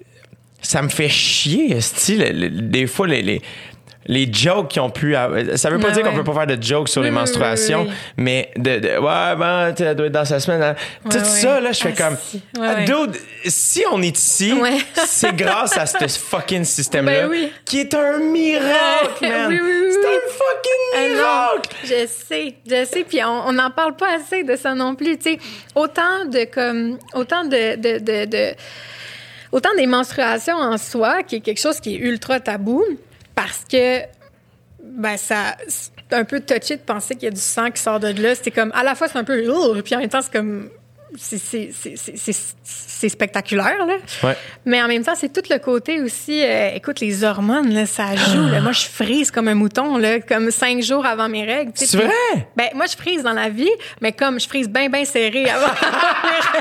ça me fait chier, style. Des fois, les, les, les jokes qui ont pu... Ça veut pas ah, dire ouais. qu'on peut pas faire de jokes sur oui, les menstruations, oui, oui. mais de, de... Ouais, ben, tu sais, elle doit être dans sa semaine. Hein. Ouais, Tout ouais. ça, là, je fais ah, comme... Si. Ouais, Dude, ouais. si on est ici, ouais. c'est grâce à ce fucking système-là, ben, oui. qui est un miracle, man. Oui, oui, oui, c'est un fucking miracle! Euh, je sais, je sais, puis on n'en parle pas assez de ça non plus, tu sais. Autant de, comme... Autant de... de, de, de Autant des menstruations en soi, qui est quelque chose qui est ultra tabou, parce que ben ça c'est un peu touché de penser qu'il y a du sang qui sort de là. C'était comme, à la fois, c'est un peu... Oh, puis en même temps, c'est comme... C'est, c'est, c'est, c'est, c'est spectaculaire, là. Ouais. Mais en même temps, c'est tout le côté aussi... Euh, écoute, les hormones, là, ça joue. Là. Moi, je frise comme un mouton, là, comme cinq jours avant mes règles. C'est vrai? Puis, ben, moi, je frise dans la vie, mais comme je frise bien, bien serré avant mes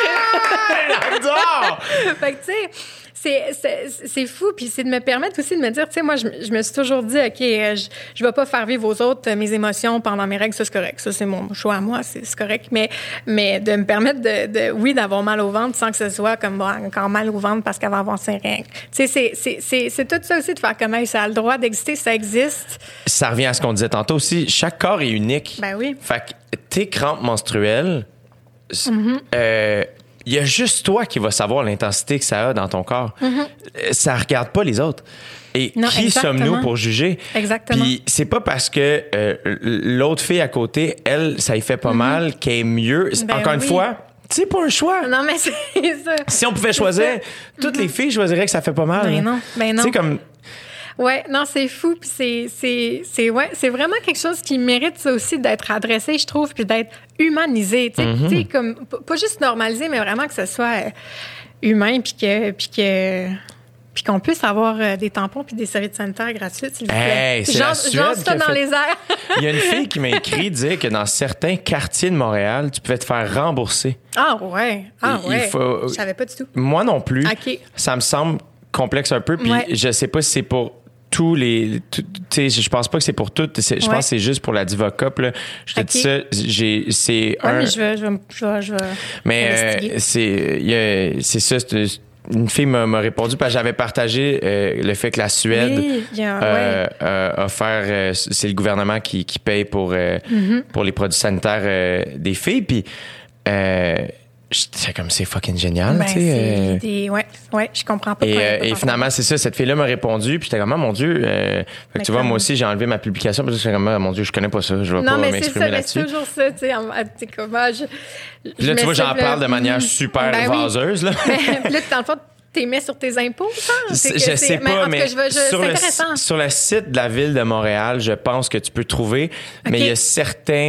règles. J'adore! Fait que, tu sais... C'est, c'est, c'est fou, puis c'est de me permettre aussi de me dire, tu sais, moi, je, je me suis toujours dit, OK, je je vais pas faire vivre aux autres mes émotions pendant mes règles, ça, c'est correct. Ça, c'est mon choix à moi, c'est, c'est correct. Mais, mais de me permettre, de, de oui, d'avoir mal au ventre sans que ce soit comme bon, encore mal au ventre parce qu'elle va avoir ses règles. Tu sais, c'est, c'est, c'est, c'est tout ça aussi de faire comme, hey, ça a le droit d'exister, ça existe. Ça revient à ce qu'on disait tantôt aussi. Chaque corps est unique. Ben oui. Fait que tes crampes menstruelles, mm-hmm. euh, il y a juste toi qui vas savoir l'intensité que ça a dans ton corps. Mm-hmm. Ça regarde pas les autres. Et non, qui exactement. sommes-nous pour juger? Exactement. Puis c'est pas parce que euh, l'autre fille à côté, elle, ça y fait pas mm-hmm. mal, qu'elle est mieux. Ben Encore oui. une fois, c'est pas un choix. Non, mais c'est ça. Si on pouvait choisir, toutes mm-hmm. les filles choisiraient que ça fait pas mal. Ben non, ben non. Tu sais, comme... Ouais, non, c'est fou, puis c'est c'est c'est ouais, c'est vraiment quelque chose qui mérite ça aussi d'être adressé, je trouve, puis d'être humanisé, tu sais, mm-hmm. tu sais comme pas juste normalisé, mais vraiment que ce soit humain, puis que puis que puis qu'on puisse avoir euh, des tampons puis des serviettes sanitaires gratuites, s'il vous plaît. Hey, c'est genre, la Suède genre ça dans fait... les airs. Il y a une fille qui m'a écrit dire que dans certains quartiers de Montréal, tu pouvais te faire rembourser. Ah ouais, ah Il ouais. Faut... Je savais pas du tout. Moi non plus. OK. Ça me semble complexe un peu, puis ouais. je sais pas si c'est pour tous les... Tu sais, je pense pas que c'est pour toutes. Je ouais. pense que c'est juste pour la Divocop, là. Je te okay. dis ça, j'ai... C'est ouais, un... mais je vais... Je vais, je vais, je vais mais euh, c'est... Y a, c'est ça, c'est... Une fille m'a, m'a répondu parce que j'avais partagé euh, le fait que la Suède oui, yeah, euh, ouais. euh, a offert... Euh, c'est le gouvernement qui, qui paye pour, euh, mm-hmm. pour les produits sanitaires euh, des filles. Puis... Euh, c'est comme, c'est fucking génial, ben, tu sais. Euh... Des... Ouais, ouais, je comprends pas. Et, euh, et finalement, c'est ça, cette fille-là m'a répondu, puis j'étais comme, ah, mon Dieu. Euh... Fait que tu vois, moi aussi, j'ai enlevé ma publication, puis j'étais comme, ah, mon Dieu, je connais pas ça, je vais non, pas mais m'exprimer c'est ça, là-dessus. Mais c'est toujours ça, tu sais, tu sais, comment je. Puis là, tu vois, j'en parle de manière super ben, vaseuse, là. Puis là, dans le fond, t'es mis sur tes impôts, ça? C'est que je sais pas, mais, mais je veux, je, sur, le, sur le site de la Ville de Montréal, je pense que tu peux trouver, okay. mais il y a certains...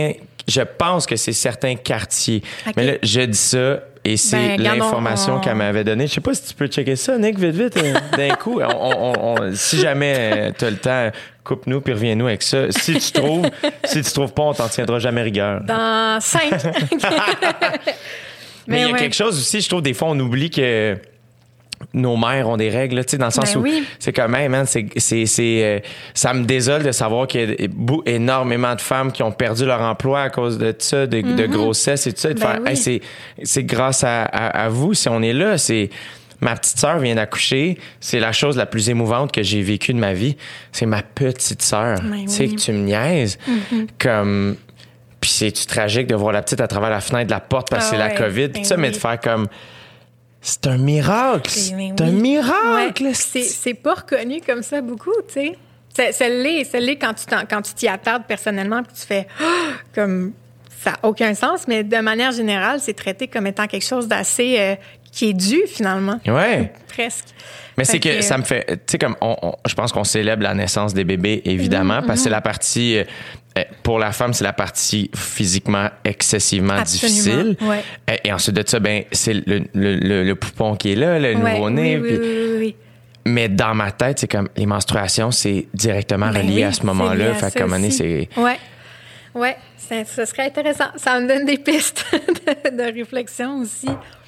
je pense que c'est certains quartiers. Okay. Mais là, je dis ça et c'est ben, l'information on... qu'elle m'avait donnée. Je sais pas si tu peux checker ça, Nick, vite, vite, euh, d'un coup. On, on, on, si jamais tu as le temps, coupe-nous puis reviens-nous avec ça. Si tu trouves, si tu trouves pas, on t'en tiendra jamais rigueur. Dans cinq. Mais il y a ouais. quelque chose aussi, je trouve, des fois, on oublie que nos mères ont des règles, tu sais, dans le sens ben où oui. c'est quand même, man, c'est, c'est, c'est, euh, ça me désole de savoir qu'il y a énormément de femmes qui ont perdu leur emploi à cause de ça, de, mm-hmm. de grossesse et tout ça. Et de ben faire, oui. hey, c'est, c'est grâce à, à, à vous, si on est là, c'est... Ma petite sœur vient d'accoucher. C'est la chose la plus émouvante que j'ai vécue de ma vie. C'est ma petite sœur. Ben tu sais, oui. que tu me niaises. Mm-hmm. Comme... Puis c'est-tu tragique de voir la petite à travers la fenêtre de la porte parce que ah, c'est ouais. la COVID. Puis ben ça, oui. mais de faire comme... C'est un miracle! C'est oui. un miracle! Ouais. C'est, c'est pas reconnu comme ça beaucoup, tu sais. C'est, c'est l'est, c'est l'est quand tu, t'en, quand tu t'y attardes personnellement puis tu fais oh, comme... Ça n'a aucun sens, mais de manière générale, c'est traité comme étant quelque chose d'assez... Euh, qui est dû, finalement. Ouais. Presque. Mais fait c'est que, que ça me fait... Tu sais, comme, on, on, je pense qu'on célèbre la naissance des bébés, évidemment, mm-hmm. parce que c'est la partie... Euh, pour la femme, c'est la partie physiquement excessivement Absolument. difficile. Ouais. Et, et ensuite de ça, ben, c'est le, le, le, le poupon qui est là, le ouais, nouveau-né. Oui, puis, oui, oui, oui. Mais dans ma tête, c'est comme les menstruations, c'est directement Ben relié oui, à ce moment-là. C'est fait comme année, c'est. Ouais. Ouais, ça, ça serait intéressant. Ça me donne des pistes de, de réflexion aussi.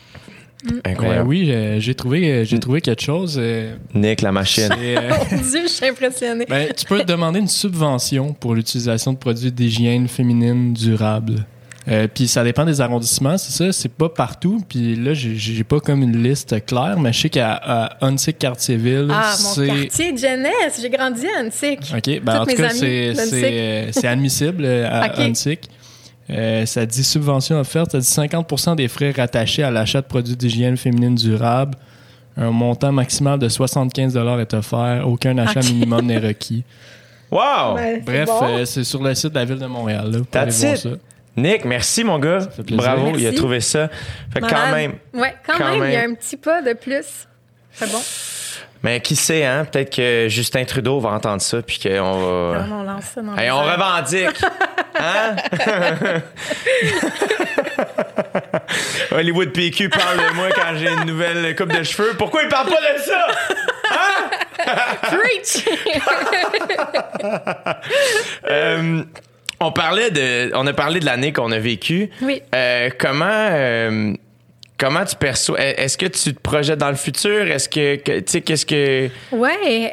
Incroyable. Euh, oui, j'ai, j'ai, trouvé, j'ai trouvé quelque chose. Euh, Nick, la machine. c'est, euh, Mon Dieu, je suis impressionnée. ben, tu peux te demander une subvention pour l'utilisation de produits d'hygiène féminine durables. Euh, puis ça dépend des arrondissements, c'est ça, c'est pas partout. Puis là, j'ai, j'ai pas comme une liste claire, mais je sais qu'à à Huntsic-Cartierville, Ah, mon c'est... quartier de jeunesse. J'ai grandi à Huntsic. OK, ben en tout cas, c'est, c'est, euh, c'est admissible euh, à okay. Huntsic. Euh, ça dit subvention offerte, ça dit cinquante pour cent des frais rattachés à l'achat de produits d'hygiène féminine durable. Un montant maximal de soixante-quinze dollars est offert. Aucun achat okay. minimum n'est requis. Wow! Ben, c'est Bref, bon. euh, c'est sur le site de la Ville de Montréal. Là, pour aller That's voir it. ça. Nick, merci, mon gars. fait plaisir. Bravo, Merci. il a trouvé ça. Fait que quand Malade. même. Ouais, quand, Quand même, même. il y a un petit pas de plus. C'est bon. Mais qui sait, hein? Peut-être que Justin Trudeau va entendre ça, puis qu'on va. Non, on lance ça dans Hey, les on airs. revendique! Hein? Hollywood P Q parle de moi quand j'ai une nouvelle coupe de cheveux. Pourquoi il parle pas de ça? Hein? Preach! euh, on parlait de, on a parlé de l'année qu'on a vécue. Oui. Euh, comment, euh, comment tu perçois? Est-ce que tu te projettes dans le futur? Est-ce que, que tu sais, qu'est-ce que... Ouais,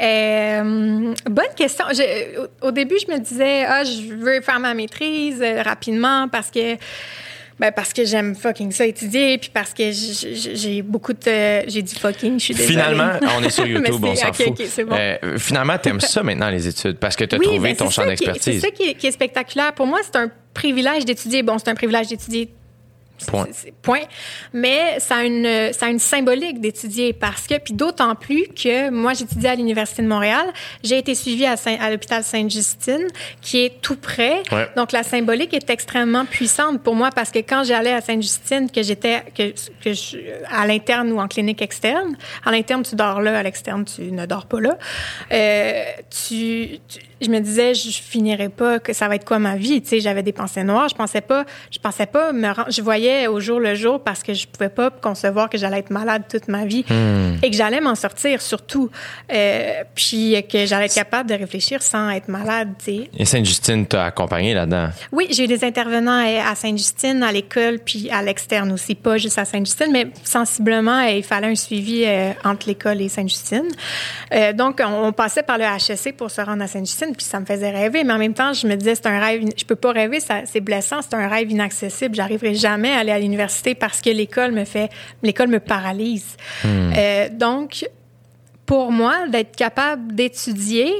euh, bonne question. Je, au, au début, je me disais, ah, je veux faire ma maîtrise euh, rapidement parce que, ben, parce que j'aime fucking ça étudier, puis parce que j- j- j'ai beaucoup de, j'ai dit fucking, je suis désolée. Finalement, on est sur YouTube, Mais on c'est- s'en okay, fout. okay, c'est bon. Euh, finalement, t'aimes ça maintenant, les études, parce que t'as Oui, trouvé ben, ton c'est champ ça qui est- d'expertise. C'est ça qui est, qui est spectaculaire. Pour moi, c'est un privilège d'étudier. Bon, c'est un privilège d'étudier. Point. C'est- c'est- point. Mais ça a une, ça a une symbolique d'étudier parce que, puis d'autant plus que moi, j'étudiais à l'Université de Montréal. J'ai été suivie à, Saint, à l'hôpital Sainte-Justine, qui est tout près. Ouais. Donc, la symbolique est extrêmement puissante pour moi parce que quand j'allais à Sainte-Justine, que j'étais que, que je, à l'interne ou en clinique externe, à l'interne, tu dors là, à l'externe, tu ne dors pas là. Euh, tu, tu je me disais, je finirais pas, que ça va être quoi ma vie? Tu sais, j'avais des pensées noires. Je pensais pas, je pensais pas me rendre, je voyais au jour le jour parce que je pouvais pas concevoir que j'allais être malade toute ma vie Hmm. et que j'allais m'en sortir surtout. Euh, puis que j'allais être capable de réfléchir sans être malade, tu sais. Et Sainte-Justine t'a accompagné là-dedans. Oui, j'ai eu des intervenants à Sainte-Justine, à l'école, puis à l'externe aussi, pas juste à Sainte-Justine, mais sensiblement, il fallait un suivi euh, entre l'école et Sainte-Justine. Euh, donc, on, on passait par le H S C pour se rendre à Sainte-Justine, puis ça me faisait rêver, mais en même temps, je me disais, c'est un rêve, je peux pas rêver, ça, c'est blessant, c'est un rêve inaccessible, j'arriverai jamais à aller à l'université parce que l'école me fait, l'école me paralyse. Hmm. Euh, donc, pour moi, d'être capable d'étudier,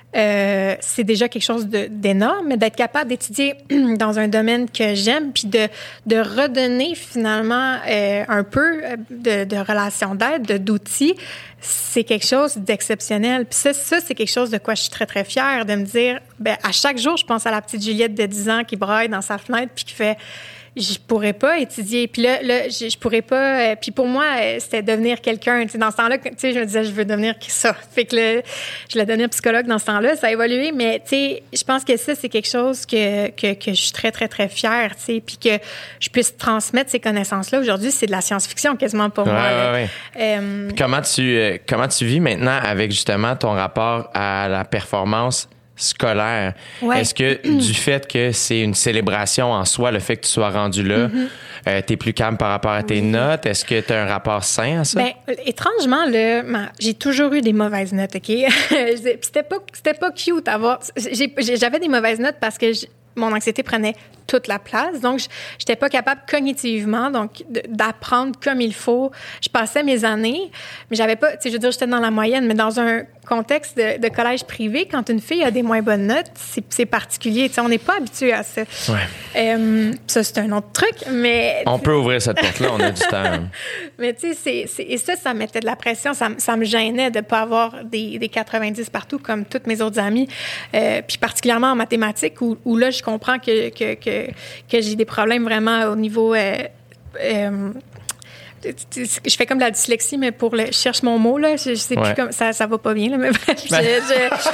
Euh, c'est déjà quelque chose de, d'énorme, mais d'être capable d'étudier dans un domaine que j'aime, puis de, de redonner finalement euh, un peu de, de relations d'aide, de, d'outils, c'est quelque chose d'exceptionnel. Puis ça, ça, c'est quelque chose de quoi je suis très, très fière, de me dire, ben, à chaque jour, je pense à la petite Juliette de dix ans qui braille dans sa fenêtre, puis qui fait... je pourrais pas étudier. Puis là, là je, je pourrais pas... Euh, puis pour moi, euh, c'était devenir quelqu'un. Tu sais, dans ce temps-là, tu sais, je me disais, je veux devenir ça. Fait que là, je voulais devenir psychologue dans ce temps-là. Ça a évolué, mais tu sais, je pense que ça, c'est quelque chose que, que, que je suis très, très, très fière, tu sais, puis que je puisse transmettre ces connaissances-là. Aujourd'hui, c'est de la science-fiction quasiment pour ouais, moi. Ouais, ouais. Euh, comment, tu, euh, comment tu vis maintenant avec justement ton rapport à la performance scolaire? Ouais. Est-ce que du fait que c'est une célébration en soi, le fait que tu sois rendu là, mm-hmm. euh, t'es plus calme par rapport à tes oui. notes? Est-ce que tu as un rapport sain à ça? Ben, étrangement, là, j'ai toujours eu des mauvaises notes, OK? Puis c'était pas, c'était pas cute à avoir. J'ai, j'avais des mauvaises notes parce que je, mon anxiété prenait toute la place. Donc, je n'étais pas capable cognitivement donc d'apprendre comme il faut. Je passais mes années, mais j'avais pas... Tu sais, je veux dire, j'étais dans la moyenne, mais dans un contexte de, de collège privé, quand une fille a des moins bonnes notes, c'est, c'est particulier. Tu sais, on n'est pas habitué à ça. Ouais. Euh, ça, c'est un autre truc, mais... On peut ouvrir cette porte-là, on a du temps. Mais tu sais, c'est, c'est, et ça, ça mettait de la pression. Ça, ça me gênait de ne pas avoir des, des quatre-vingt-dix partout, comme toutes mes autres amies. Euh, puis particulièrement en mathématiques, où, où là, je comprends que, que, que, que j'ai des problèmes vraiment au niveau... Euh, euh, je fais comme de la dyslexie, mais pour le... Je cherche mon mot, là. Je, je sais ouais. plus comme... Ça, ça va pas bien, là, mais bref, je... je ça,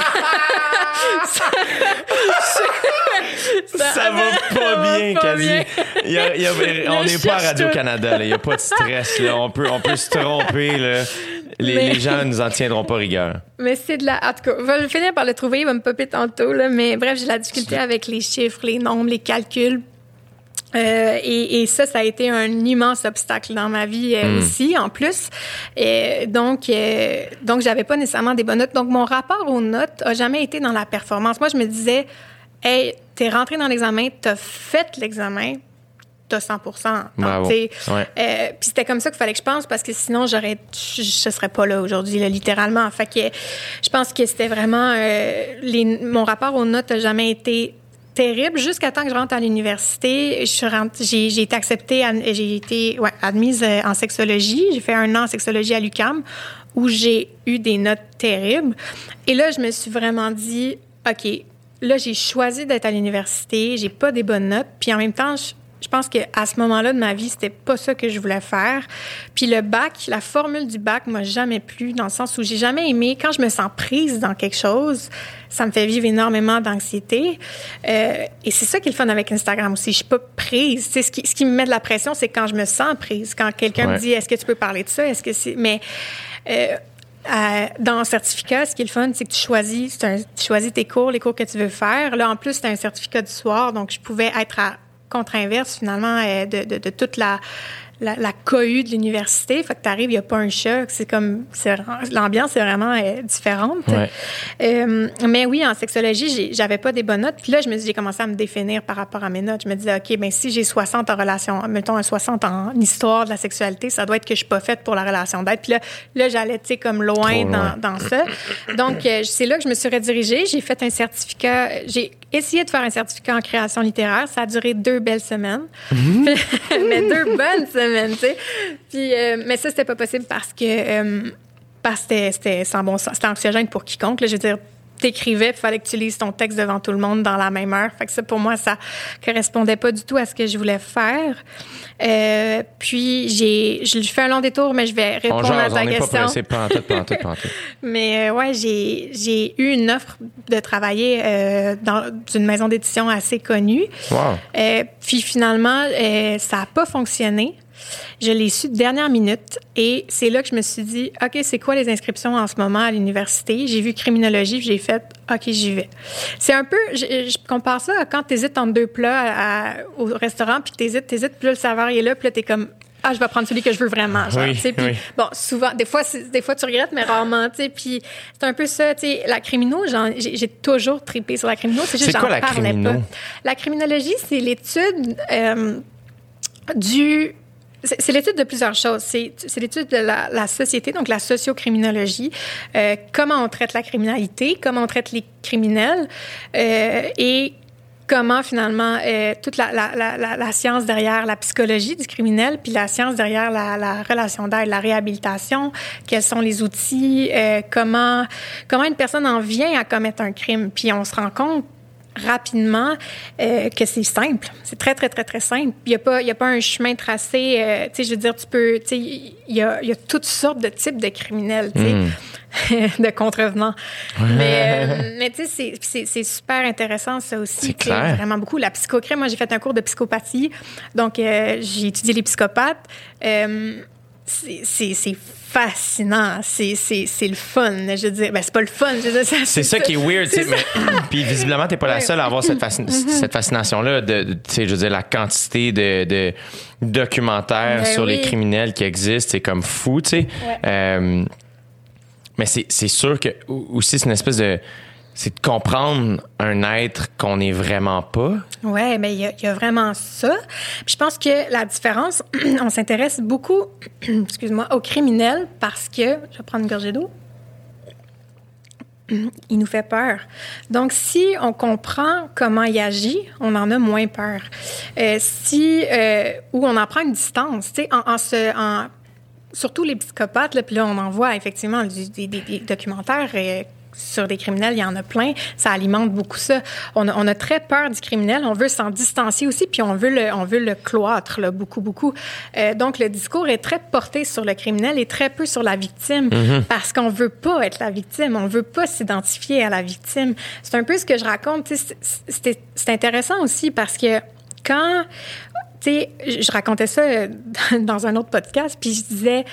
ça, ça va pas bien, quasi. Il y a, il y a, on n'est pas à Radio-Canada, il n'y a pas de stress, là. On peut, on peut se tromper, là. Les, mais... les gens ne nous en tiendront pas rigueur. Mais c'est de la... En tout cas, je vais finir par le trouver, il va me popper tantôt, là. Mais bref, j'ai de la difficulté avec les chiffres, les nombres, les calculs. Euh, et, et ça, ça a été un immense obstacle dans ma vie euh, mm. aussi, en plus. Et donc, euh, donc, j'avais pas nécessairement des bonnes notes. Donc, mon rapport aux notes a jamais été dans la performance. Moi, je me disais, hey, t'es rentré dans l'examen, t'as fait l'examen, t'as cent pour cent. Donc, ouais. euh, puis c'était comme ça qu'il fallait que je pense, parce que sinon, j'aurais, je, je serais pas là aujourd'hui, là, littéralement. Fait que je pense que c'était vraiment, euh, les, mon rapport aux notes a jamais été terrible jusqu'à temps que je rentre à l'université. Je suis rentre, j'ai, j'ai été acceptée, j'ai été ouais, admise en sexologie. J'ai fait un an en sexologie à l'U Q A M où j'ai eu des notes terribles. Et là, je me suis vraiment dit, OK, là, j'ai choisi d'être à l'université. J'ai pas des bonnes notes. Puis en même temps, je, je pense qu'à ce moment-là de ma vie, c'était pas ça que je voulais faire. Puis le bac, la formule du bac m'a jamais plu, dans le sens où j'ai jamais aimé, quand je me sens prise dans quelque chose, ça me fait vivre énormément d'anxiété. Euh, et c'est ça qui est le fun avec Instagram aussi. Je suis pas prise. C'est ce qui, ce qui me met de la pression, c'est quand je me sens prise. Quand quelqu'un ouais. me dit, est-ce que tu peux parler de ça? Est-ce que c'est... Mais... Euh, Euh, dans le certificat, ce qui est le fun, c'est que tu choisis, c'est un, tu choisis tes cours, les cours que tu veux faire. Là, en plus, c'est un certificat du soir, donc je pouvais être à contre-inverse, finalement, euh, de, de, de toute la, la, la cohue de l'université. Fait que t'arrives, il n'y a pas un choc. C'est comme... C'est, l'ambiance est vraiment euh, différente. Ouais. Euh, mais oui, en sexologie, j'ai, j'avais pas des bonnes notes. Puis là, je me suis, j'ai commencé à me définir par rapport à mes notes. Je me disais, OK, ben si j'ai soixante en relation, mettons un soixante en histoire de la sexualité, ça doit être que je suis pas faite pour la relation d'aide. Puis là, là j'allais, tu sais, comme loin, loin. Dans, dans ça. Donc, euh, c'est là que je me suis redirigée. J'ai fait un certificat... J'ai essayé de faire un certificat en création littéraire. Ça a duré deux belles semaines. Mmh. Mais deux bonnes semaines, tu sais. Puis, euh, mais ça, c'était pas possible parce que, euh, parce que c'était, c'était sans bon sens. C'était anxiogène pour quiconque. Là, je veux dire, t'écrivais, il fallait que tu lises ton texte devant tout le monde dans la même heure. Fait que ça, pour moi, ça correspondait pas du tout à ce que je voulais faire. Euh, puis, j'ai, je lui fais un long détour, mais je vais répondre jase, à ta on question. On n'est pas pressé, pas en tout, pas en tout, pas en tout. Mais euh, ouais, j'ai, j'ai eu une offre de travailler euh, dans une maison d'édition assez connue. Wow. Euh, puis finalement, euh, ça a pas fonctionné. Je l'ai su de dernière minute et c'est là que je me suis dit, OK, c'est quoi les inscriptions en ce moment à l'université? J'ai vu criminologie, puis j'ai fait, OK, j'y vais. C'est un peu, je, je compare ça à quand tu hésites entre deux plats à, à, au restaurant, puis que tu hésites, tu hésites, puis là, le serveur est là, puis là, tu es comme, ah, je vais prendre celui que je veux vraiment. Genre, oui, puis, oui. Bon, souvent, des fois, des fois, tu regrettes, mais rarement, tu sais. Puis c'est un peu ça, tu sais. La crimino, genre, j'ai, j'ai toujours trippé sur la crimino. C'est juste, c'est quoi, j'en la parlais crimino? pas. La criminologie, c'est l'étude euh, du... C'est, c'est l'étude de plusieurs choses. C'est, c'est l'étude de la, la société, donc la sociocriminologie, euh, comment on traite la criminalité, comment on traite les criminels euh, et comment, finalement, euh, toute la, la, la, la, la science derrière la psychologie du criminel, puis la science derrière la, la relation d'aide, la réhabilitation, quels sont les outils, euh, comment, comment une personne en vient à commettre un crime. Puis on se rend compte rapidement euh, que c'est simple. C'est très, très, très, très simple. Il n'y a pas, il y a pas un chemin tracé. Euh, tu sais, je veux dire, tu peux... Tu sais, il y a, il y a toutes sortes de types de criminels, tu sais, mm. de contrevenants. Ouais. Mais, euh, mais tu sais, c'est, c'est, c'est super intéressant, ça aussi. C'est clair. Vraiment beaucoup. La psychocrime, moi, j'ai fait un cours de psychopathie. Donc, euh, j'ai étudié les psychopathes. Euh, c'est, c'est, c'est fascinant. C'est, c'est, c'est le fun. Je veux dire, ben, c'est pas le fun. Je veux dire, ça, c'est, c'est ça qui est weird. C'est mais, puis visiblement, t'es pas la seule à avoir cette, fascin- mm-hmm. cette fascination-là de, de tu sais, je veux dire, la quantité de, de documentaires ben sur oui. les criminels qui existent. C'est comme fou, tu sais. Ouais. Euh, mais c'est, c'est sûr que aussi, c'est une espèce de... C'est de comprendre un être qu'on n'est vraiment pas. Oui, mais il y, y a vraiment ça. Puis je pense que la différence, on s'intéresse beaucoup, excuse-moi, aux criminels parce que, je vais prendre une gorgée d'eau, il nous fait peur. Donc, si on comprend comment il agit, on en a moins peur. Euh, si, euh, ou on en prend une distance, tu sais, en, en se... En, surtout les psychopathes, là, puis là, on en voit effectivement des, des, des documentaires euh, sur des criminels, il y en a plein. Ça alimente beaucoup ça. On a, on a très peur du criminel. On veut s'en distancier aussi, puis on veut le, on veut le cloître, là, beaucoup, beaucoup. Euh, donc, le discours est très porté sur le criminel et très peu sur la victime, mm-hmm. parce qu'on veut pas être la victime. On veut pas s'identifier à la victime. C'est un peu ce que je raconte. C'est, c'est, c'est intéressant aussi parce que quand... Tu sais, je racontais ça dans un autre podcast, puis je disais...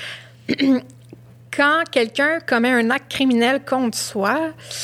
Quand quelqu'un commet un acte criminel contre soi,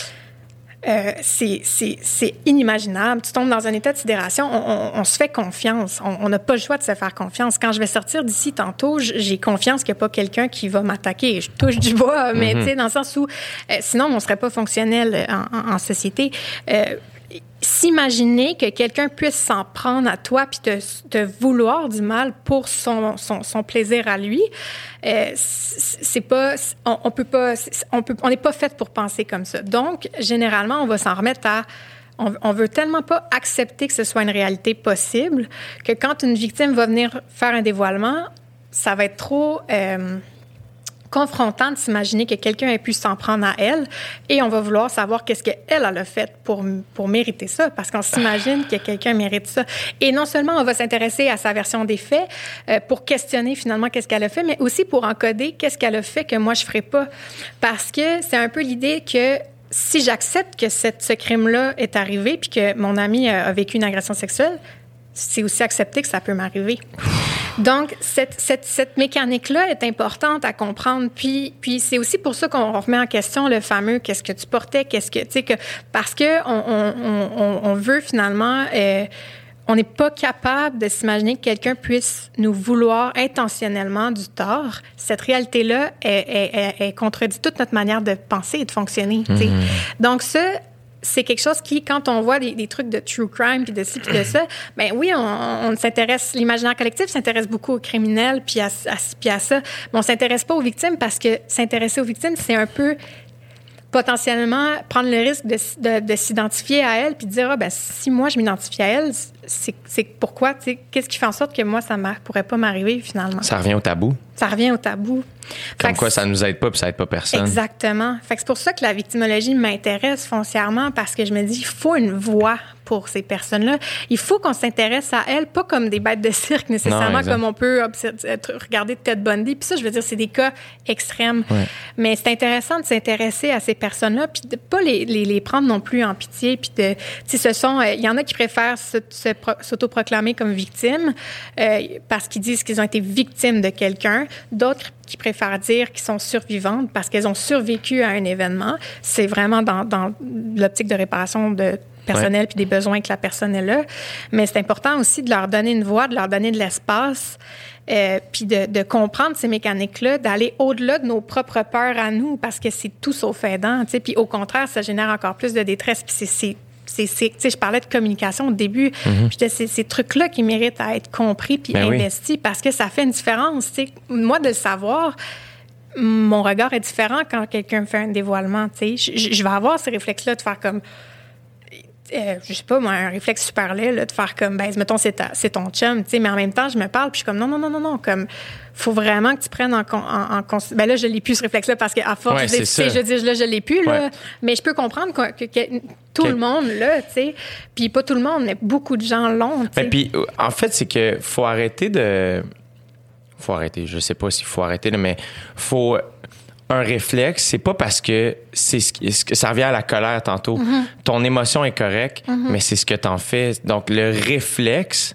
euh, c'est, c'est, c'est inimaginable. Tu tombes dans un état de sidération. On, on, on se fait confiance. On n'a pas le choix de se faire confiance. Quand je vais sortir d'ici tantôt, j'ai confiance qu'il n'y a pas quelqu'un qui va m'attaquer. Je touche du bois, mais mm-hmm. tu sais, dans le sens où euh, sinon, on ne serait pas fonctionnel en, en, en société. Euh, S'imaginer que quelqu'un puisse s'en prendre à toi puis te, te vouloir du mal pour son, son, son plaisir à lui, euh, c'est pas, on, on peut pas, on peut, on n'est pas fait pour penser comme ça. Donc, généralement, on va s'en remettre à, on, on veut tellement pas accepter que ce soit une réalité possible que quand une victime va venir faire un dévoilement, ça va être trop... Euh, confrontant de s'imaginer que quelqu'un ait pu s'en prendre à elle et on va vouloir savoir qu'est-ce qu'elle, elle a fait pour, pour mériter ça, parce qu'on s'imagine que quelqu'un mérite ça. Et non seulement on va s'intéresser à sa version des faits euh, pour questionner finalement qu'est-ce qu'elle a fait, mais aussi pour encoder qu'est-ce qu'elle a fait que moi je ferais pas. Parce que c'est un peu l'idée que si j'accepte que cette, ce crime-là est arrivé puis que mon ami a, a vécu une agression sexuelle, c'est aussi accepter que ça peut m'arriver. Donc, cette, cette, cette mécanique-là est importante à comprendre. Puis, puis c'est aussi pour ça qu'on remet en question le fameux « qu'est-ce que tu portais », qu'est-ce que, tu sais, que, parce qu'on on, on, on veut finalement... Euh, on n'est pas capable de s'imaginer que quelqu'un puisse nous vouloir intentionnellement du tort. Cette réalité-là, elle, elle, elle, elle contredit toute notre manière de penser et de fonctionner. Mmh. Donc, ça... c'est quelque chose qui, quand on voit des, des trucs de true crime puis de ci puis de ça, ben oui, on, on s'intéresse, l'imaginaire collectif s'intéresse beaucoup aux criminels puis à, à, puis à ça, mais on s'intéresse pas aux victimes parce que s'intéresser aux victimes, c'est un peu potentiellement prendre le risque de, de, de s'identifier à elle puis de dire, ah, ben si moi je m'identifie à elle, c'est, c'est pourquoi, tu sais, qu'est-ce qui fait en sorte que moi ça ne pourrait pas m'arriver finalement. Ça revient au tabou. Ça revient au tabou. Comme quoi, ça nous aide pas puis ça aide pas personne. Exactement. Fait que c'est pour ça que la victimologie m'intéresse foncièrement, parce que je me dis, il faut une voix pour ces personnes-là. Il faut qu'on s'intéresse à elles, pas comme des bêtes de cirque nécessairement, non, comme on peut observer, regarder Ted Bundy. Puis ça, je veux dire, c'est des cas extrêmes. Ouais. Mais c'est intéressant de s'intéresser à ces personnes-là, puis de pas les, les, les prendre non plus en pitié. Puis de, tu sais, ce sont, il euh, y en a qui préfèrent se, se pro, s'autoproclamer comme victimes euh, parce qu'ils disent qu'ils ont été victimes de quelqu'un. D'autres qui préfèrent dire qu'ils sont survivantes parce qu'elles ont survécu à un événement. C'est vraiment dans, dans l'optique de réparation de personnel puis des besoins que la personne est là. Mais c'est important aussi de leur donner une voix, de leur donner de l'espace, euh, puis de, de comprendre ces mécaniques-là, d'aller au-delà de nos propres peurs à nous, parce que c'est tout sauf aidant. Tu sais. Puis au contraire, ça génère encore plus de détresse. Puis c'est... c'est C'est, c'est, tu sais, je parlais de communication au début, mm-hmm. puis c'est ces trucs-là qui méritent à être compris puis ben investis, oui. Parce que ça fait une différence. Tu sais. Moi, de le savoir, mon regard est différent quand quelqu'un me fait un dévoilement. Tu sais. Je, je vais avoir ces réflexes-là de faire comme... Tu Euh, je sais pas, moi, un réflexe super laid, là, de faire comme, ben, mettons, c'est, ta, c'est ton chum, tu sais, mais en même temps, je me parle, puis je suis comme, non, non, non, non, non, comme, faut vraiment que tu prennes en considération. Ben là, je l'ai plus, ce réflexe-là, parce qu'à force, ouais, je, dis, je dis, là, je l'ai plus, là, ouais. mais je peux comprendre que, que, que tout okay. le monde, là, tu sais, puis pas tout le monde, mais beaucoup de gens l'ont, tu sais. Ben, puis, en fait, c'est que faut arrêter de. Faut arrêter, je sais pas s'il faut arrêter, là, mais faut. Un réflexe, c'est pas parce que c'est ce qui, ça revient à la colère tantôt. Mm-hmm. Ton émotion est correcte, mm-hmm. mais c'est ce que t'en fais. Donc, le réflexe,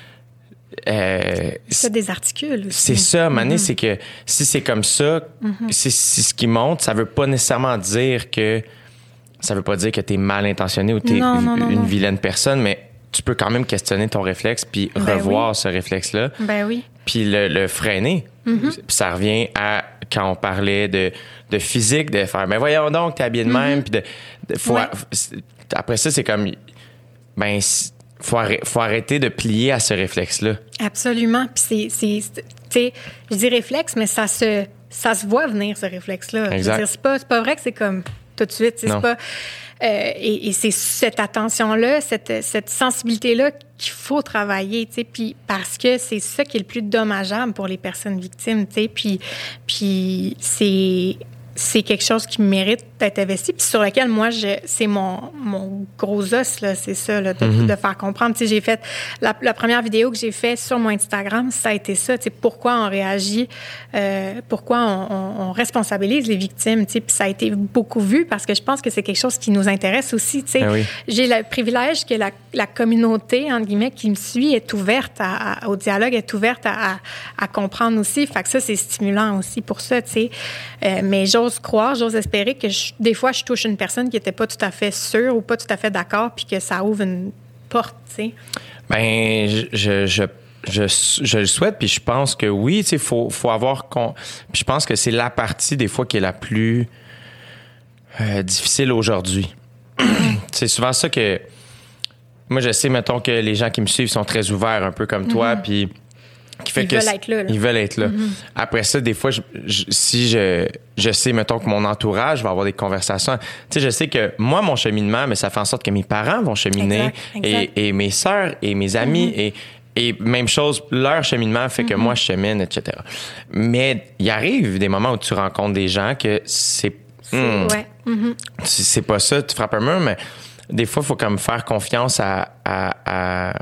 euh, ça désarticule aussi. C'est ça, Mané, mm-hmm. c'est que si c'est comme ça, mm-hmm. c'est, c'est ce qui monte, ça veut pas nécessairement dire que ça veut pas dire que t'es mal intentionné ou t'es non, non, non, une non. vilaine personne, mais tu peux quand même questionner ton réflexe puis ben revoir oui. ce réflexe-là. Ben oui. Puis le, le freiner. Mm-hmm. Puis ça revient à quand on parlait de, de physique, de faire, ben voyons donc, t'es habillé de même, mm-hmm. puis de, de faut, ouais. après ça, c'est comme, ben, faut, arrêter, faut arrêter de plier à ce réflexe-là. Absolument. Puis c'est, c'est tu sais, je dis réflexe, mais ça se, ça se voit venir, ce réflexe-là. Exact. Je veux dire, c'est pas, c'est pas vrai que c'est comme tout de suite, c'est pas... Euh, et, et c'est cette attention-là, cette, cette sensibilité-là qu'il faut travailler, tu sais, puis parce que c'est ça qui est le plus dommageable pour les personnes victimes, tu sais, puis, puis c'est, c'est quelque chose qui mérite d'être investi, puis sur lequel, moi, je, c'est mon, mon gros os, là, c'est ça, là, de, mm-hmm. de faire comprendre. Tu sais, j'ai fait, la, la première vidéo que j'ai faite sur mon Instagram, ça a été ça, tu sais, pourquoi on réagit, euh, pourquoi on, on, on responsabilise les victimes, tu sais, puis ça a été beaucoup vu parce que je pense que c'est quelque chose qui nous intéresse aussi, tu sais. Ben oui. J'ai le privilège que la, la communauté, entre guillemets, qui me suit est ouverte à, à, au dialogue, est ouverte à, à, à comprendre aussi, fait que ça, c'est stimulant aussi pour ça, tu sais. Euh, mais j'ose croire, j'ose espérer que je, des fois, je touche une personne qui n'était pas tout à fait sûre ou pas tout à fait d'accord, puis que ça ouvre une porte, tu sais. Ben, je, je, je, je, je le souhaite, puis je pense que oui, tu sais, faut, faut avoir... Con... Puis je pense que c'est la partie, des fois, qui est la plus euh, difficile aujourd'hui. C'est souvent ça que... Moi, je sais, mettons, que les gens qui me suivent sont très ouverts, un peu comme toi, mm-hmm. puis... Qui fait ils que veulent être là. là. Ils veulent être là. Mm-hmm. Après ça, des fois, je, je, si je, je sais, mettons, que mon entourage va avoir des conversations. Tu sais, je sais que moi, mon cheminement, mais ça fait en sorte que mes parents vont cheminer exact, exact. Et, et mes sœurs et mes amis mm-hmm. et, et même chose, leur cheminement fait que mm-hmm. moi, je chemine, et cetera. Mais il arrive des moments où tu rencontres des gens que c'est... C'est, hmm, ouais. mm-hmm. c'est, c'est pas ça, tu frappes un mur, mais des fois, il faut comme faire confiance à... à, à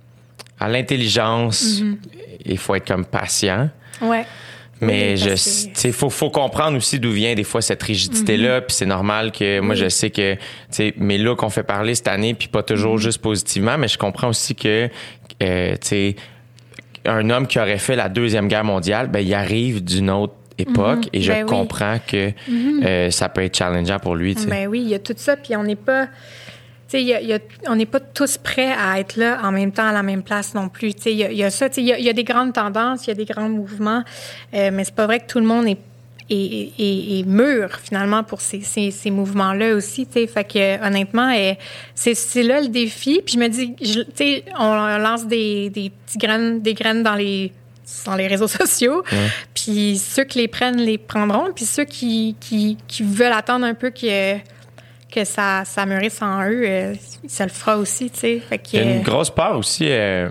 à l'intelligence, il mm-hmm. faut être comme patient. Ouais. Mais oui, je, tu sais, faut, faut comprendre aussi d'où vient des fois cette rigidité-là. Mm-hmm. Puis c'est normal que moi, oui. je sais que, tu sais, mes looks ont fait parler cette année, puis pas toujours mm-hmm. juste positivement, mais je comprends aussi que, euh, tu sais, un homme qui aurait fait la Deuxième Guerre mondiale, ben il arrive d'une autre époque mm-hmm. et je ben comprends oui. que mm-hmm. euh, ça peut être challengeant pour lui, tu sais. Ben oui, il y a tout ça, puis on n'est pas... Tu sais, y a, y a, on n'est pas tous prêts à être là en même temps à la même place non plus. Tu sais, il y a, y a ça. Tu sais, il y a, y a des grandes tendances, il y a des grands mouvements, euh, mais c'est pas vrai que tout le monde est, est, est, est mûr finalement pour ces, ces, ces mouvements-là aussi. Tu sais, fait que honnêtement, euh, c'est, c'est là le défi. Puis je me dis, tu sais, on lance des, des petits graines, des graines dans les dans les réseaux sociaux. Ouais. Puis ceux qui les prennent les prendront. Puis ceux qui, qui, qui veulent attendre un peu que que ça, ça mûrisse en eux, euh, ça le fera aussi, tu sais. Fait que, il y a une grosse part aussi, euh,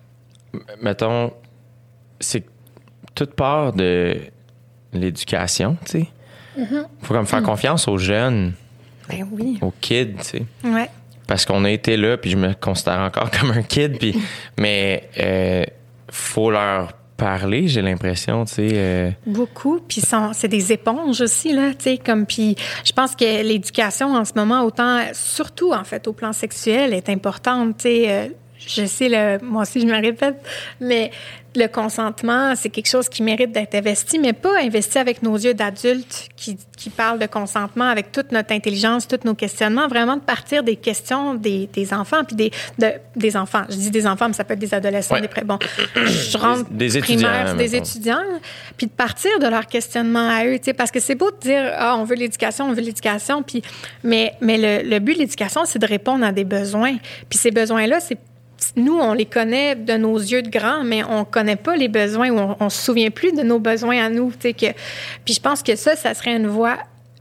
mettons, c'est toute part de l'éducation, tu sais. Il mm-hmm. faut comme faire mm. confiance aux jeunes, ben oui. aux kids, tu sais. Ouais. Parce qu'on a été là, puis je me considère encore comme un kid, puis mais euh, faut leur parler, j'ai l'impression, tu sais. Euh... Beaucoup, puis c'est des éponges aussi, là, tu sais, comme, puis je pense que l'éducation en ce moment, autant, surtout, en fait, au plan sexuel, est importante, tu sais. Euh, je sais, le, moi aussi, je me répète, mais le consentement, c'est quelque chose qui mérite d'être investi, mais pas investi avec nos yeux d'adultes qui, qui parlent de consentement, avec toute notre intelligence, tous nos questionnements, vraiment de partir des questions des, des enfants, puis des, de, des enfants. Je dis des enfants, mais ça peut être des adolescents, ouais. des pré... Bon, je rentre des, des primaires, étudiants, des étudiants, puis de partir de leur questionnement à eux, tu sais, parce que c'est beau de dire, ah, on veut l'éducation, on veut l'éducation, puis, mais, mais le, le but de l'éducation, c'est de répondre à des besoins. Puis ces besoins-là, c'est nous, on les connaît de nos yeux de grands, mais on connaît pas les besoins ou on, on se souvient plus de nos besoins à nous. Tu sais, que, puis je pense que ça, ça serait une voie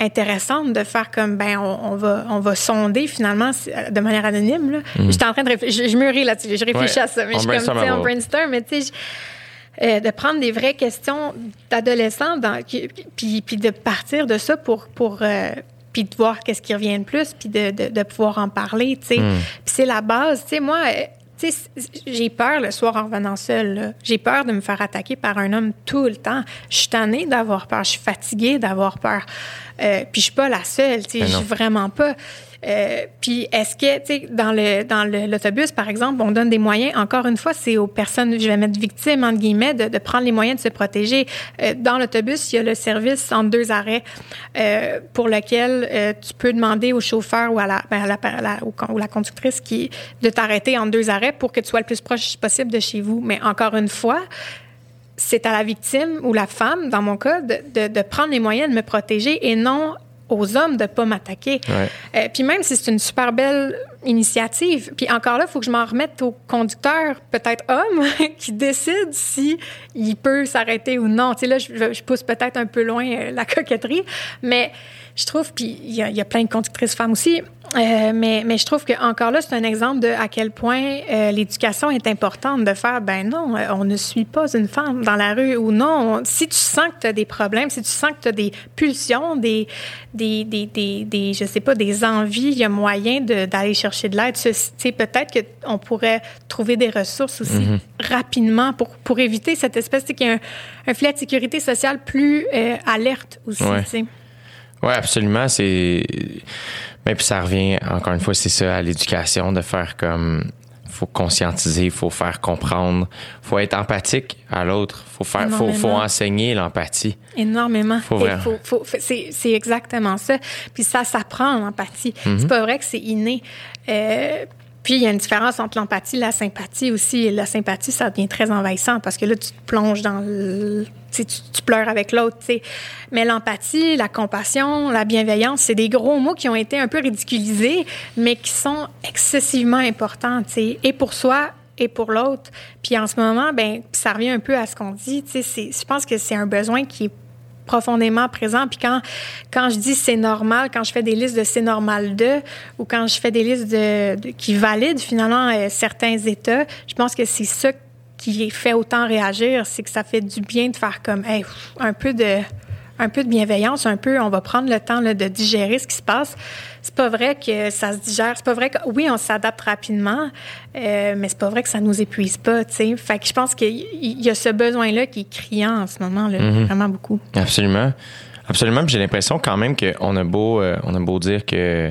intéressante de faire comme, ben on, on, va, on va sonder finalement de manière anonyme. Là. Mm. J'étais en train de réfléchir, je, je mûris là-dessus, je réfléchis ouais, à ça, mais je suis comme, tu sais, on brainstorm, mais tu sais, euh, de prendre des vraies questions d'adolescents, dans, puis, puis de partir de ça pour... pour euh, puis de voir qu'est-ce qui revient le plus, puis de, de, de pouvoir en parler, tu sais. Mm. Puis c'est la base, tu sais, moi... Tu sais, j'ai peur le soir en revenant seule. Là. J'ai peur de me faire attaquer par un homme tout le temps. Je suis tannée d'avoir peur. Je suis fatiguée d'avoir peur. Euh, puis je suis pas la seule. Tu sais, je suis vraiment pas. Euh, puis est-ce que, tu sais, dans le dans le, l'autobus, par exemple, on donne des moyens. Encore une fois, c'est aux personnes, je vais mettre victimes entre guillemets, de, de prendre les moyens de se protéger. Euh, dans l'autobus, il y a le service entre deux arrêts euh, pour lequel euh, tu peux demander au chauffeur ou à la, ben à la, à la ou, ou la conductrice qui de t'arrêter entre deux arrêts pour que tu sois le plus proche possible de chez vous. Mais encore une fois, c'est à la victime ou la femme, dans mon cas, de, de, de prendre les moyens de me protéger et non aux hommes de ne pas m'attaquer. Ouais. Euh, puis même si c'est une super belle initiative, puis encore là, il faut que je m'en remette au conducteur, peut-être homme, qui décide si il peut s'arrêter ou non. Tu sais, là, je, je pousse peut-être un peu loin euh, la coquetterie, mais je trouve, puis il y, y a plein de conductrices femmes aussi, euh, mais, mais je trouve que encore là, c'est un exemple de à quel point euh, l'éducation est importante, de faire, ben non, on ne suit pas une femme dans la rue, ou non, on, si tu sens que tu as des problèmes, si tu sens que tu as des pulsions, des, des, des, des, des, je sais pas, des envies, il y a moyen de, d'aller chercher de l'aide. Tu sais, peut-être qu'on pourrait trouver des ressources aussi mm-hmm. rapidement pour, pour éviter cette espèce, tu sais, qu'il y a un, un filet de sécurité sociale plus euh, alerte aussi, ouais. tu sais. Oui, absolument. C'est. Mais puis ça revient, encore une fois, c'est ça, à l'éducation, de faire comme. Faut conscientiser, faut faire comprendre, faut être empathique à l'autre, faut faire, faut, faut enseigner l'empathie. Énormément. Faut vraiment. Faut, faut, c'est, c'est exactement ça. Puis ça s'apprend, l'empathie. Mm-hmm. C'est pas vrai que c'est inné. Euh, Puis, il y a une différence entre l'empathie et la sympathie aussi. Et la sympathie, ça devient très envahissant parce que là, tu te plonges dans le... Tu, tu pleures avec l'autre, tu sais. Mais l'empathie, la compassion, la bienveillance, c'est des gros mots qui ont été un peu ridiculisés, mais qui sont excessivement importants, tu sais, et pour soi et pour l'autre. Puis en ce moment, ben, ça revient un peu à ce qu'on dit, tu sais, je pense que c'est un besoin qui est profondément présent. Puis quand, quand je dis c'est normal, quand je fais des listes de c'est normal de, ou quand je fais des listes de, de qui valident finalement euh, certains états, je pense que c'est ça qui fait autant réagir, c'est que ça fait du bien de faire comme hey, un peu de un peu de bienveillance, un peu, on va prendre le temps là, de digérer ce qui se passe. C'est pas vrai que ça se digère, c'est pas vrai que, oui, on s'adapte rapidement, euh, mais c'est pas vrai que ça nous épuise pas, tu sais. Fait que je pense qu'il y a ce besoin-là qui est criant en ce moment, là, mm-hmm. vraiment beaucoup. Absolument. Absolument, puis j'ai l'impression quand même qu'on a beau, euh, on a beau dire que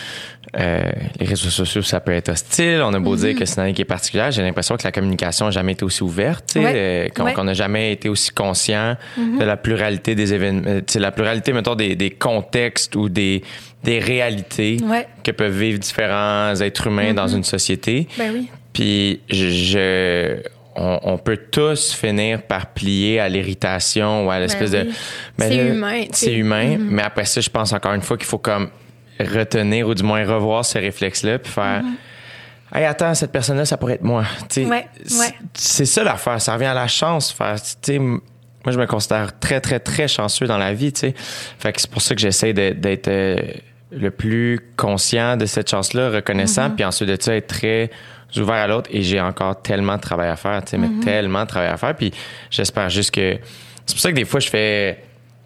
Euh, les réseaux sociaux, ça peut être hostile. On a beau mm-hmm. dire que c'est une année qui est particulière. J'ai l'impression que la communication n'a jamais été aussi ouverte. Ouais. Euh, qu'on ouais. n'a jamais été aussi conscient mm-hmm. de la pluralité des événements. La pluralité, mettons, des, des contextes ou des, des réalités ouais. que peuvent vivre différents êtres humains mm-hmm. dans une société. Ben oui. Puis, je... je On, on peut tous finir par plier à l'irritation ou à l'espèce ben oui. de... Ben c'est là, humain. C'est t'sais. humain. Mm-hmm. Mais après ça, je pense encore une fois qu'il faut comme retenir ou du moins revoir ce réflexe-là puis faire mm-hmm. hey, attends, cette personne-là, ça pourrait être moi. Ouais, ouais. C'est, c'est ça l'affaire. Ça revient à la chance. Faire, moi, je me considère très, très, très chanceux dans la vie. T'sais. Fait que c'est pour ça que j'essaie de, d'être euh, le plus conscient de cette chance-là, reconnaissant, mm-hmm. puis ensuite de ça, être très ouvert à l'autre. Et j'ai encore tellement de travail à faire, mm-hmm. mais tellement de travail à faire. Puis j'espère juste que... C'est pour ça que des fois, je fais...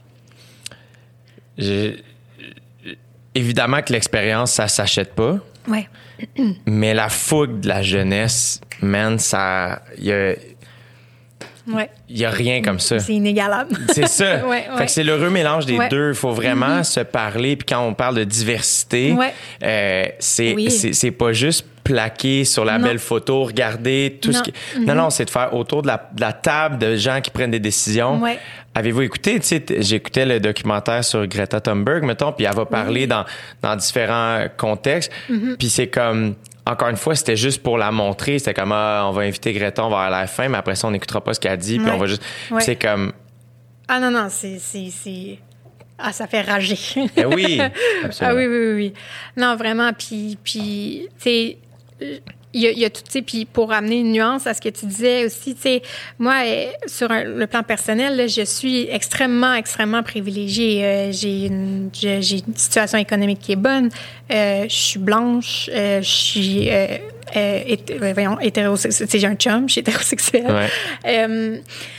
Je... Évidemment que l'expérience, ça s'achète pas. Ouais. Mais la fougue de la jeunesse, man, ça... Il y a... Ouais. Il y a rien comme ça. C'est inégalable. C'est ça. ouais, ouais. Fait que c'est l'heureux mélange des ouais. deux. Il faut vraiment mm-hmm. se parler. Puis quand on parle de diversité, ouais. euh, c'est, oui. c'est, c'est pas juste plaquer sur la non. belle photo, regarder tout non. ce qui... Mm-hmm. Non, non, c'est de faire autour de la, de la table de gens qui prennent des décisions. Ouais. Avez-vous écouté, tu sais, j'écoutais le documentaire sur Greta Thunberg, mettons, puis elle va parler oui. dans, dans différents contextes. Mm-hmm. Puis c'est comme... Encore une fois, c'était juste pour la montrer. C'était comme, ah, on va inviter Greta, on va à la fin, mais après ça, on n'écoutera pas ce qu'elle dit, puis ouais. on va juste... Ouais. C'est comme... Ah non, non, c'est... c'est, c'est... Ah, ça fait rager. Eh oui, absolument. Ah oui, oui, oui, oui. Non, vraiment, puis, puis tu sais, il y a, il y a tout, tu sais, puis pour amener une nuance à ce que tu disais aussi, tu sais, moi, euh, sur un, le plan personnel, là, je suis extrêmement, extrêmement privilégiée. Euh, j'ai, une, je, j'ai une situation économique qui est bonne. Euh, je suis blanche. Euh, je suis, euh, euh, hét- voyons, hétérosexuelle. Tu sais, j'ai un chum, je suis hétérosexuelle. Ouais. Euh,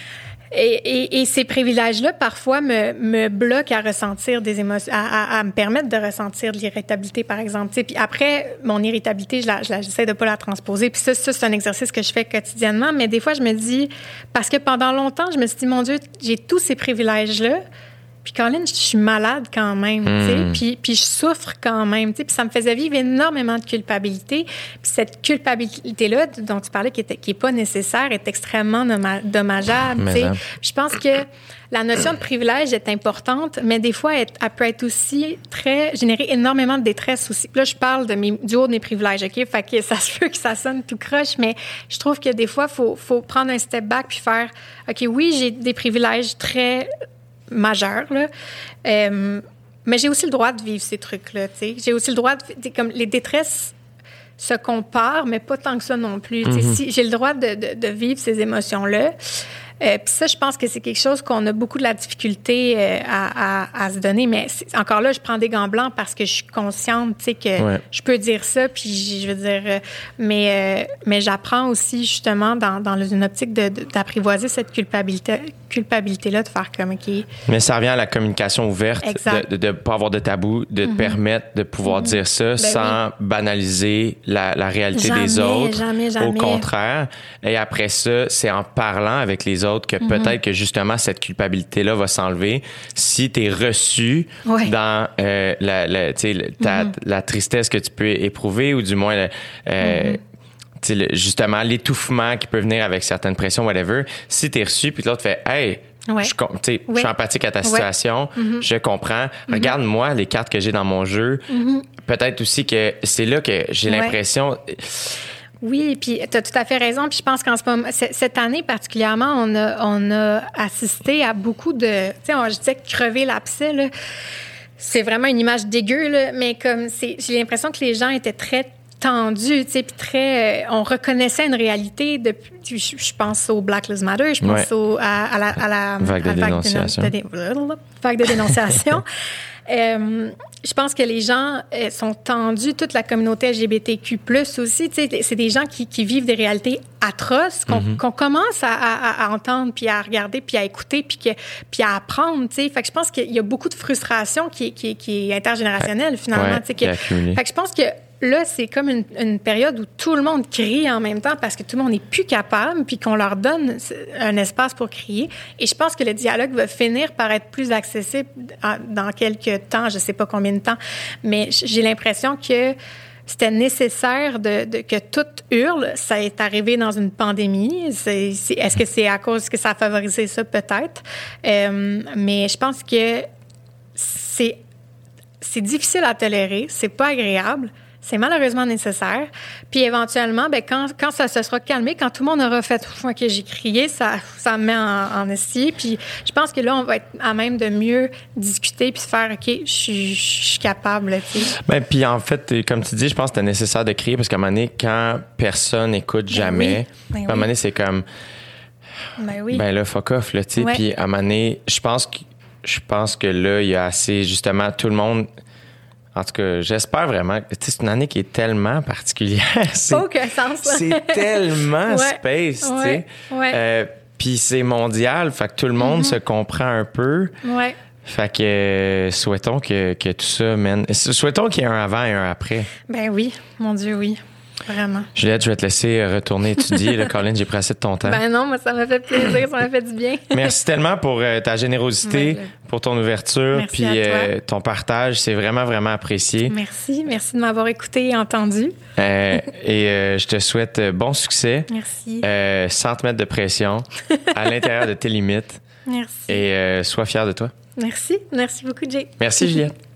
Et, et, et ces privilèges-là, parfois, me, me bloquent à ressentir des émotions, à, à, à me permettre de ressentir de l'irritabilité, par exemple. Tu sais, puis après, mon irritabilité, je la, je la, j'essaie de pas la transposer. Puis ça, ça, c'est un exercice que je fais quotidiennement. Mais des fois, je me dis, parce que pendant longtemps, je me suis dit, mon Dieu, j'ai tous ces privilèges-là. Puis, Colin, je suis malade quand même, mm. tu sais, puis, puis je souffre quand même, tu sais, puis ça me faisait vivre énormément de culpabilité. Puis cette culpabilité-là dont tu parlais, qui n'est qui est pas nécessaire, est extrêmement dommageable, tu sais. Je pense que la notion de privilège est importante, mais des fois, elle, elle peut être aussi très... générer énormément de détresse aussi. Là, je parle de mes, du haut de mes privilèges, OK? Fait que ça se peut que ça sonne tout croche, mais je trouve que des fois, il faut, faut prendre un step back puis faire, OK, oui, j'ai des privilèges très... majeur, là. Euh, mais j'ai aussi le droit de vivre ces trucs-là, tu sais. J'ai aussi le droit de... Comme les détresses se comparent, mais pas tant que ça non plus. Mm-hmm. Si, j'ai le droit de, de, de vivre ces émotions-là. Euh, Puis ça, je pense que c'est quelque chose qu'on a beaucoup de la difficulté euh, à, à, à se donner. Mais encore là, je prends des gants blancs parce que je suis consciente, tu sais, que ouais. je peux dire ça. Puis je veux dire, euh, mais euh, mais j'apprends aussi justement dans, dans une optique de, de, d'apprivoiser cette culpabilité, culpabilité-là, de faire comme OK. Mais ça revient à la communication ouverte, exact. de ne pas avoir de tabou, de mm-hmm. te permettre de pouvoir mm-hmm. dire ça ben sans oui. banaliser la, la réalité jamais, des autres. Jamais, jamais. Au contraire. Et après ça, c'est en parlant avec les autres que mm-hmm. peut-être que justement cette culpabilité-là va s'enlever si tu es reçu ouais. dans euh, la, la, ta, mm-hmm. la tristesse que tu peux éprouver ou du moins le, euh, mm-hmm. le, justement l'étouffement qui peut venir avec certaines pressions, whatever. Si tu es reçu puis l'autre fait « Hey, ouais. je, ouais. je suis empathique à ta situation, ouais. mm-hmm. je comprends. Mm-hmm. Regarde-moi les cartes que j'ai dans mon jeu. Mm-hmm. » Peut-être aussi que c'est là que j'ai ouais. l'impression... Oui, puis tu as tout à fait raison. Puis je pense qu'en ce moment, cette année particulièrement, on a, on a assisté à beaucoup de... Tu sais, je disais crever l'abcès, là. C'est vraiment une image dégueu, là, mais comme c'est, j'ai l'impression que les gens étaient très tendus, tu sais, puis très... Euh, on reconnaissait une réalité depuis... Je, je pense au Black Lives Matter, je pense ouais. au, à, à, la, à la... Vague de dénonciation. De, de, de, vague de dénonciation. Euh, je pense que les gens euh, sont tendus, toute la communauté L G B T Q plus aussi. Tu sais, c'est des gens qui, qui vivent des réalités atroces qu'on, mm-hmm. qu'on commence à, à, à entendre, puis à regarder, puis à écouter, puis, que, puis à apprendre. Tu sais. Fait que je pense qu'il y a beaucoup de frustration qui, qui, qui est intergénérationnelle, finalement. Ouais, tu sais, que, fait que je pense que là, c'est comme une, une période où tout le monde crie en même temps parce que tout le monde n'est plus capable, puis qu'on leur donne un espace pour crier. Et je pense que le dialogue va finir par être plus accessible dans quelques temps, je ne sais pas combien de temps, mais j'ai l'impression que c'était nécessaire de, de, que tout hurle. Ça est arrivé dans une pandémie. C'est, c'est, est-ce que c'est à cause que ça a favorisé ça? Peut-être. Euh, mais je pense que c'est, c'est difficile à tolérer. C'est pas agréable. C'est malheureusement nécessaire. Puis éventuellement, ben quand, quand ça se sera calmé, quand tout le monde aura fait « OK, j'ai crié », ça, ça me met en, en estier. Puis je pense que là, on va être à même de mieux discuter puis se faire « OK, je suis, je suis capable ». Ben, puis en fait, comme tu dis, je pense que c'était nécessaire de crier parce qu'à un moment donné, quand personne n'écoute jamais, ben oui. Ben à un moment donné, c'est comme ben, oui. ben là, fuck off, là, tu sais. Ouais. Puis à un moment donné, je pense que, je pense que là, il y a assez, justement, tout le monde... En tout cas, j'espère vraiment. Tu sais, c'est une année qui est tellement particulière. C'est, aucun sens. C'est tellement ouais, space, tu sais. Ouais. Euh, Puis c'est mondial, fait que tout le monde mm-hmm. se comprend un peu. Ouais. Fait que euh, souhaitons que, que tout ça mène... Souhaitons qu'il y ait un avant et un après. Ben oui, mon Dieu, oui. Vraiment. Juliette, je vais te laisser retourner étudier. Là, Colin, j'ai pris assez de ton temps. Ben non, moi, ça m'a fait plaisir, ça m'a fait du bien. Merci tellement pour euh, ta générosité, ouais, pour ton ouverture, merci puis euh, ton partage. C'est vraiment, vraiment apprécié. Merci. Merci de m'avoir écouté et entendu. Euh, et euh, je te souhaite bon succès. Merci. Euh, sans te mettre de pression, à l'intérieur de tes limites. Merci. Et euh, sois fier de toi. Merci. Merci beaucoup, Jay. Merci, Juliette.